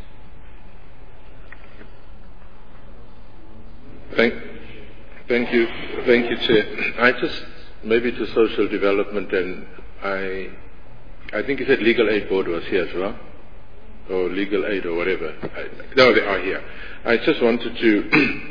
Thank, thank you. Thank you, Chair. I just, maybe to social development, and I, I think you said Legal Aid Board was here as well, or Legal Aid or whatever. I, no, they are here. I just wanted to...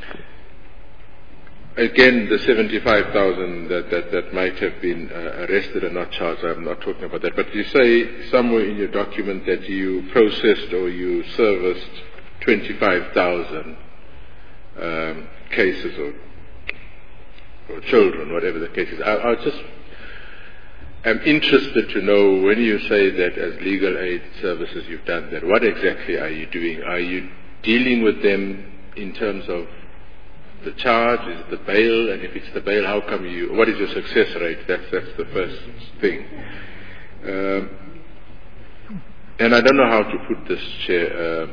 Again, the seventy-five thousand that, that, that might have been uh, arrested and not charged, I'm not talking about that. But you say somewhere in your document that you processed or you serviced twenty-five thousand um, cases or, or children, whatever the case is. I, I just am interested to know, when you say that as legal aid services you've done that, what exactly are you doing? Are you dealing with them in terms of the charge, is it the bail, and if it's the bail, how come you, what is your success rate? That's, that's the first thing. Um, and I don't know how to put this, Chair.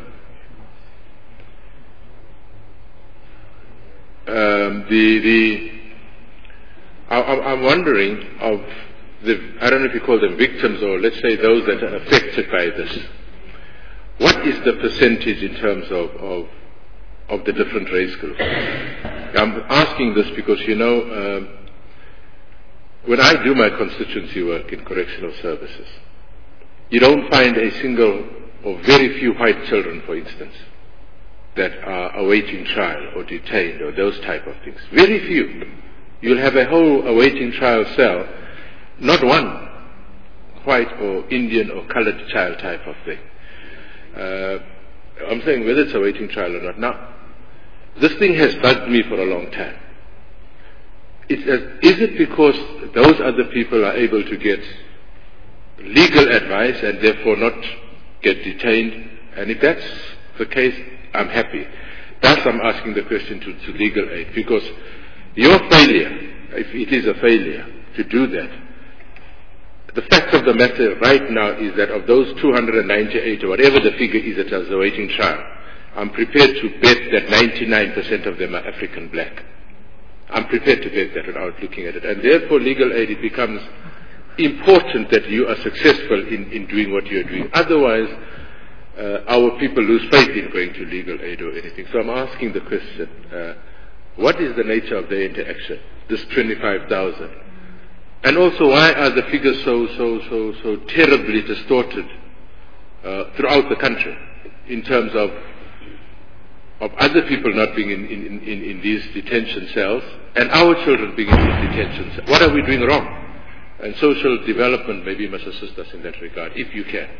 Um, um, the, the, I, I'm wondering of the, I don't know if you call them victims or let's say those that are affected by this. What is the percentage in terms of, of of the different race groups? I'm asking this because, you know, um, when I do my constituency work in correctional services, you don't find a single or very few white children, for instance, that are awaiting trial or detained or those type of things. Very few. You'll have a whole awaiting trial cell, not one white or Indian or colored child type of thing. Uh, I'm saying whether it's awaiting trial or not. Now, this thing has bugged me for a long time. It's a, is it because those other people are able to get legal advice and therefore not get detained? And if that's the case, I'm happy. Thus, I'm asking the question to, to legal aid, because your failure, if it is a failure to do that, the fact of the matter right now is that of those two hundred ninety-eight, or whatever the figure is that is awaiting trial, I'm prepared to bet that ninety-nine percent of them are African black. I'm prepared to bet that without looking at it. And therefore, legal aid, it becomes important that you are successful in, in doing what you're doing. Otherwise, uh, our people lose faith in going to legal aid or anything. So I'm asking the question, uh, what is the nature of their interaction, this twenty-five thousand? And also, why are the figures so, so, so, so terribly distorted uh, throughout the country in terms of of other people not being in, in, in, in these detention cells and our children being in these detention cells? What are we doing wrong? And social development maybe must assist us in that regard, if you can.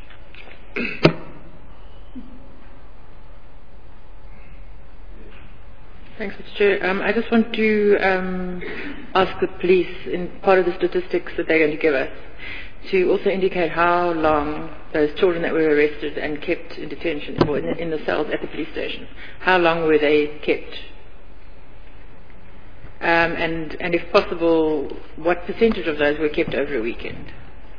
Thanks, Mister Chair. Um, I just want to um, ask the police, in part of the statistics that they're going to give us, to also indicate how long those children that were arrested and kept in detention or in the, in the cells at the police station, how long were they kept? Um, and, and if possible, what percentage of those were kept over a weekend?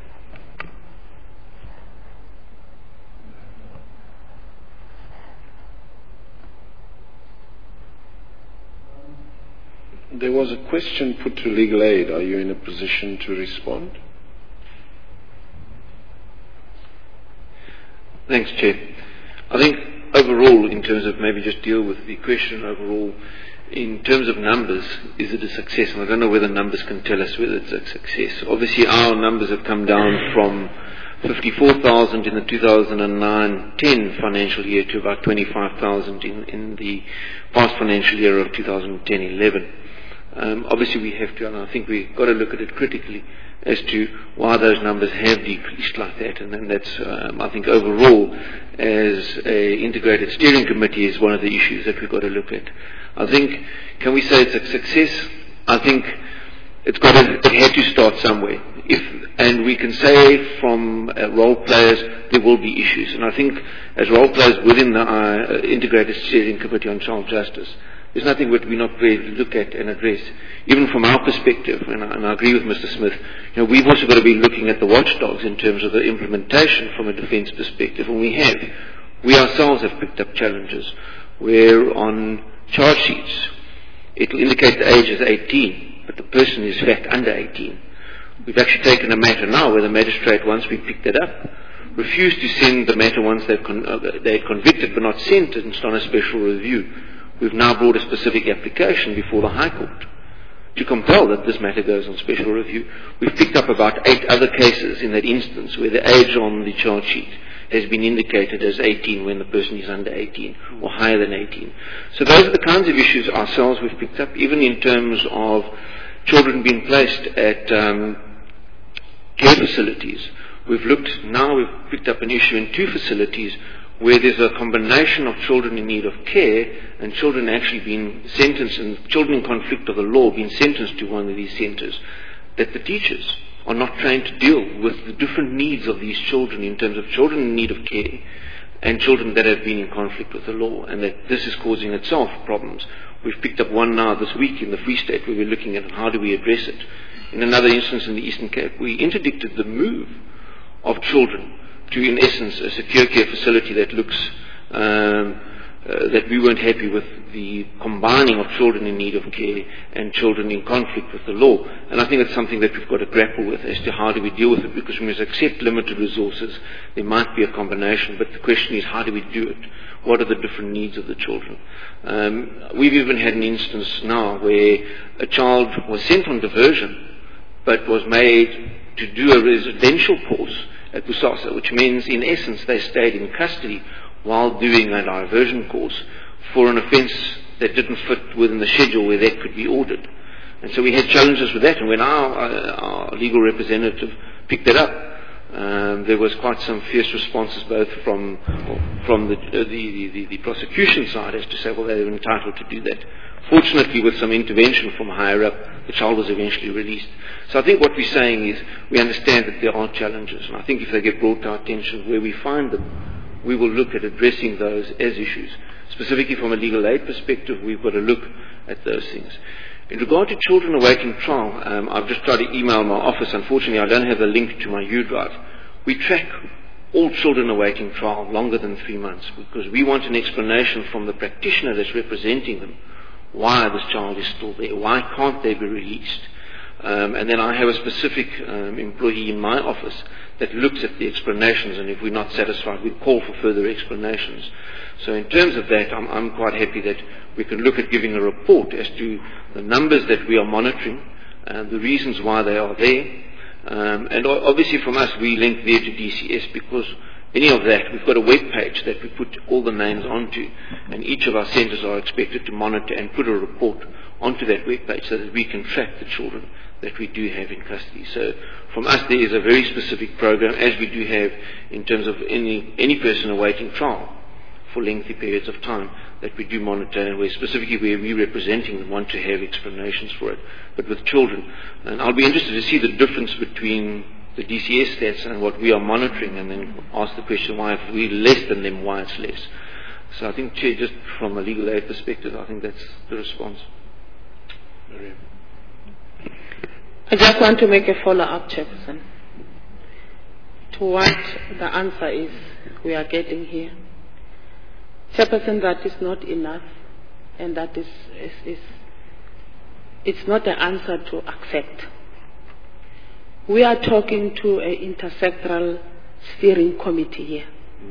There was a question put to legal aid. Are you in a position to respond? Thanks, Chair. I think overall, in terms of maybe just deal with the question overall, in terms of numbers, is it a success? And I don't know whether numbers can tell us whether it's a success. Obviously, our numbers have come down from fifty-four thousand in the two thousand nine ten financial year to about twenty-five thousand in, in the past financial year of two thousand ten eleven. Um, obviously, we have to, and I think we've got to look at it critically, as to why those numbers have decreased like that. And, and that's, um, I think, overall, as a integrated steering committee, is one of the issues that we've got to look at. I think, can we say it's a success? I think it's got to, it had to start somewhere. If, and we can say from uh, role players there will be issues. And I think as role players within the uh, integrated steering committee on child justice, there's nothing that we're not prepared to look at and address. Even from our perspective, and I, and I agree with Mister Smith, you know, we've also got to be looking at the watchdogs in terms of the implementation from a defence perspective, and we have. We ourselves have picked up challenges where on charge sheets it will indicate the age as eighteen, but the person is in fact under eighteen. We've actually taken a matter now where the magistrate, once we picked it up, refused to send the matter once they've con- uh, they'd convicted but not sentenced on a special review. We've now brought a specific application before the High Court to compel that this matter goes on special review. We've picked up about eight other cases in that instance where the age on the charge sheet has been indicated as eighteen when the person is under eighteen or higher than eighteen. So those are the kinds of issues ourselves we've picked up, even in terms of children being placed at um, care facilities. We've looked, now we've picked up an issue in two facilities where there's a combination of children in need of care and children actually being sentenced, and children in conflict of the law being sentenced to one of these centres, that the teachers are not trained to deal with the different needs of these children in terms of children in need of care and children that have been in conflict with the law, and that this is causing itself problems. We've picked up one now this week in the Free State where we're looking at how do we address it. In another instance in the Eastern Cape, we interdicted the move of children to, in essence, a secure care facility that looks, um, uh, that we weren't happy with the combining of children in need of care and children in conflict with the law. And I think it's something that we've got to grapple with as to how do we deal with it, because we must accept limited resources. There might be a combination, but the question is how do we do it? What are the different needs of the children? Um, we've even had an instance now where a child was sent on diversion but was made to do a residential course at Busasa, which means in essence they stayed in custody while doing a diversion course for an offence that didn't fit within the schedule where that could be ordered. And so we had challenges with that, and when our, uh, our legal representative picked it up, um, there was quite some fierce responses both from from the, uh, the, the, the prosecution side as to say, well, they were entitled to do that. Fortunately, with some intervention from higher up, the child was eventually released. So I think what we're saying is we understand that there are challenges, and I think if they get brought to our attention where we find them, we will look at addressing those as issues. Specifically from a legal aid perspective, we've got to look at those things. In regard to children awaiting trial, um, I've just tried to email my office. Unfortunately, I don't have the link to my U drive. We track all children awaiting trial longer than three months because we want an explanation from the practitioner that's representing them why this child is still there, why can't they be released. Um, and then I have a specific um, employee in my office that looks at the explanations, and if we're not satisfied, we call for further explanations. So in terms of that, I'm, I'm quite happy that we can look at giving a report as to the numbers that we are monitoring, and the reasons why they are there. Um, and obviously from us, we link there to D C S because any of that, we've got a web page that we put all the names onto, and each of our centres are expected to monitor and put a report onto that web page so that we can track the children that we do have in custody. So from us, there is a very specific program, as we do have in terms of any, any person awaiting trial for lengthy periods of time, that we do monitor, and where specifically where we representing them want to have explanations for it. But with children, and I'll be interested to see the difference between the D C S stats and what we are monitoring, and then ask the question why if we're less than them, why it's less. So I think, Chair, just from a legal aid perspective, I think that's the response. I just want to make a follow-up, Chairperson, to what the answer is we are getting here. Chairperson, that is not enough, and that is, is, is it's not the answer to accept. We are talking to an intersectoral steering committee here.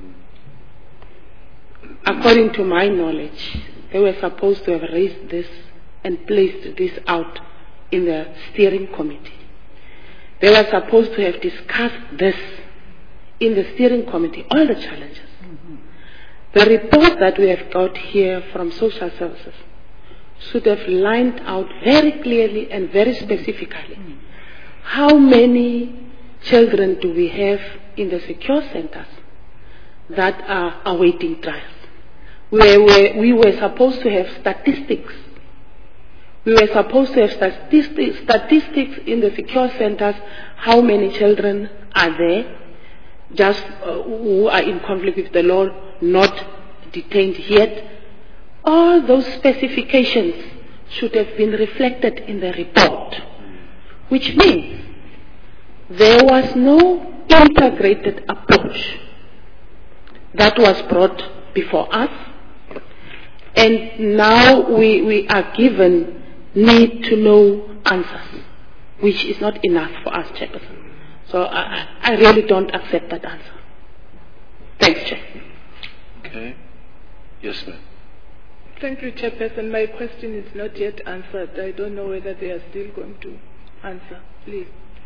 According to my knowledge, they were supposed to have raised this and placed this out in the steering committee. They were supposed to have discussed this in the steering committee, all the challenges. Mm-hmm. The report that we have got here from social services should have lined out very clearly and very specifically mm-hmm. how many children do we have in the secure centers that are awaiting trials? We were, we were supposed to have statistics. We were supposed to have statistics, statistics in the secure centers, how many children are there, just uh, who are in conflict with the law, not detained yet. All those specifications should have been reflected in the report, which means there was no integrated approach that was brought before us, and now we, we are given need to know answers, which is not enough for us, Chairperson. So I, I really don't accept that answer. Thanks, Chair. Okay. Yes, ma'am. Thank you, Chairperson. My question is not yet answered. I don't know whether they are still going to answer. Please.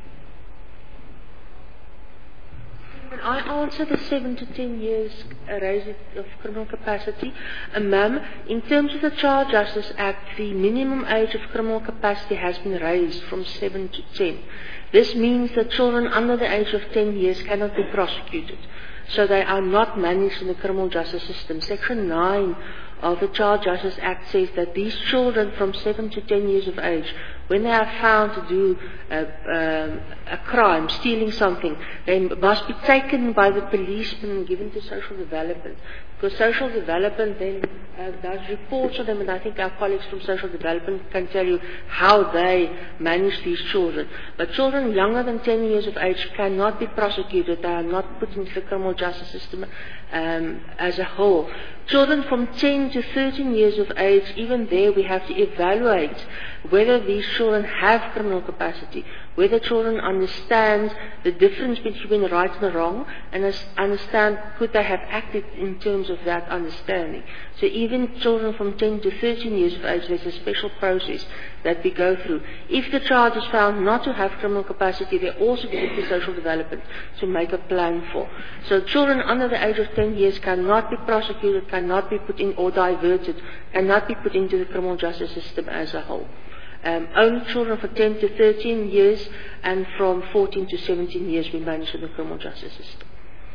When I answer the seven to ten years uh, raise of criminal capacity, uh, ma'am, in terms of the Child Justice Act, the minimum age of criminal capacity has been raised from seven to ten. This means that children under the age of ten years cannot be prosecuted, so they are not managed in the criminal justice system. Section nine of the Child Justice Act says that these children from seven to ten years of age, when they are found to do a, um, a crime, stealing something, they must be taken by the policeman and given to social development. Because social development then uh, does reports on them, and I think our colleagues from social development can tell you how they manage these children. But children younger than ten years of age cannot be prosecuted. They are not put into the criminal justice system um, as a whole. Children from ten to thirteen years of age, even there we have to evaluate whether these children have criminal capacity, whether children understand the difference between right and wrong, and understand could they have acted in terms of that understanding. So even children from ten to thirteen years of age, there's a special process that we go through. If the child is found not to have criminal capacity, they also get to social development to make a plan for. So children under the age of ten years cannot be prosecuted, cannot be put in or diverted, cannot be put into the criminal justice system as a whole. Um, only children from ten to thirteen years and from fourteen to seventeen years we manage in the criminal justice system.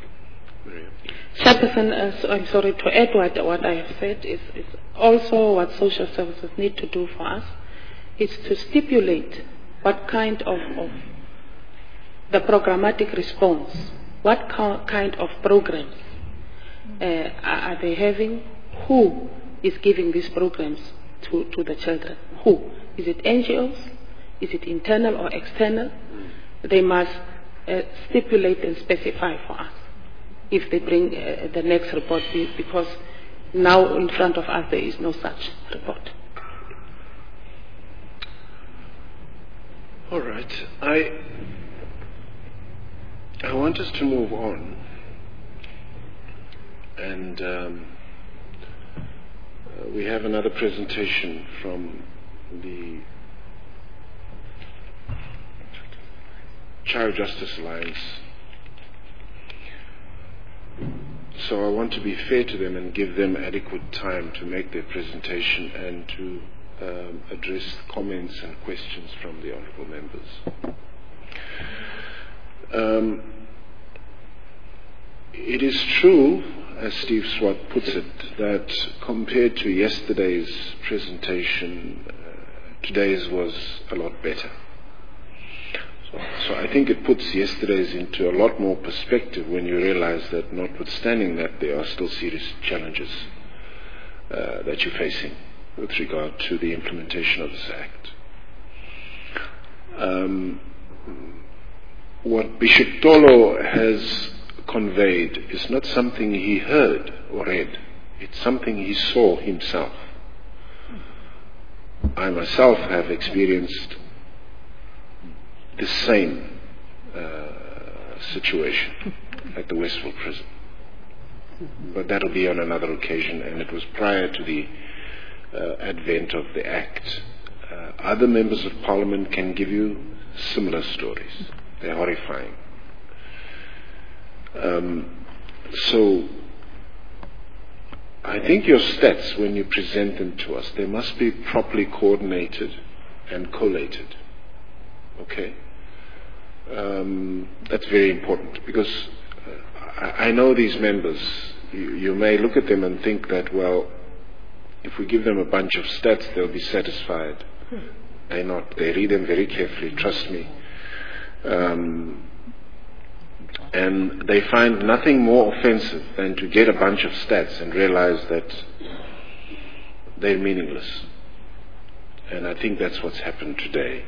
Chairperson, uh, so I'm sorry to add what, what I have said is, is also what social services need to do for us is to stipulate what kind of, of the programmatic response, what kind of programs uh, are they having, who is giving these programs to, to the children, who? Is it N G Os? Is it internal or external? They must uh, stipulate and specify for us if they bring uh, the next report, because now in front of us there is no such report. All right. I, I want us to move on. And um, uh, we have another presentation from the Child Justice Alliance. So I want to be fair to them and give them adequate time to make their presentation and to um, address comments and questions from the honourable members. Um, it is true, as Steve Swart puts it, that compared to yesterday's presentation, uh, today's was a lot better. So, so I think it puts yesterday's into a lot more perspective when you realize that, notwithstanding that, there are still serious challenges uh, that you're facing with regard to the implementation of this Act. Um, what Bishop Tolo has conveyed is not something he heard or read. It's something he saw himself. I myself have experienced the same uh, situation at the Westville prison. But that'll be on another occasion, and it was prior to the uh, advent of the Act. Uh, other members of Parliament can give you similar stories. They're horrifying. Um, so I think your stats, when you present them to us, they must be properly coordinated and collated. Okay? Um, that's very important because uh, I, I know these members. You, you may look at them and think that, well, if we give them a bunch of stats, they'll be satisfied. Hmm. They're not. They read them very carefully, trust me. Um, and they find nothing more offensive than to get a bunch of stats and realize that they're meaningless. And I think that's what's happened today.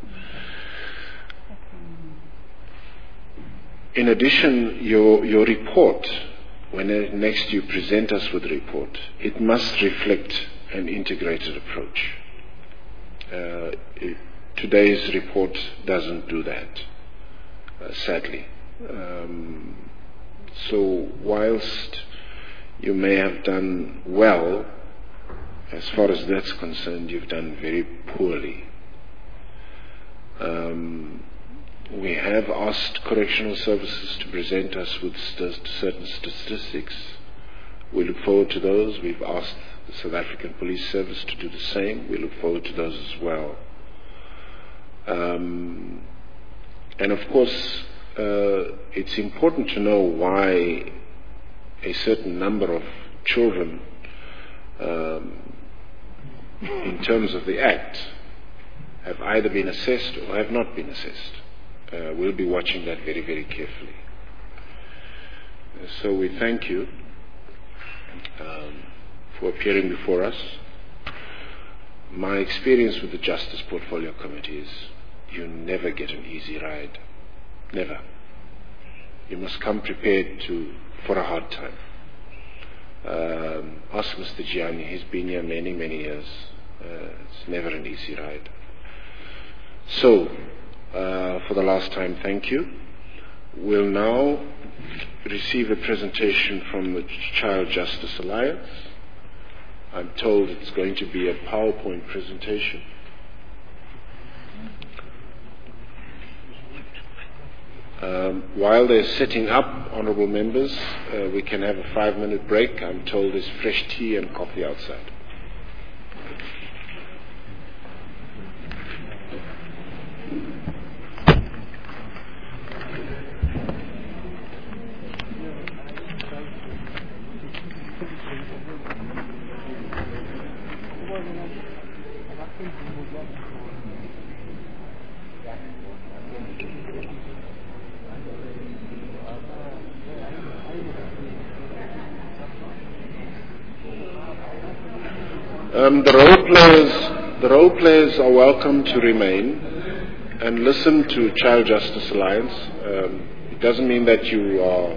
In addition, your, your report, when next you present us with a report, it must reflect an integrated approach. Uh, it, today's report doesn't do that, uh, sadly. Um, so whilst you may have done well, as far as that's concerned, you've done very poorly. Um, we have asked correctional services to present us with st- certain statistics. We look forward to those. We've asked the South African Police Service to do the same. We look forward to those as well. Um, and of course, uh, it's important to know why a certain number of children, um, in terms of the Act, have either been assessed or have not been assessed. Uh, we'll be watching that very, very carefully. Uh, so we thank you um, for appearing before us. My experience with the Justice Portfolio Committee is you never get an easy ride. Never. You must come prepared to for a hard time. Um, ask Mister Gianni, he's been here many, many years. Uh, it's never an easy ride. So, uh, for the last time, thank you. We'll now receive a presentation from the Child Justice Alliance. I'm told it's going to be a PowerPoint presentation. Um, while they're setting up, honourable members, uh, we can have a five-minute break. I'm told there's fresh tea and coffee outside. Um, the role players, the role players are welcome to remain and listen to Child Justice Alliance. Um, it doesn't mean that you are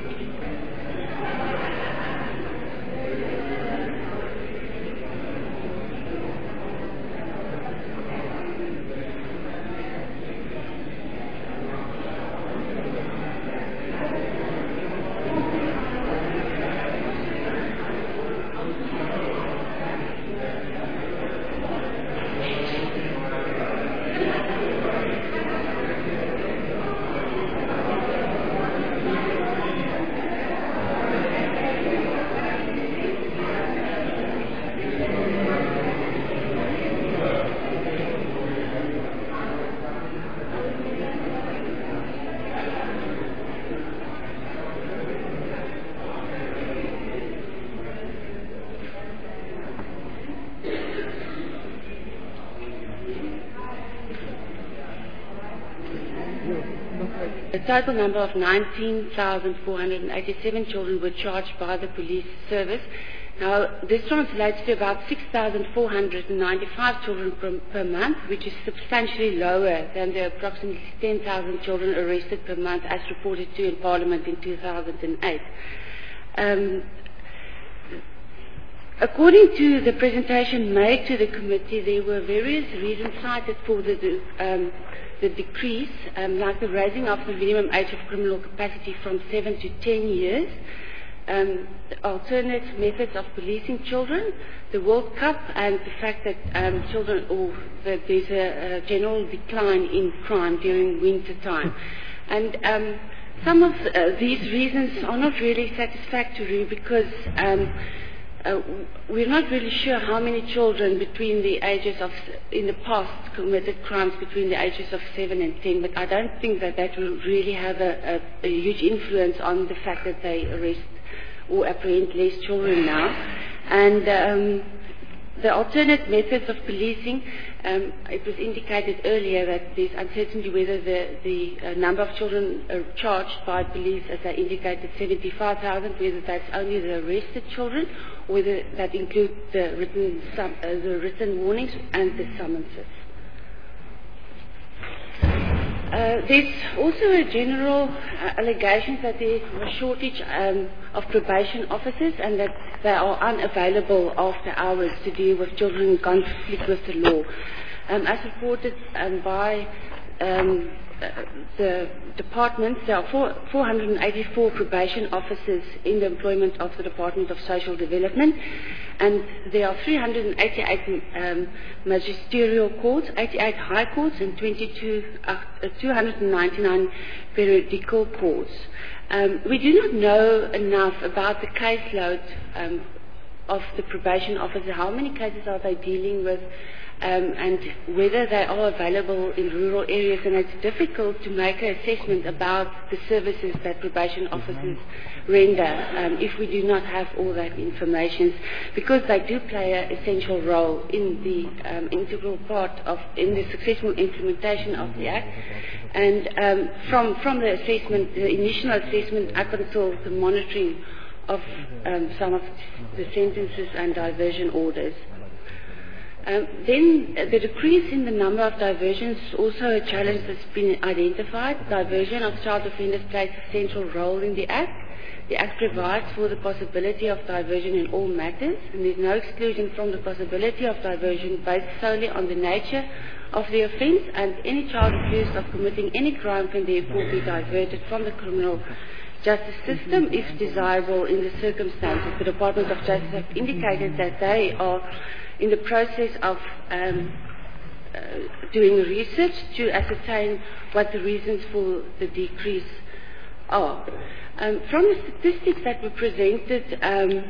A total number of nineteen thousand four hundred eighty-seven children were charged by the police service. Now, this translates to about six thousand four hundred ninety-five children per, per month, which is substantially lower than the approximately ten thousand children arrested per month as reported to in Parliament in two thousand eight. Um, According to the presentation made to the committee, there were various reasons cited for the, um, the decrease, um, like the raising of the minimum age of criminal capacity from seven to ten years, um, the alternate methods of policing children, the World Cup, and the fact that um, children, or that there's a, a general decline in crime during winter time. And um, some of uh, these reasons are not really satisfactory because um, uh, we're not really sure how many children between the ages of, in the past, committed crimes between the ages of seven and ten, but I don't think that that will really have a, a, a huge influence on the fact that they arrest or apprehend less children now. And um, the alternate methods of policing, um, it was indicated earlier that there's uncertainty whether the, the uh, number of children uh, charged by police, as I indicated, seventy-five thousand, whether that's only the arrested children, or whether that includes the written, sum, uh, the written warnings and the summonses. Uh, there's also a general uh, allegation that there's a shortage um, of probation officers and that they are unavailable after hours to deal with children in conflict with the law. Um, as reported um, by um, uh, the department, there are four, four hundred eighty-four probation officers in the employment of the Department of Social Development, and there are three hundred eighty-eight um, magisterial courts, eighty-eight high courts, and twenty-two, uh, two hundred ninety-nine periodical courts. Um, we do not know enough about the caseload um, of the probation officer. How many cases are they dealing with? Um, and whether they are available in rural areas, and it's difficult to make an assessment about the services that probation officers render um, if we do not have all that information, because they do play an essential role in the um, integral part of in the successful implementation of the Act. And um, from from the assessment, the initial assessment up until the monitoring of um, some of the sentences and diversion orders. Um, then uh, the decrease in the number of diversions is also a challenge that's been identified. Diversion of child offenders plays a central role in the Act. The Act provides for the possibility of diversion in all matters, and there is no exclusion from the possibility of diversion based solely on the nature of the offence, and any child accused of committing any crime can therefore be diverted from the criminal justice system if desirable in the circumstances. The Department of Justice has indicated that they are in the process of um, uh, doing research to ascertain what the reasons for the decrease are. Um, from the statistics that were presented um,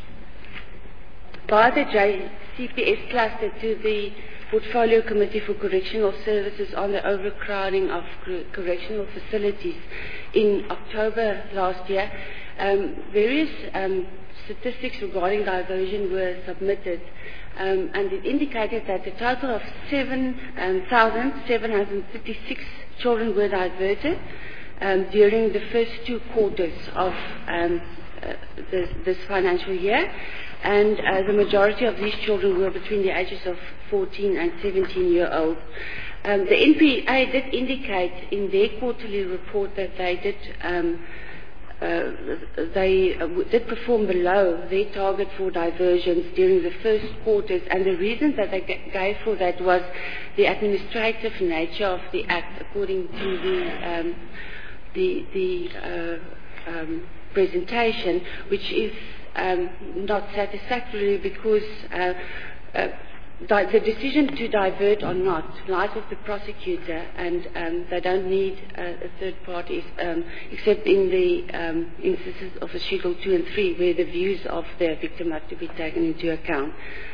by the J C P S cluster to the Portfolio Committee for Correctional Services on the overcrowding of cor- correctional facilities in October last year, um, various um, statistics regarding diversion were submitted. Um, and it indicated that a total of seven thousand seven hundred thirty-six children were diverted um, during the first two quarters of um, uh, this, this financial year, and uh, the majority of these children were between the ages of fourteen and seventeen year old. Um, the N P A did indicate in their quarterly report that they did um, Uh, they uh, did perform below their target for diversions during the first quarters, and the reason that they g- gave for that was the administrative nature of the Act, according to the um, the, the uh, um, presentation, which is um, not satisfactory because uh, uh, Di- the decision to divert or not lies with the prosecutor, and um, they don't need uh, a third party um, except in the um, instances of a Schedule two and three, where the views of the victim have to be taken into account.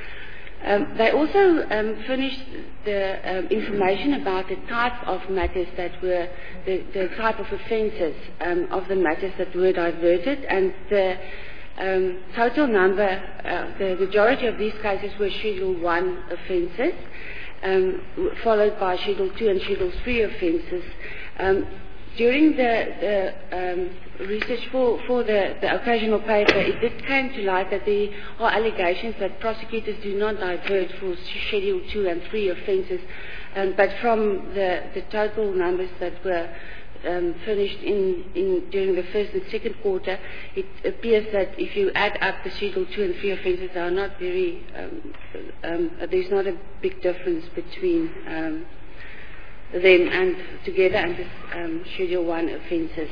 Um, they also um, furnished the um, information about the type of matters that were, the, the type of offences um, of the matters that were diverted, and the Um, total number, uh, the majority of these cases were Schedule one offences, um, followed by Schedule two and Schedule three offences. Um, during the, the um, research for, for the, the occasional paper, it did come to light that there are allegations that prosecutors do not divert for Schedule two and three offences, um, but from the, the total numbers that were Um, furnished in, in during the first and second quarter, it appears that if you add up the Schedule two and three offences, they are not very. Um, um, there's not a big difference between um, them and together and the um, Schedule one offences.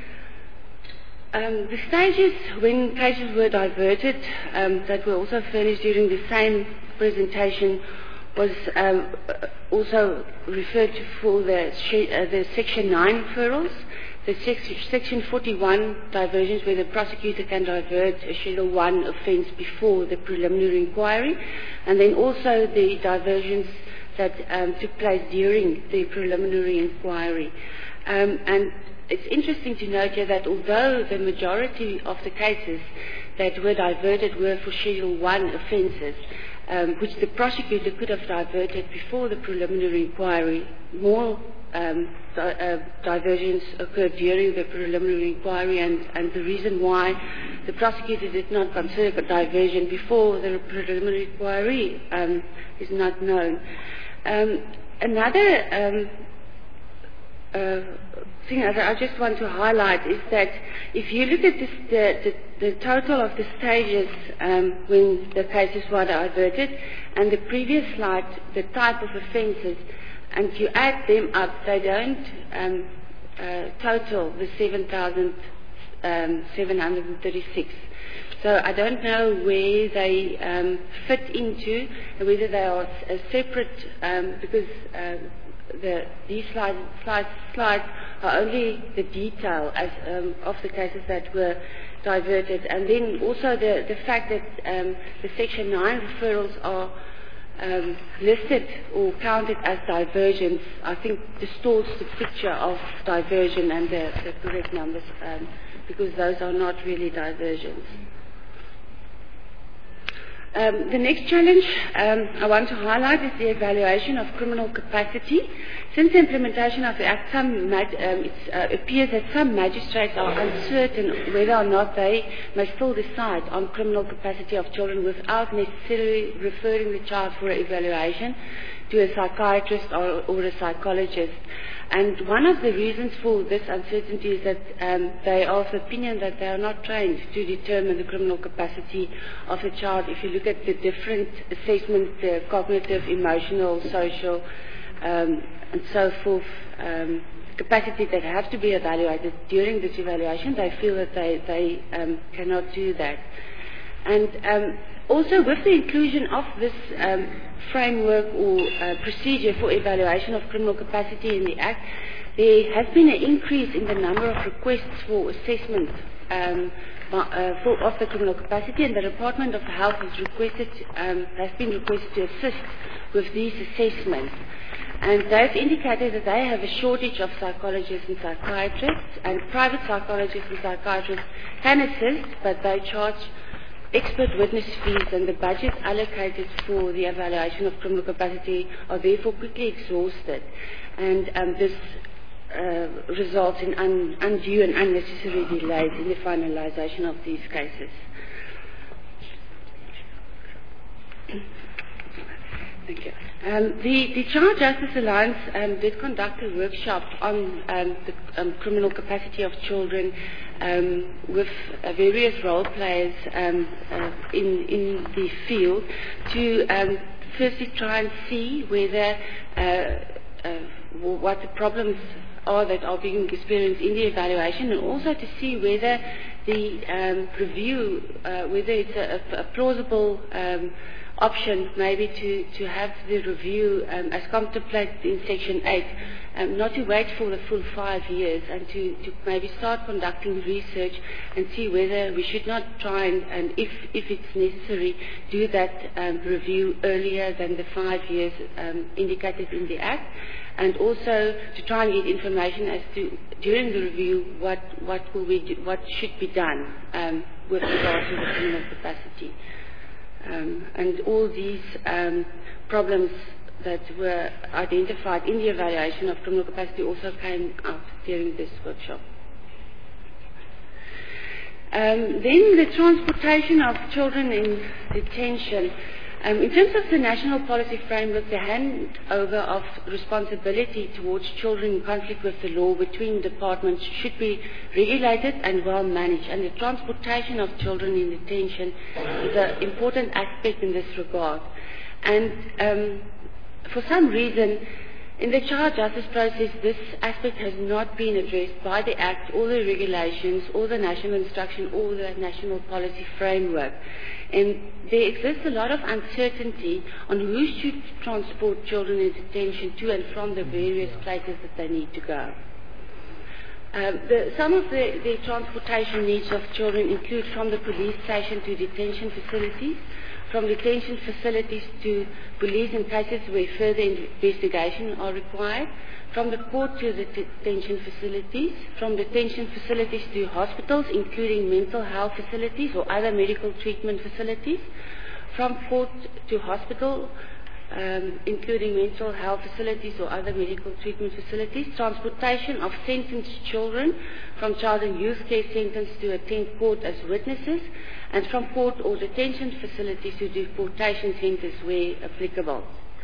Um, the stages when cases were diverted um, that were also furnished during the same presentation was um, also referred to for the, uh, the Section nine referrals, the Section forty-one diversions where the prosecutor can divert a Schedule one offence before the preliminary inquiry, and then also the diversions that um, took place during the preliminary inquiry. Um, and it's interesting to note here that although the majority of the cases that were diverted were for Schedule one offences, um, which the prosecutor could have diverted before the preliminary inquiry, more um, di- uh, diversions occurred during the preliminary inquiry, and, and the reason why the prosecutor did not consider a diversion before the preliminary inquiry um, is not known. Um, another um, uh, thing that I just want to highlight is that if you look at this, the, the, the total of the stages um, when the cases were diverted, and the previous slide, the type of offences, and you add them up, they don't um, uh, total the seven thousand seven hundred thirty-six. So I don't know where they um, fit into, whether they are a separate, um, because uh, the, these slides, slides, slides are only the detail as, um, of the cases that were diverted. And then also the, the fact that um, the Section nine referrals are um, listed or counted as diversions, I think distorts the picture of diversion and the, the correct numbers, um, because those are not really diversions. Um, the next challenge um, I want to highlight is the evaluation of criminal capacity. Since the implementation of the Act, some mag- um, it uh, appears that some magistrates are uncertain whether or not they may still decide on criminal capacity of children without necessarily referring the child for evaluation to a psychiatrist or, or a psychologist. And one of the reasons for this uncertainty is that um, they are of the opinion that they are not trained to determine the criminal capacity of a child. If you look at the different assessments, the cognitive, emotional, social, um, and so forth, um, capacity that have to be evaluated during this evaluation, they feel that they, they um, cannot do that. And um, also, with the inclusion of this um, framework or uh, procedure for evaluation of criminal capacity in the Act, there has been an increase in the number of requests for assessment um, by, uh, for, of the criminal capacity, and the Department of Health has requested, um, has been requested to assist with these assessments. And they've indicated that they have a shortage of psychologists and psychiatrists, and private psychologists and psychiatrists can assist, but they charge expert witness fees, and the budget allocated for the evaluation of criminal capacity are therefore quickly exhausted. And um, this uh, results in un- undue and unnecessary delays in the finalisation of these cases. Thank you. Um, the, the Child Justice Alliance um, did conduct a workshop on um, the um, criminal capacity of children um, with uh, various role players um, uh, in, in the field to um, firstly try and see whether uh, uh, what the problems are that are being experienced in the evaluation, and also to see whether the um, review, uh, whether it's a, a plausible um, option maybe to, to have the review um, as contemplated in Section eight, um, not to wait for the full five years and to, to maybe start conducting research and see whether we should not try and, and if, if it's necessary, do that um, review earlier than the five years um, indicated in the Act, and also to try and get information as to, during the review, what, what, will we do, what should be done um, with regard to the criminal capacity. Um, and all these um, problems that were identified in the evaluation of criminal capacity also came out during this workshop. Um, then the transportation of children in detention. Um, in terms of the national policy framework, the handover of responsibility towards children in conflict with the law between departments should be regulated and well managed, and the transportation of children in detention is an important aspect in this regard. And um, for some reason, In the child justice process, this aspect has not been addressed by the Act or the regulations or the national instruction or the national policy framework. And there exists a lot of uncertainty on who should transport children in detention to and from the various places that they need to go. Um, the, some of the, the transportation needs of children include from the police station to detention facilities, from detention facilities to police in cases where further investigation are required, from the court to the detention facilities, from detention facilities to hospitals, including mental health facilities or other medical treatment facilities, from court to hospital, um, including mental health facilities or other medical treatment facilities, transportation of sentenced children from child and youth care centres to attend court as witnesses, and from court or detention facilities to deportation centres where applicable.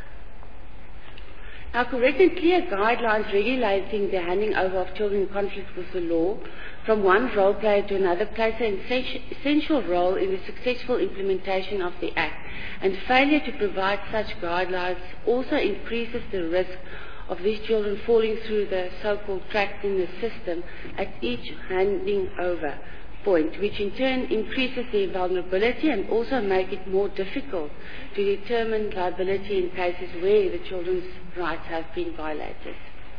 Now, correct and clear guidelines regulating the handing over of children in conflict with the law from one role player to another plays an essential role in the successful implementation of the Act, and failure to provide such guidelines also increases the risk of these children falling through the so-called cracks in the system at each handing over point, which in turn increases their vulnerability and also make it more difficult to determine liability in cases where the children's rights have been violated.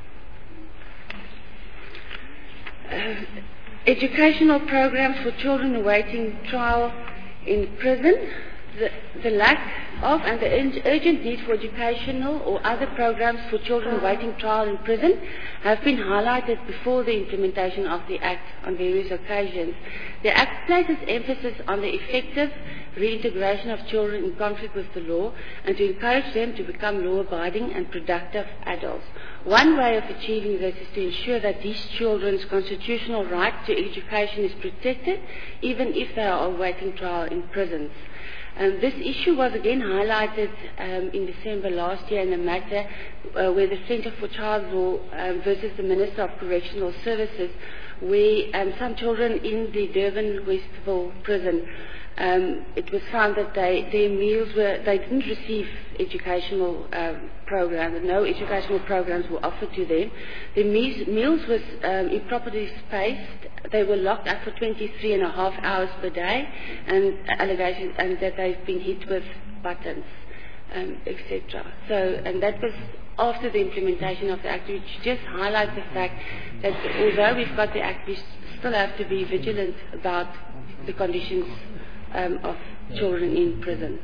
Uh, educational programs for children awaiting trial in prison. The, the lack of and the urgent need for educational or other programs for children awaiting trial in prison have been highlighted before the implementation of the Act on various occasions. The Act places emphasis on the effective reintegration of children in conflict with the law and to encourage them to become law-abiding and productive adults. One way of achieving this is to ensure that these children's constitutional right to education is protected, even if they are awaiting trial in prisons. Um, this issue was again highlighted um, in December last year in a matter uh, where the Centre for Child Law um, versus the Minister of Correctional Services, where um, some children in the Durban Westville prison, um, it was found that they, their meals were, they didn't receive educational um, programs, no educational programs were offered to them. Their meals, meals was um, improperly spaced. They were locked up for twenty-three and a half hours per day, and allegations and that they've been hit with buttons, um, et cetera. So, and that was after the implementation of the Act, which just highlights the fact that although we've got the Act, we still have to be vigilant about the conditions um, of children in prison.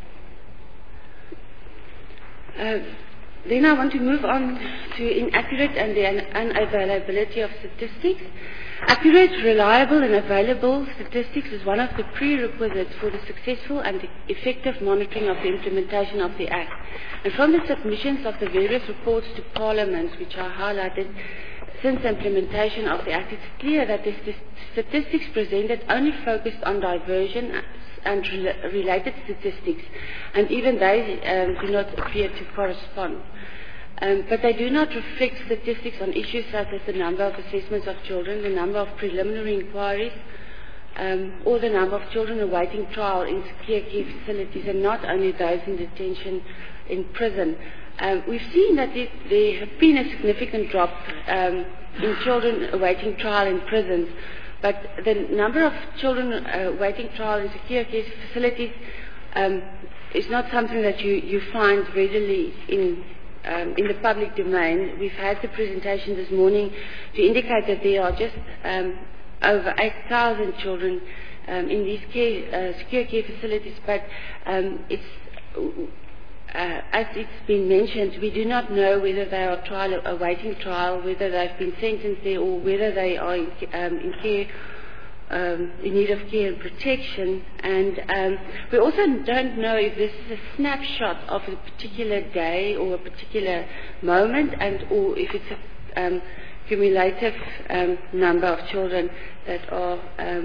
Uh, then I want to move on to inaccurate and the un- unavailability of statistics. Accurate, reliable and available statistics is one of the prerequisites for the successful and effective monitoring of the implementation of the Act. And from the submissions of the various reports to Parliament, which are highlighted since the implementation of the Act, it's clear that the st- statistics presented only focused on diversion and re- related statistics, and even they um, do not appear to correspond. Um, but they do not reflect statistics on issues such as the number of assessments of children, the number of preliminary inquiries, um, or the number of children awaiting trial in secure care facilities, and not only those in detention in prison. Um, we've seen that there, there have been a significant drop um, in children awaiting trial in prisons, but the number of children uh, awaiting trial in secure care facilities um, is not something that you, you find readily in Um, in the public domain. We've had the presentation this morning to indicate that there are just um, over eight thousand children um, in these care, uh, secure care facilities, but um, it's, uh, as it's been mentioned, we do not know whether they are trial, awaiting trial, whether they've been sentenced there, or whether they are in, um, in care Um, in need of care and protection, and um, we also don't know if this is a snapshot of a particular day or a particular moment, and or if it's a um, cumulative um, number of children that are um,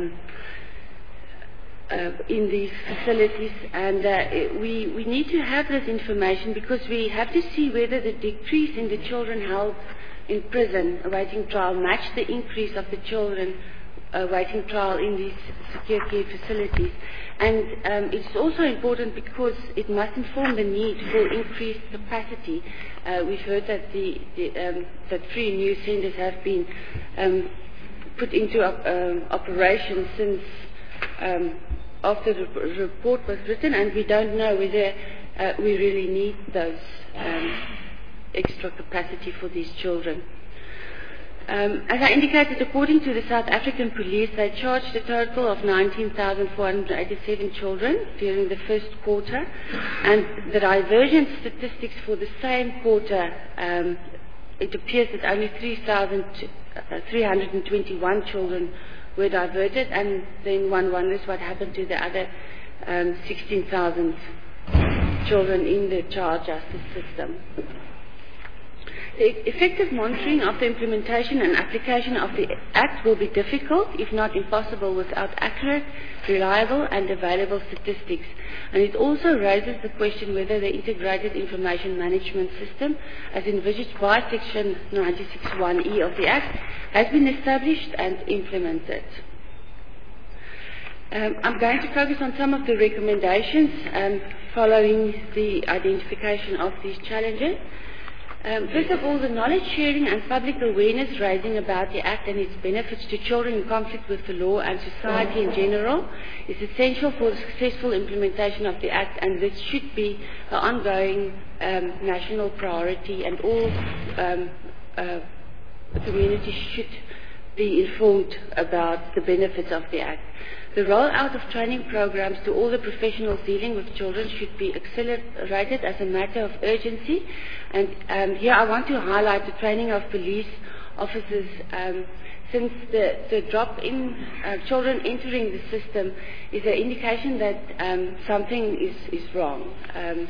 uh, in these facilities. And uh, it, we, we need to have this information because we have to see whether the decrease in the children held in prison awaiting trial match the increase of the children awaiting trial in these secure care facilities. And um, it's also important because it must inform the need for increased capacity. Uh, we've heard that the, the um, that three new centres have been um, put into op- um, operation since um, after the report was written, and we don't know whether uh, we really need those um, extra capacity for these children. Um, as I indicated, according to the South African Police, they charged a total of nineteen thousand four hundred eighty-seven children during the first quarter, and the divergent statistics for the same quarter, um, it appears that only three thousand three hundred twenty-one children were diverted, and then one wonders what happened to the other um, sixteen thousand children in the child justice system. The effective monitoring of the implementation and application of the Act will be difficult, if not impossible, without accurate, reliable and available statistics. And it also raises the question whether the Integrated Information Management System, as envisaged by Section ninety-six one E of the Act, has been established and implemented. Um, I'm going to focus on some of the recommendations um, following the identification of these challenges. Um, first of all, the knowledge sharing and public awareness raising about the Act and its benefits to children in conflict with the law and society in general is essential for the successful implementation of the Act, and this should be an ongoing um, national priority, and all um, uh, communities should be informed about the benefits of the Act. The rollout of training programs to all the professionals dealing with children should be accelerated as a matter of urgency. And um, here I want to highlight the training of police officers, um, since the, the drop in uh, children entering the system is an indication that um, something is, is wrong. Um,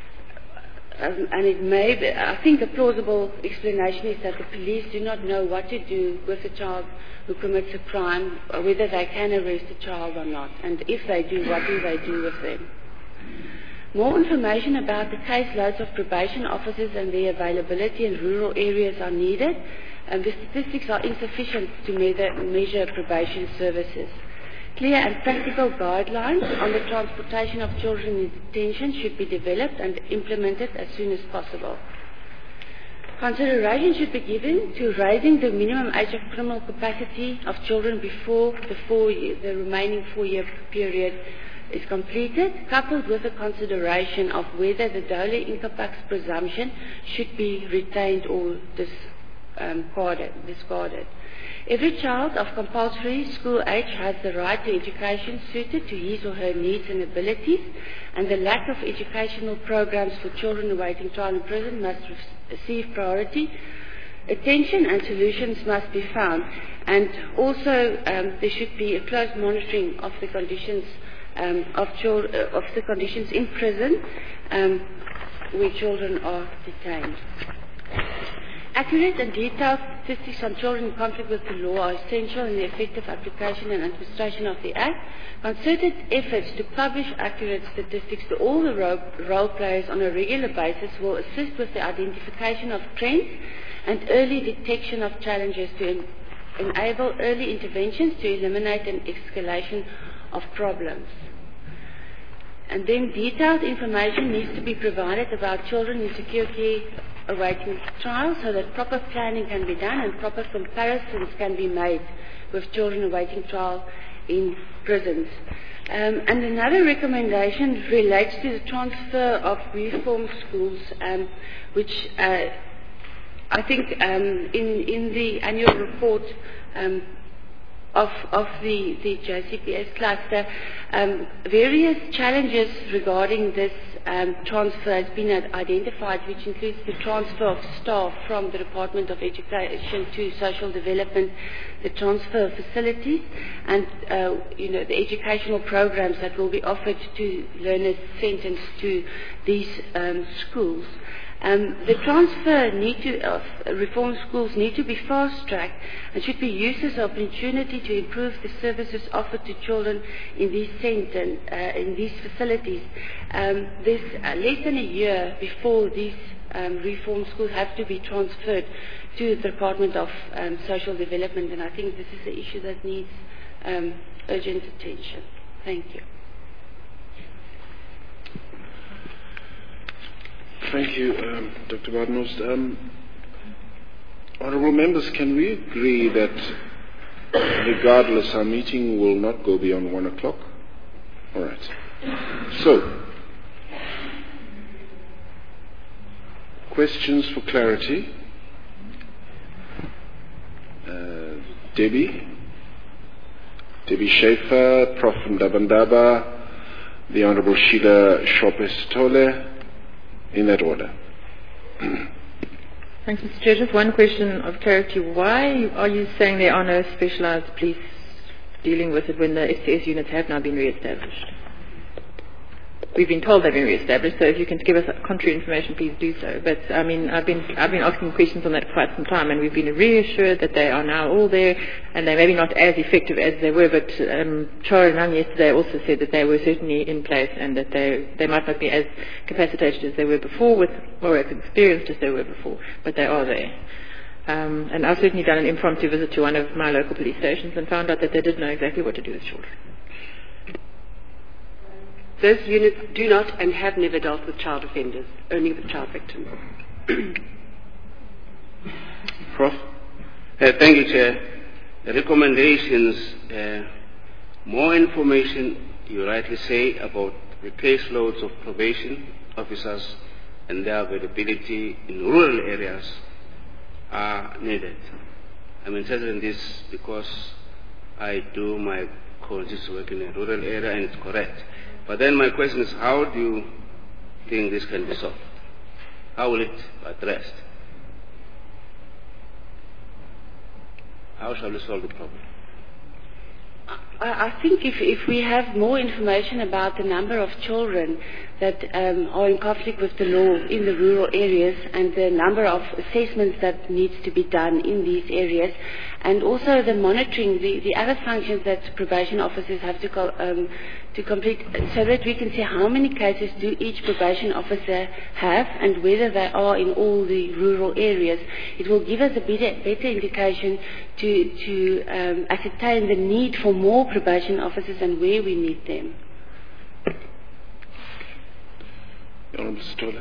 Um, and it may be, I think a plausible explanation is that the police do not know what to do with a child who commits a crime, or whether they can arrest a child or not, and if they do, what do they do with them. More information about the caseloads of probation officers and their availability in rural areas are needed, and the statistics are insufficient to measure, measure probation services. Clear and practical guidelines on the transportation of children in detention should be developed and implemented as soon as possible. Consideration should be given to raising the minimum age of criminal capacity of children before the, four year, the remaining four-year period is completed, coupled with the consideration of whether the dole incapax presumption should be retained or dis, um, discarded. Every child of compulsory school age has the right to education suited to his or her needs and abilities, and the lack of educational programs for children awaiting trial in prison must receive priority attention, and solutions must be found. And also um, there should be a close monitoring of the conditions um, of, chil- uh, of the conditions in prison um, where children are detained. Accurate and detailed statistics on children in conflict with the law are essential in the effective application and administration of the Act. Concerted efforts to publish accurate statistics to all the role, role players on a regular basis will assist with the identification of trends and early detection of challenges to en- enable early interventions to eliminate an escalation of problems. And then detailed information needs to be provided about children in secure care awaiting trial, so that proper planning can be done and proper comparisons can be made with children awaiting trial in prisons. Um, and another recommendation relates to the transfer of reform schools, um, which uh, I think um, in, in the annual report um, of, of the, the J C P S cluster, um, various challenges regarding this um, transfer has been identified, which includes the transfer of staff from the Department of Education to Social Development, the transfer of facilities, and uh, you know, the educational programs that will be offered to learners sentenced to these um, schools. Um, the transfer need to, of reform schools need to be fast-tracked and should be used as an opportunity to improve the services offered to children in these centers, uh, in these facilities. Um, there's uh, less than a year before these um, reform schools have to be transferred to the Department of um, Social Development, and I think this is an issue that needs um, urgent attention. Thank you. Thank you, um, Doctor Badenhorst. Um, honourable members, can we agree that regardless our meeting will not go beyond one o'clock? All right. So, questions for clarity? Uh, Debbie? Debbie Schaefer, Professor Ndabandaba, the Honourable Sheila Shopes-Tole, in that order. Thanks, Mister Chair. Just one question of clarity. Why are you saying there are no specialised police dealing with it when the S T S units have now been re-established? We've been told they've been re-established, so if you can give us contrary information, please do so. But, I mean, I've been I've been asking questions on that for quite some time, and we've been reassured that they are now all there, and they're maybe not as effective as they were, but um, Chara Nang yesterday also said that they were certainly in place and that they they might not be as capacitated as they were before, with or as experienced as they were before, but they are there. Um, and I've certainly done an impromptu visit to one of my local police stations and found out that they did know exactly what to do with children. Those units do not and have never dealt with child offenders, only with child victims. Prof? Uh, thank you, Chair. The recommendations, uh, more information, you rightly say, about the caseloads of probation officers and their availability in rural areas are needed. I'm interested in this because I do my courses work in a rural area and it's correct. But then my question is, how do you think this can be solved? How will it be addressed? How shall we solve the problem? I think if, if we have more information about the number of children that um, are in conflict with the law in the rural areas and the number of assessments that needs to be done in these areas, and also the monitoring, the, the other functions that probation officers have to, co- um, to complete, so that we can see how many cases do each probation officer have and whether they are in all the rural areas. It will give us a better, better indication to, to um, ascertain the need for more probation officers and where we need them. Honourable Stoller.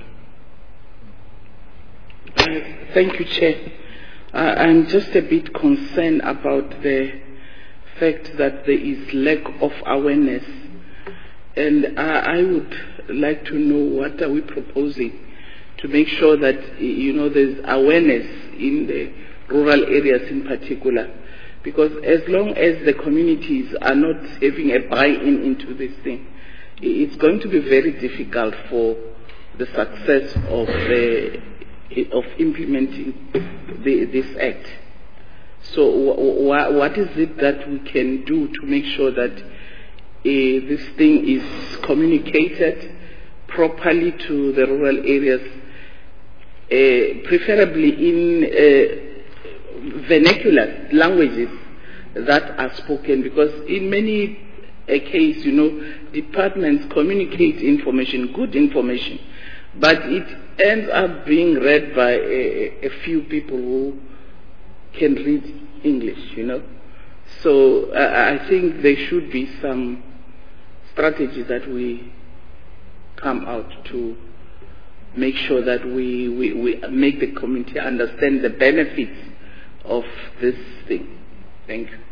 Uh, thank you, Chair. Uh, I'm just a bit concerned about the fact that there is lack of awareness, and uh, I would like to know what are we proposing to make sure that, you know, there's awareness in the rural areas in particular, because as long as the communities are not having a buy-in into this thing, it's going to be very difficult for the success of the of implementing the, this act. So w- w- what is it that we can do to make sure that uh, this thing is communicated properly to the rural areas, uh, preferably in uh, vernacular languages that are spoken? Because in many a case, you know, departments communicate information, good information, but it ends up being read by a, a few people who can read English, you know. So uh, I think there should be some strategy that we come out to make sure that we, we, we make the community understand the benefits of this thing. Thank you.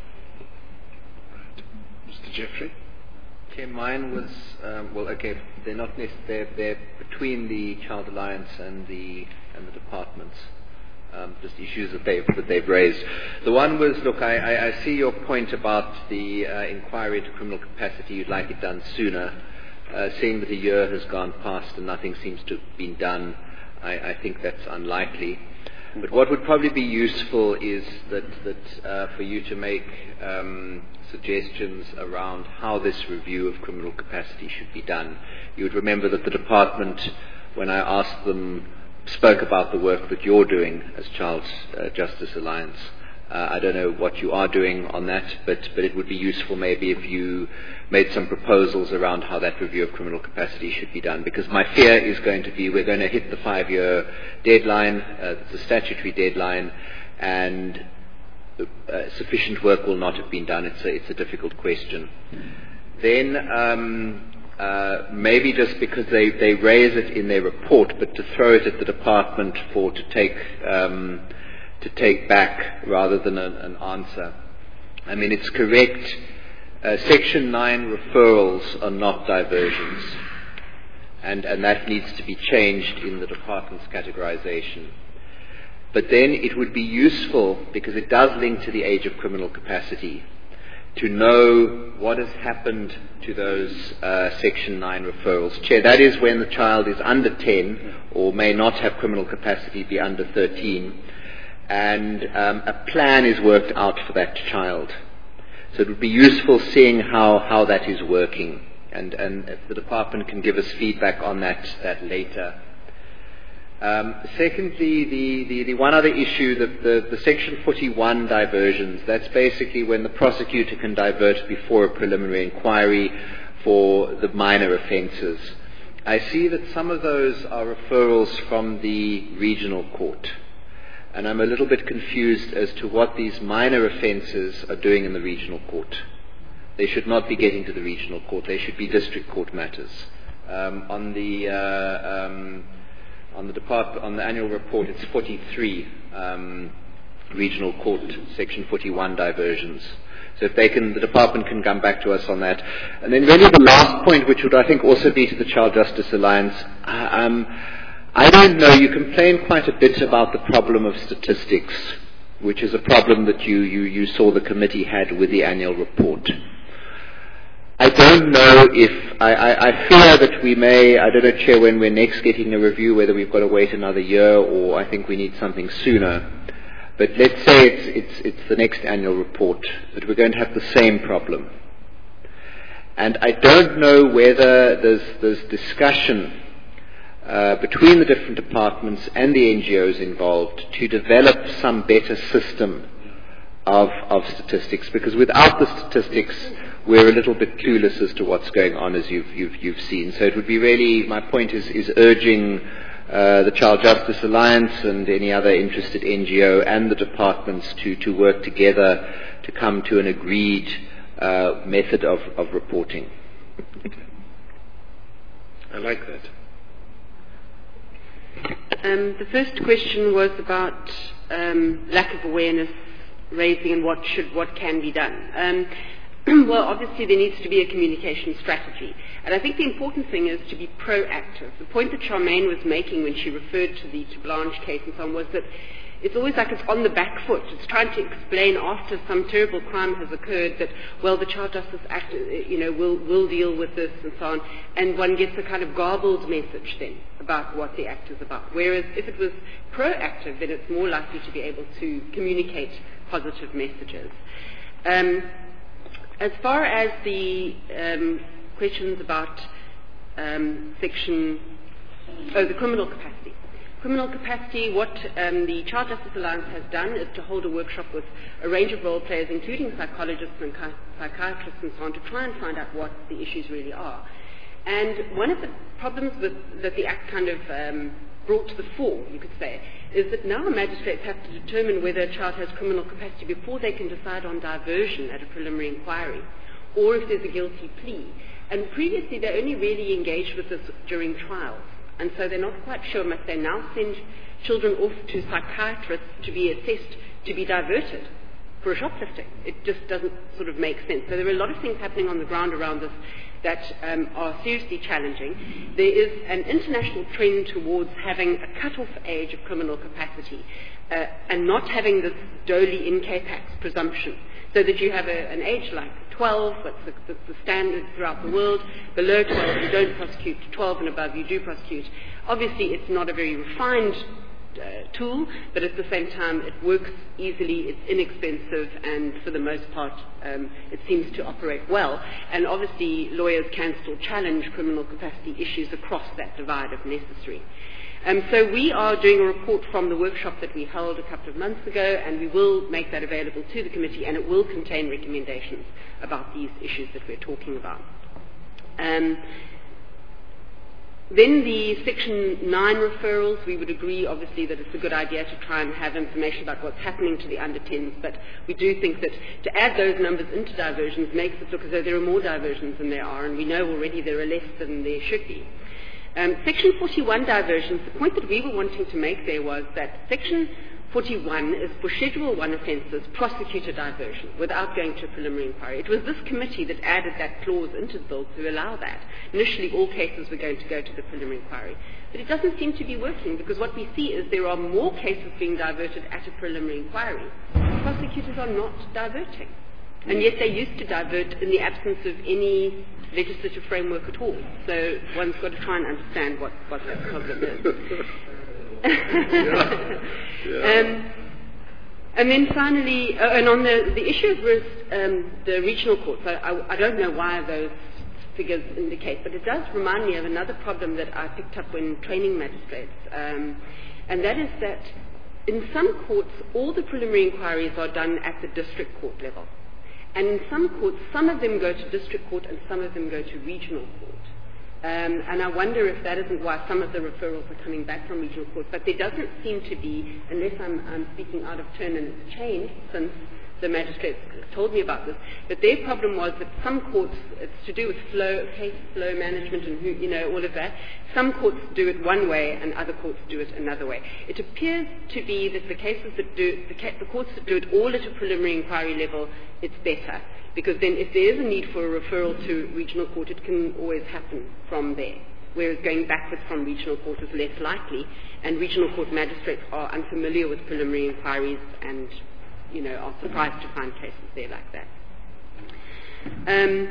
Mister Jeffrey? Okay, mine was, um, well, okay, they're not necessarily, they're, they're between the Child Alliance and the and the departments, um, just issues that they've, that they've raised. The one was, look, I, I, I see your point about the uh, inquiry into criminal capacity, you'd like it done sooner. Uh, seeing that a year has gone past and nothing seems to have been done, I, I think that's unlikely. But what would probably be useful is that, that uh, for you to make um, suggestions around how this review of criminal capacity should be done. You would remember that the department, when I asked them, spoke about the work that you're doing as Child uh, Justice Alliance, Uh, I don't know what you are doing on that, but, but it would be useful maybe if you made some proposals around how that review of criminal capacity should be done, because my fear is going to be we're going to hit the five-year deadline, uh, the statutory deadline, and uh, sufficient work will not have been done. It's a, it's a difficult question. Then um, uh, maybe just because they, they raise it in their report, but to throw it at the department for to take um, to take back rather than an, an answer. I mean, it's correct. Uh, Section nine referrals are not diversions, and, and that needs to be changed in the department's categorization. But then it would be useful, because it does link to the age of criminal capacity, to know what has happened to those uh, Section nine referrals. Chair, that is when the child is under ten or may not have criminal capacity, be under thirteen, and um, a plan is worked out for that child. So it would be useful seeing how, how that is working, and, and if the department can give us feedback on that, that later. Um, secondly, the, the, the one other issue, the, the, the Section forty-one diversions, that's basically when the prosecutor can divert before a preliminary inquiry for the minor offences. I see that some of those are referrals from the regional court, and I'm a little bit confused as to what these minor offences are doing in the regional court. They should not be getting to the regional court. They should be district court matters. Um, on the uh, um, on the depart- on the annual report, it's forty-three um, regional court Section forty-one diversions. So if they can, the department can come back to us on that. And then really the last point, which would I think also be to the Child Justice Alliance. Uh, um, I don't know, you complain quite a bit about the problem of statistics, which is a problem that you, you, you saw the committee had with the annual report. I don't know if, I, I, I fear that we may, I don't know, Chair, when we're next getting a review, whether we've got to wait another year or I think we need something sooner. But let's say it's, it's, it's the next annual report, that we're going to have the same problem. And I don't know whether there's, there's discussion Uh, between the different departments and the N G Os involved to develop some better system of, of statistics, because without the statistics we're a little bit clueless as to what's going on, as you've, you've, you've seen. So it would be really, my point is, is urging uh, the Child Justice Alliance and any other interested N G O and the departments to, to work together to come to an agreed uh, method of, of reporting. I like that. Um, the first question was about um, lack of awareness raising and what should, what can be done. Um, well, obviously there needs to be a communication strategy, and I think the important thing is to be proactive. The point that Charmaine was making when she referred to the to Blanche case and so on was that it's always like it's on the back foot. It's trying to explain after some terrible crime has occurred that, well, the Child Justice Act, you know, will will deal with this and so on, and one gets a kind of garbled message then about what the Act is about. Whereas if it was proactive, then it's more likely to be able to communicate positive messages. Um, as far as the um, questions about um, section, oh, the criminal capacity. Criminal capacity, what um, the Child Justice Alliance has done is to hold a workshop with a range of role players, including psychologists and psychiatrists and so on, to try and find out what the issues really are. And one of the problems with, that the Act kind of um, brought to the fore, you could say, is that now magistrates have to determine whether a child has criminal capacity before they can decide on diversion at a preliminary inquiry, or if there's a guilty plea. And previously they only really engaged with this during trials. And so they're not quite sure, must they now send children off to psychiatrists to be assessed, to be diverted for a shoplifting? It just doesn't sort of make sense. So there are a lot of things happening on the ground around this that um, are seriously challenging. There is an international trend towards having a cut-off age of criminal capacity uh, and not having this doli in capax presumption, so that you have a, an age like twelve, that's the, that's the standard throughout the world. Below twelve, you don't prosecute. twelve and above, you do prosecute. Obviously, it's not a very refined uh, tool, but at the same time, it works easily, it's inexpensive, and for the most part, um, it seems to operate well. And obviously, lawyers can still challenge criminal capacity issues across that divide if necessary. Um, so we are doing a report from the workshop that we held a couple of months ago, and we will make that available to the committee, and it will contain recommendations about these issues that we're talking about. Um, Then the Section nine referrals, we would agree, obviously, that it's a good idea to try and have information about what's happening to the under tens, but we do think that to add those numbers into diversions makes it look as though there are more diversions than there are, and we know already there are less than there should be. Um, Section forty-one diversions, the point that we were wanting to make there was that Section forty-one is for Schedule one offences, prosecute a diversion without going to a preliminary inquiry. It was this committee that added that clause into the bill to allow that. Initially, all cases were going to go to the preliminary inquiry. But it doesn't seem to be working, because what we see is there are more cases being diverted at a preliminary inquiry. Prosecutors are not diverting. And yet they used to divert in the absence of any legislative framework at all. So one's got to try and understand what, what that problem is. yeah. Yeah. Um, and then finally, uh, and on the, the issue of risk, um, the regional courts, I, I, I don't know why those figures indicate, but it does remind me of another problem that I picked up when training magistrates, um, and that is that in some courts, all the preliminary inquiries are done at the district court level. And in some courts, some of them go to district court and some of them go to regional court. Um, and I wonder if that isn't why some of the referrals are coming back from regional courts. But there doesn't seem to be, unless I'm, I'm speaking out of turn and it's changed since the magistrates told me about this, but their problem was that some courts, it's to do with flow, case flow management and who, you know, all of that. Some courts do it one way and other courts do it another way. It appears to be that the cases that do, the, ca- the courts that do it all at a preliminary inquiry level, it's better. Because then if there is a need for a referral to regional court, it can always happen from there. Whereas going backwards from regional court is less likely, and regional court magistrates are unfamiliar with preliminary inquiries and, you know, are surprised to find cases there like that. Um,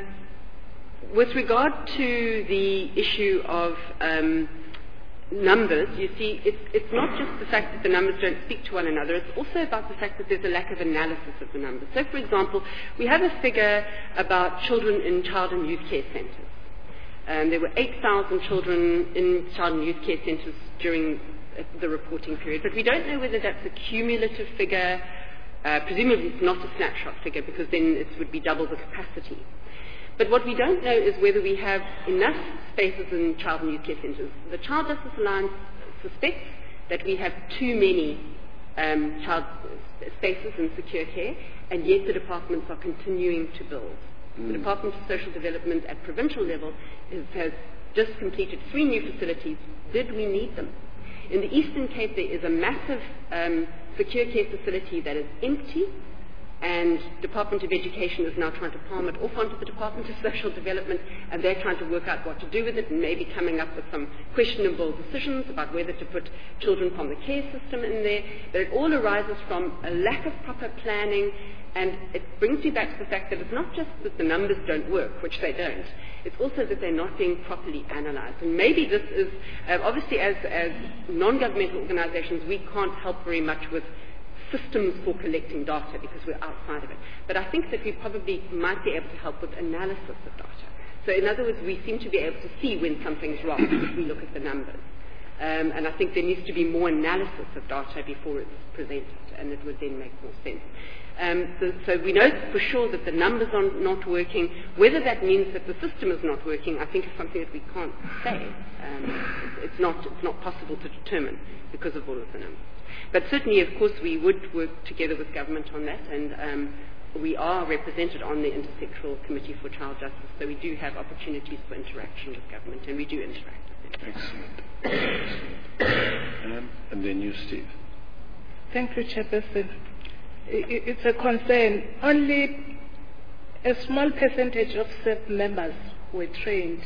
with regard to the issue of um, numbers, you see, it's, it's not just the fact that the numbers don't speak to one another, it's also about the fact that there's a lack of analysis of the numbers. So, for example, we have a figure about children in child and youth care centres. Um, there were eight thousand children in child and youth care centres during uh, the reporting period, but we don't know whether that's a cumulative figure. Uh, presumably it's not a snapshot figure, because then it would be double the capacity. But what we don't know is whether we have enough spaces in child and youth care centres. The Child Justice Alliance suspects that we have too many um, child spaces in secure care, and yet the departments are continuing to build. Mm. The Department of Social Development at provincial level is, has just completed three new facilities. Did we need them? In the Eastern Cape, there is a massive um, secure care facility that is empty, and Department of Education is now trying to palm it off onto the Department of Social Development, and they're trying to work out what to do with it, and maybe coming up with some questionable decisions about whether to put children from the care system in there. But it all arises from a lack of proper planning, and it brings you back to the fact that it's not just that the numbers don't work, which they don't, it's also that they're not being properly analysed. And maybe this is, uh, obviously as, as non-governmental organisations, we can't help very much with systems for collecting data because we're outside of it. But I think that we probably might be able to help with analysis of data. So in other words, we seem to be able to see when something's wrong if we look at the numbers. Um, and I think there needs to be more analysis of data before it's presented, and it would then make more sense. Um, so, so we know for sure that the numbers are not working. Whether that means that the system is not working, I think is something that we can't say. Um, it's, it's, not, it's not possible to determine because of all of the numbers. But certainly, of course, we would work together with government on that, and um, we are represented on the Intersectoral Committee for Child Justice, so we do have opportunities for interaction with government, and we do interact with them. Excellent. Um, and then you, Steve. Thank you, Chairperson. It's a concern. Only a small percentage of S E P members were trained.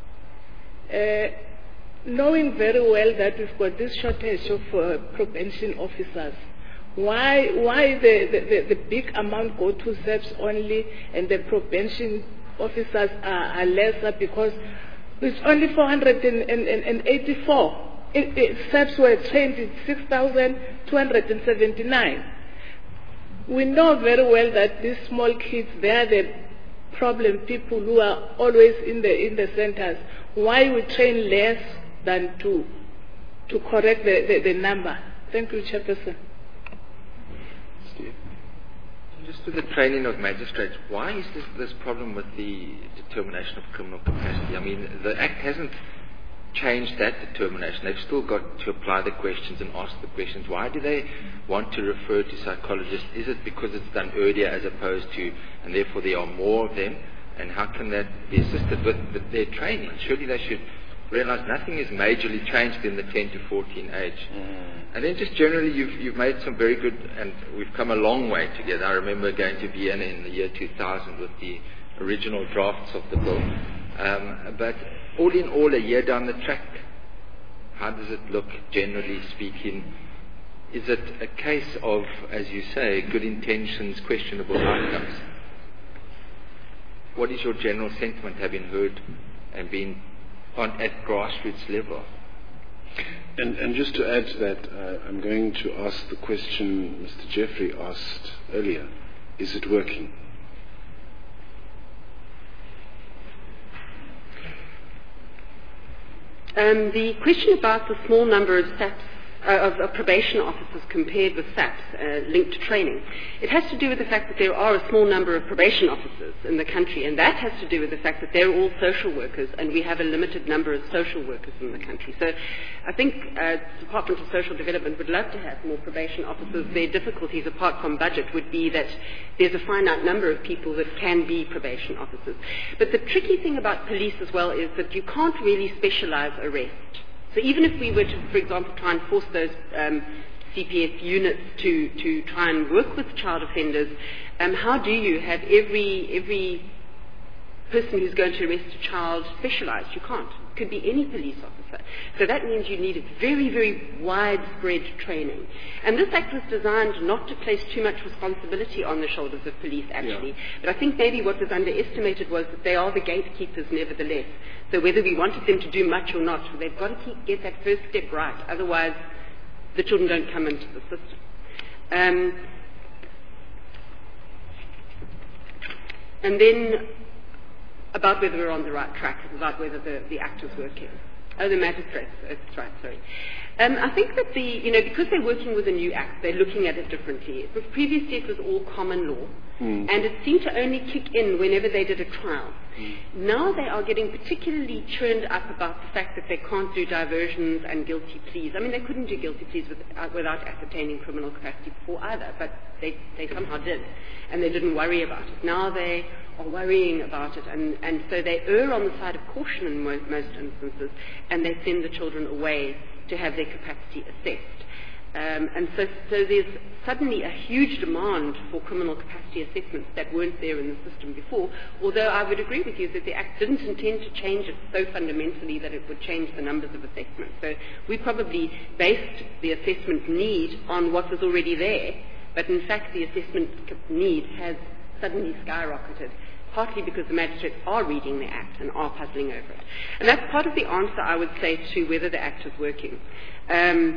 Uh, knowing very well that we've got this shortage of uh, probation officers, why why the, the, the big amount go to S E Ps only and the probation officers are, are lesser, because it's only four hundred eighty-four. It, it, S E Ps were trained in six thousand two hundred seventy-nine. We know very well that these small kids, they are the problem people who are always in the in the centers. Why we train less than to to correct the, the, the number. Thank you, Chairperson. Steve? Just with the training of magistrates, why is this, this problem with the determination of criminal capacity? I mean, the Act hasn't changed that determination. They've still got to apply the questions and ask the questions. Why do they want to refer to psychologists? Is it because it's done earlier as opposed to, and therefore there are more of them? And how can that be assisted with, with their training? Surely they should realize nothing is majorly changed in the ten to fourteen age. Mm. And then just generally, you've, you've made some very good, and we've come a long way together. I remember going to Vienna in the year two thousand with the original drafts of the bill. Um, but all in all, a year down the track, how does it look, generally speaking? Is it a case of, as you say, good intentions, questionable outcomes? What is your general sentiment, having heard and been on at grassroots level? And, and just to add to that, uh, I'm going to ask the question Mister Jeffrey asked earlier. Is it working? Um, the question about the small number of S A Ps, uh, of, of probation officers compared with S A Ps uh, linked to training, it has to do with the fact that there are a small number of probation officers in the country, and that has to do with the fact that they're all social workers, and we have a limited number of social workers in the country. So I think uh, the Department of Social Development would love to have more probation officers. Their difficulties, apart from budget, would be that there's a finite number of people that can be probation officers. But the tricky thing about police as well is that you can't really specialize arrest. So even if we were to, for example, try and force those um, C P S units to, to try and work with child offenders, um, how do you have every every person who's going to arrest a child specialized? You can't. It could be any police officer. So that means you need very, very widespread training. And this Act was designed not to place too much responsibility on the shoulders of police, actually. Yeah. But I think maybe what was underestimated was that they are the gatekeepers nevertheless. So whether we wanted them to do much or not, they've got to keep, get that first step right. Otherwise, the children don't come into the system. Um, and then about whether we're on the right track, about whether the, the Act is working. Oh, the magistrates, that's right, sorry. Um, I think that the, you know, because they're working with a new Act, they're looking at it differently. But previously it was all common law, mm. and it seemed to only kick in whenever they did a trial. Mm. Now they are getting particularly churned up about the fact that they can't do diversions and guilty pleas. I mean, they couldn't do guilty pleas with, uh, without ascertaining criminal capacity before either, but they, they somehow did, and they didn't worry about it. Now they are worrying about it, and, and so they err on the side of caution in mo- most instances, and they send the children away to have their capacity assessed. Um, and so, so there's suddenly a huge demand for criminal capacity assessments that weren't there in the system before, although I would agree with you that the Act didn't intend to change it so fundamentally that it would change the numbers of assessments. So we probably based the assessment need on what was already there, but in fact the assessment need has suddenly skyrocketed, partly because the magistrates are reading the Act and are puzzling over it. And that's part of the answer, I would say, to whether the Act is working. Um,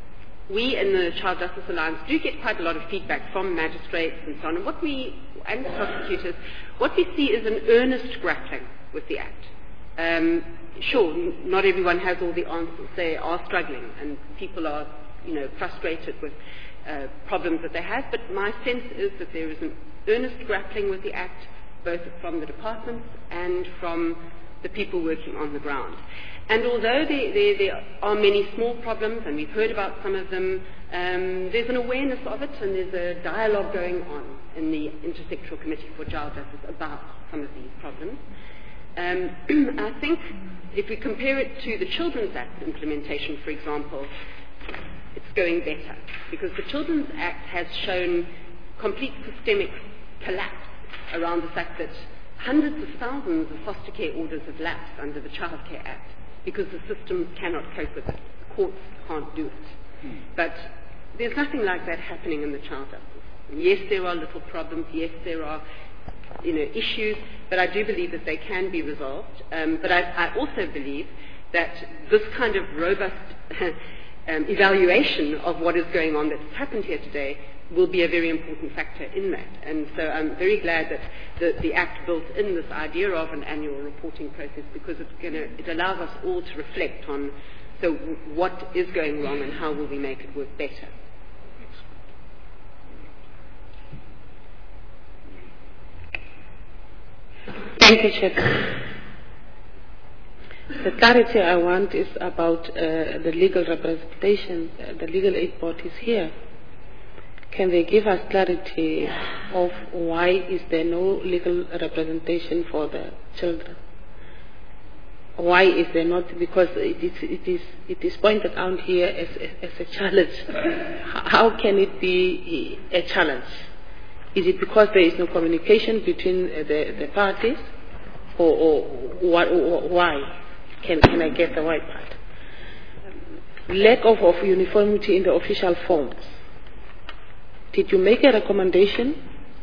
we in the Child Justice Alliance do get quite a lot of feedback from magistrates and so on, and what we, and prosecutors, what we see is an earnest grappling with the Act. Um, sure, n- not everyone has all the answers. They are struggling, and people are, you know, frustrated with uh, problems that they have, but my sense is that there is an earnest grappling with the Act, both from the departments and from the people working on the ground. And although there, there, there are many small problems, and we've heard about some of them, um, there's an awareness of it, and there's a dialogue going on in the Intersectoral Committee for Child Justice about some of these problems. Um, I think if we compare it to the Children's Act implementation, for example, it's going better, because the Children's Act has shown complete systemic collapse around the fact that hundreds of thousands of foster care orders have lapsed under the Child Care Act because the systems cannot cope with it. The courts can't do it. Hmm. But there's nothing like that happening in the child justice. Yes, there are little problems. Yes, there are, you know, issues, but I do believe that they can be resolved. Um, but I, I also believe that this kind of robust um, evaluation of what is going on that's happened here today will be a very important factor in that. And so I'm very glad that the, the Act built in this idea of an annual reporting process, because it's gonna, it allows us all to reflect on So what is going wrong and how will we make it work better? Thank you, Chair. The clarity I want is about uh, the legal representation. Uh, the legal aid board is here. Can they give us clarity of why is there no legal representation for the children? Why is there not? Because it is, it is, it is pointed out here as, as a challenge. How can it be a challenge? Is it because there is no communication between the, the parties? Or, or, what, or why? Can, can I get the right part? Lack of, of uniformity in the official forms. Did you make a recommendation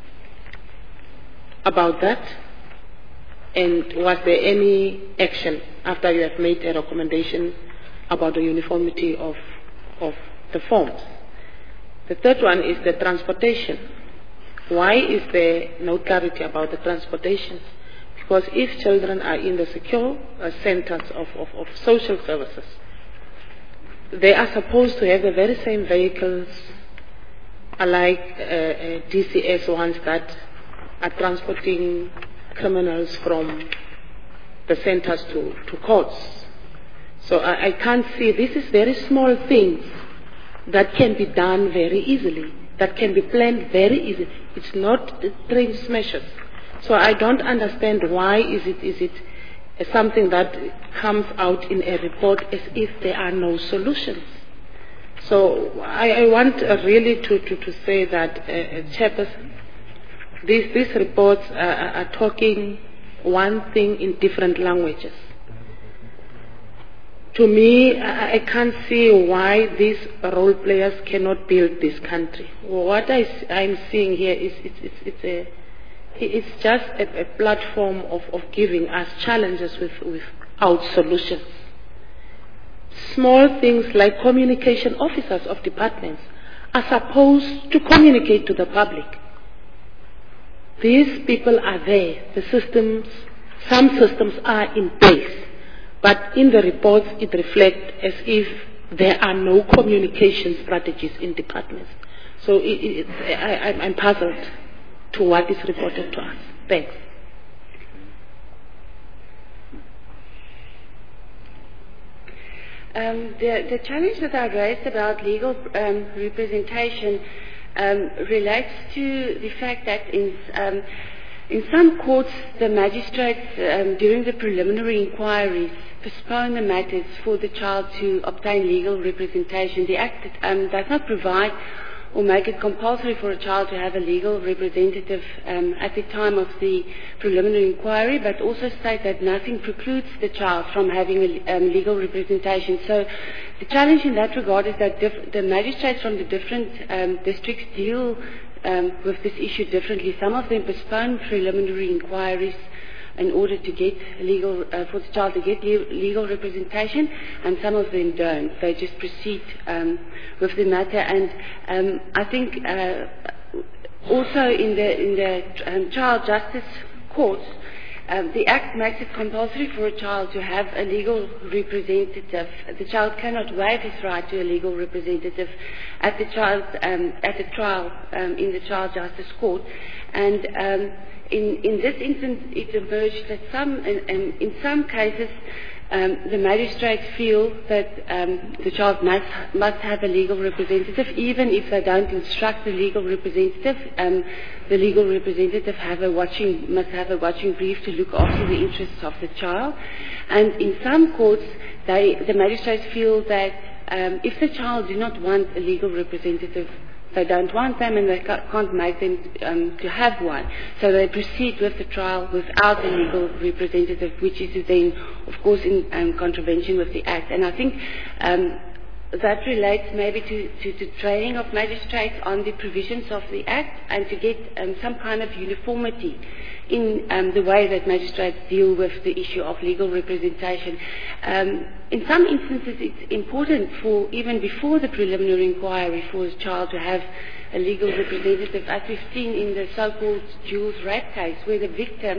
about that? And was there any action after you have made a recommendation about the uniformity of, of the forms? The third one is the transportation. Why is there no clarity about the transportation? Because if children are in the secure uh, centers of, of, of social services, they are supposed to have the very same vehicles like uh, uh, D C S ones that are transporting criminals from the centers to, to courts. So I, I can't see, this is very small things that can be done very easily, that can be planned very easily. It's not train smashes. So I don't understand why is it is it something that comes out in a report as if there are no solutions. So I, I want uh, really to, to, to say that, uh, Chairperson, these, these reports are, are talking one thing in different languages. To me, I, I can't see why these role players cannot build this country. What I, I'm seeing here is it's, it's, it's a It's just a, a platform of, of giving us challenges with, without solutions. Small things like communication officers of departments are supposed to communicate to the public. These people are there. The systems, some systems are in place. But in the reports, it reflects as if there are no communication strategies in departments. So it, it, I, I'm puzzled to what is reported to us. Thanks. Um, the, the challenge that I raised about legal um, representation um, relates to the fact that in, um, in some courts, the magistrates, um, during the preliminary inquiries, postpone the matters for the child to obtain legal representation. The Act um, does not provide or make it compulsory for a child to have a legal representative um, at the time of the preliminary inquiry, but also state that nothing precludes the child from having a um, legal representation. So the challenge in that regard is that diff- the magistrates from the different um, districts deal um, with this issue differently. Some of them postpone preliminary inquiries in order to get legal, uh, for the child to get le- legal representation, and some of them don't. They just proceed um, with the matter. And um, I think uh, also in the in the um, child justice courts, um, the Act makes it compulsory for a child to have a legal representative. The child cannot waive his right to a legal representative at the child um, at the trial um, in the child justice court, and um, In, in this instance, it emerged that some, in, in, in some cases, um, the magistrates feel that um, the child must, must have a legal representative, even if they don't instruct the legal representative. Um, the legal representative have a watching, must have a watching brief to look after the interests of the child. And in some courts, they, the magistrates feel that um, if the child do not want a legal representative, they don't want them and they can't make them um, to have one. So they proceed with the trial without a legal representative, which is then, of course, in um, contravention with the Act. And I think um, that relates maybe to, to, to training of magistrates on the provisions of the Act and to get um, some kind of uniformity in um, the way that magistrates deal with the issue of legal representation. Um, in some instances, it's important for, even before the preliminary inquiry, for a child to have a legal representative, as we've seen in the so-called Jules Rat case, where the victim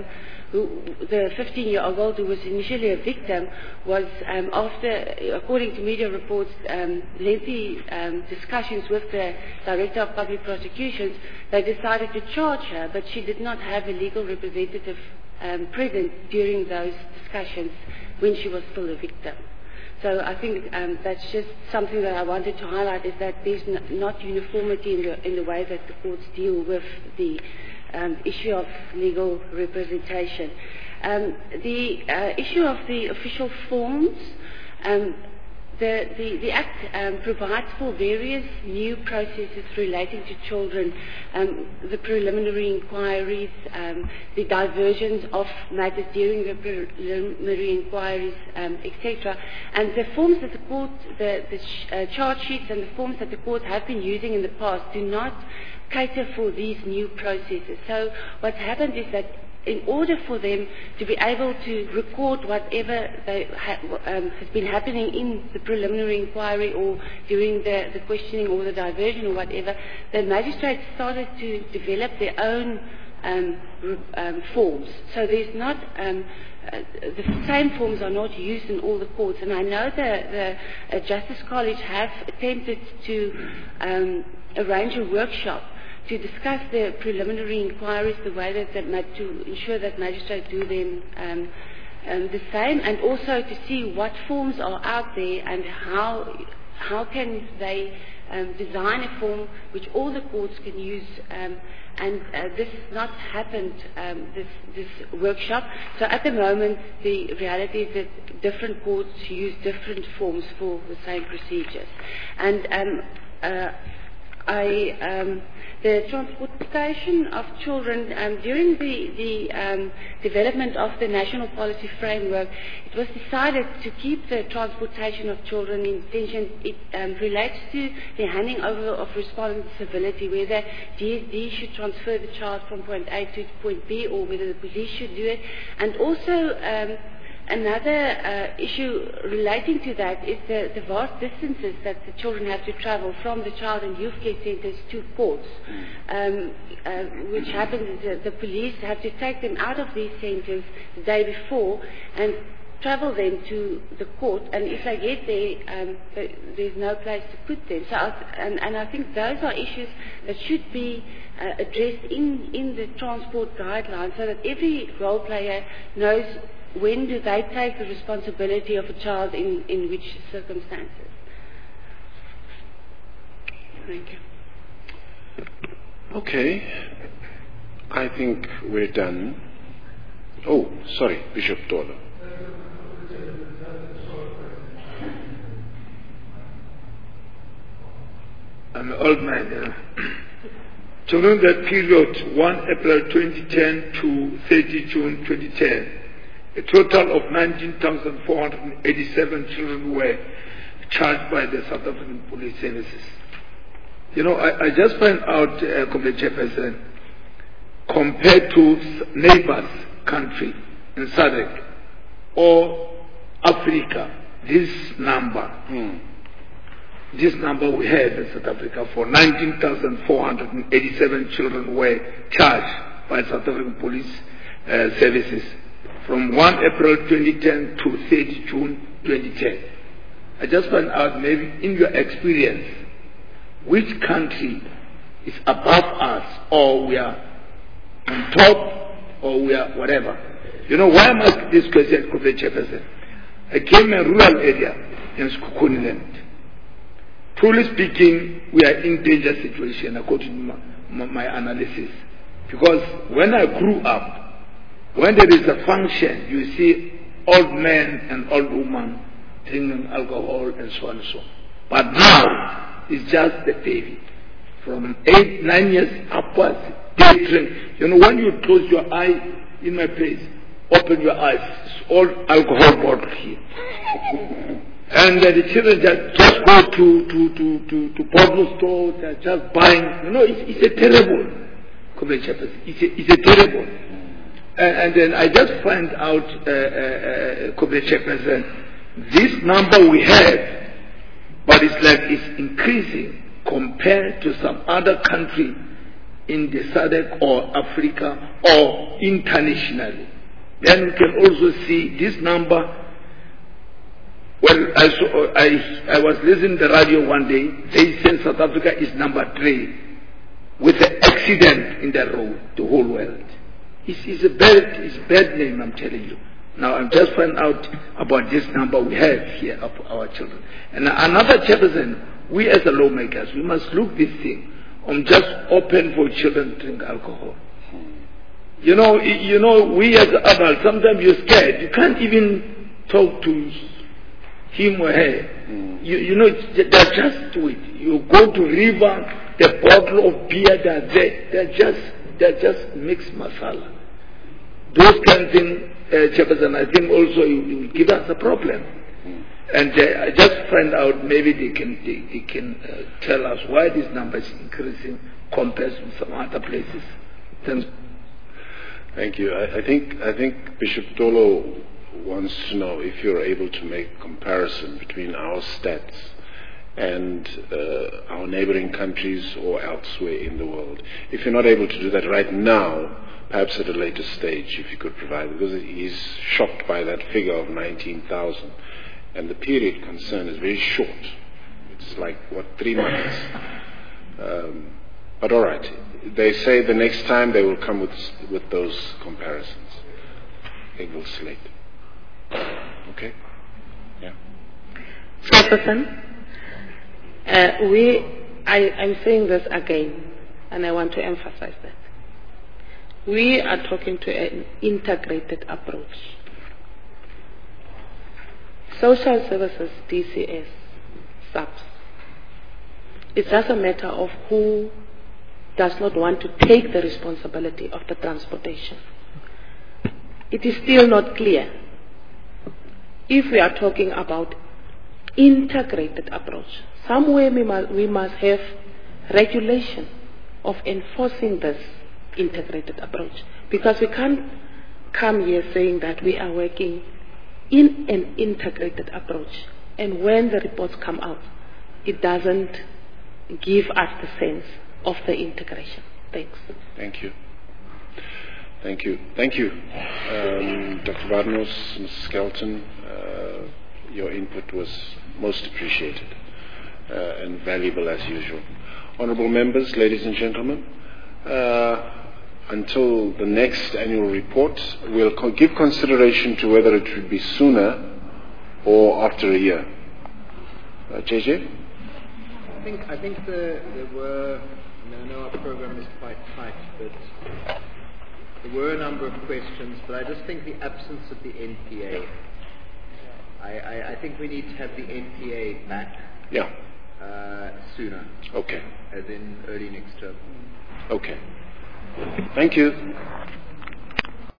who, the fifteen-year-old girl who was initially a victim, was um, after, according to media reports, um, lengthy um, discussions with the Director of Public Prosecutions, they decided to charge her, but she did not have a legal representative um, present during those discussions when she was still a victim. So I think um, that's just something that I wanted to highlight, is that there's n- not uniformity in the, in the way that the courts deal with the um, issue of legal representation. Um, the uh, issue of the official forms, um, the, the, the Act um, provides for various new processes relating to children, um, the preliminary inquiries, um, the diversions of matters during the preliminary inquiries, um, et cetera. And the forms that the court, the, the sh- uh, charge sheets and the forms that the court have been using in the past do not cater for these new processes. So what's happened is that in order for them to be able to record whatever they ha- um, has been happening in the preliminary inquiry or during the, the questioning or the diversion or whatever, the magistrates started to develop their own um, re- um, forms. So there's not, um, uh, the same forms are not used in all the courts. And I know that the uh, Justice College have attempted to um, arrange a workshop to discuss the preliminary inquiries, the way that, that to ensure that magistrates do them um, um, the same, and also to see what forms are out there and how how can they um, design a form which all the courts can use. Um, and uh, this has not happened, um, this, this workshop. So at the moment, the reality is that different courts use different forms for the same procedures. And um, uh, I, um, the transportation of children, um, during the, the um, development of the national policy framework, it was decided to keep the transportation of children in detention. It um, relates to the handing over of responsibility, whether D S D should transfer the child from point A to point B or whether the police should do it. And also, um, another uh, issue relating to that is the, the vast distances that the children have to travel from the child and youth care centres to courts, um, uh, which happens, the, the police have to take them out of these centres the day before and travel them to the court, and if they get there, um, there's no place to put them. So, I, and, and I think those are issues that should be uh, addressed in, in the transport guidelines so that every role player knows when do they take the responsibility of a child in, in which circumstances. Thank you. Okay. I think we're done. Oh, sorry, Bishop Tola. I'm an old man. Uh, during that period, one April twenty ten to thirty June twenty ten, a total of nineteen thousand four hundred eighty-seven children were charged by the South African Police Services. You know, I, I just find out, uh, Comrade Chairperson, compared to neighbors' country in S A D C or Africa, this number, hmm. this number we have in South Africa for nineteen thousand four hundred eighty-seven children were charged by South African Police uh, Services from one April twenty ten to thirty June twenty ten. I just find out, maybe in your experience, which country is above us, or we are on top, or we are whatever. You know, why am I asking this question, Comrade Chairperson? I came in a rural area in Skukuniland. Truly speaking, we are in danger situation according to my, my, my analysis. Because when I grew up, when there is a function, you see old men and old women drinking alcohol and so on and so on. But now, it's just the baby. From eight, nine years upwards, they drink. You know, when you close your eye in my place, open your eyes, it's all alcohol bottle here. And uh, the children just, just go to, to, to, to, to bottle store, they're just buying. You know, it's, it's a terrible, it's a, it's a terrible. And, and then I just find out, uh, uh, uh, Chairperson, this number we have, but it's like it's increasing compared to some other country in the S A D C or Africa or internationally. then we can also see this number. Well, I, saw, I, I was listening to the radio one day. They said South Africa is number three with an accident in the road, the whole world. It's, it's a bad, it's a bad name, I'm telling you. Now I'm just finding out about this number we have here of our children. And another chairperson, we as the lawmakers, we must look this thing on just open for children to drink alcohol. You know, you know, we as adults, sometimes you're scared. You can't even talk to him or her. You, you know, they just do it. You go to river, the bottle of beer that's there, they're just, they're just mixed masala. Those kind of things, uh, Chairperson, I think also it will give us a problem. And uh, I just find out maybe they can they, they can uh, tell us why this number is increasing compared to some other places. Thanks. Thank you. I, I think I think Bishop Dolo wants to know if you're able to make comparison between our stats and uh, our neighboring countries or elsewhere in the world. If you're not able to do that right now, perhaps at a later stage, if you could provide, because he's shocked by that figure of nineteen thousand. And the period concerned is very short. It's like, what, three months. Um, but all right. They say the next time they will come with with those comparisons. Eagle slate. Okay? Yeah. Chairperson, uh, we, I, I'm saying this again, and I want to emphasize that. We are talking to an integrated approach. Social services, D C S, S A Ps. It's just a matter of who does not want to take the responsibility of the transportation. It is still not clear if we are talking about integrated approach. Somewhere we must, we must have regulation of enforcing this integrated approach, because we can't come here saying that we are working in an integrated approach, and when the reports come out, it doesn't give us the sense of the integration. Thanks. Thank you. Thank you. Thank you. Um, Doctor Barnos, Missus Skelton, uh, your input was most appreciated uh, and valuable as usual. Honourable members, ladies and gentlemen, uh, until the next annual report, we'll co- give consideration to whether it should be sooner or after a year. Uh, J J? I think, I think the, there were, I mean, I know our program is quite tight, but there were a number of questions, but I just think the absence of the N P A, I, I, I think we need to have the N P A back Yeah. uh, sooner. Okay. As in early next term. Okay. Thank you.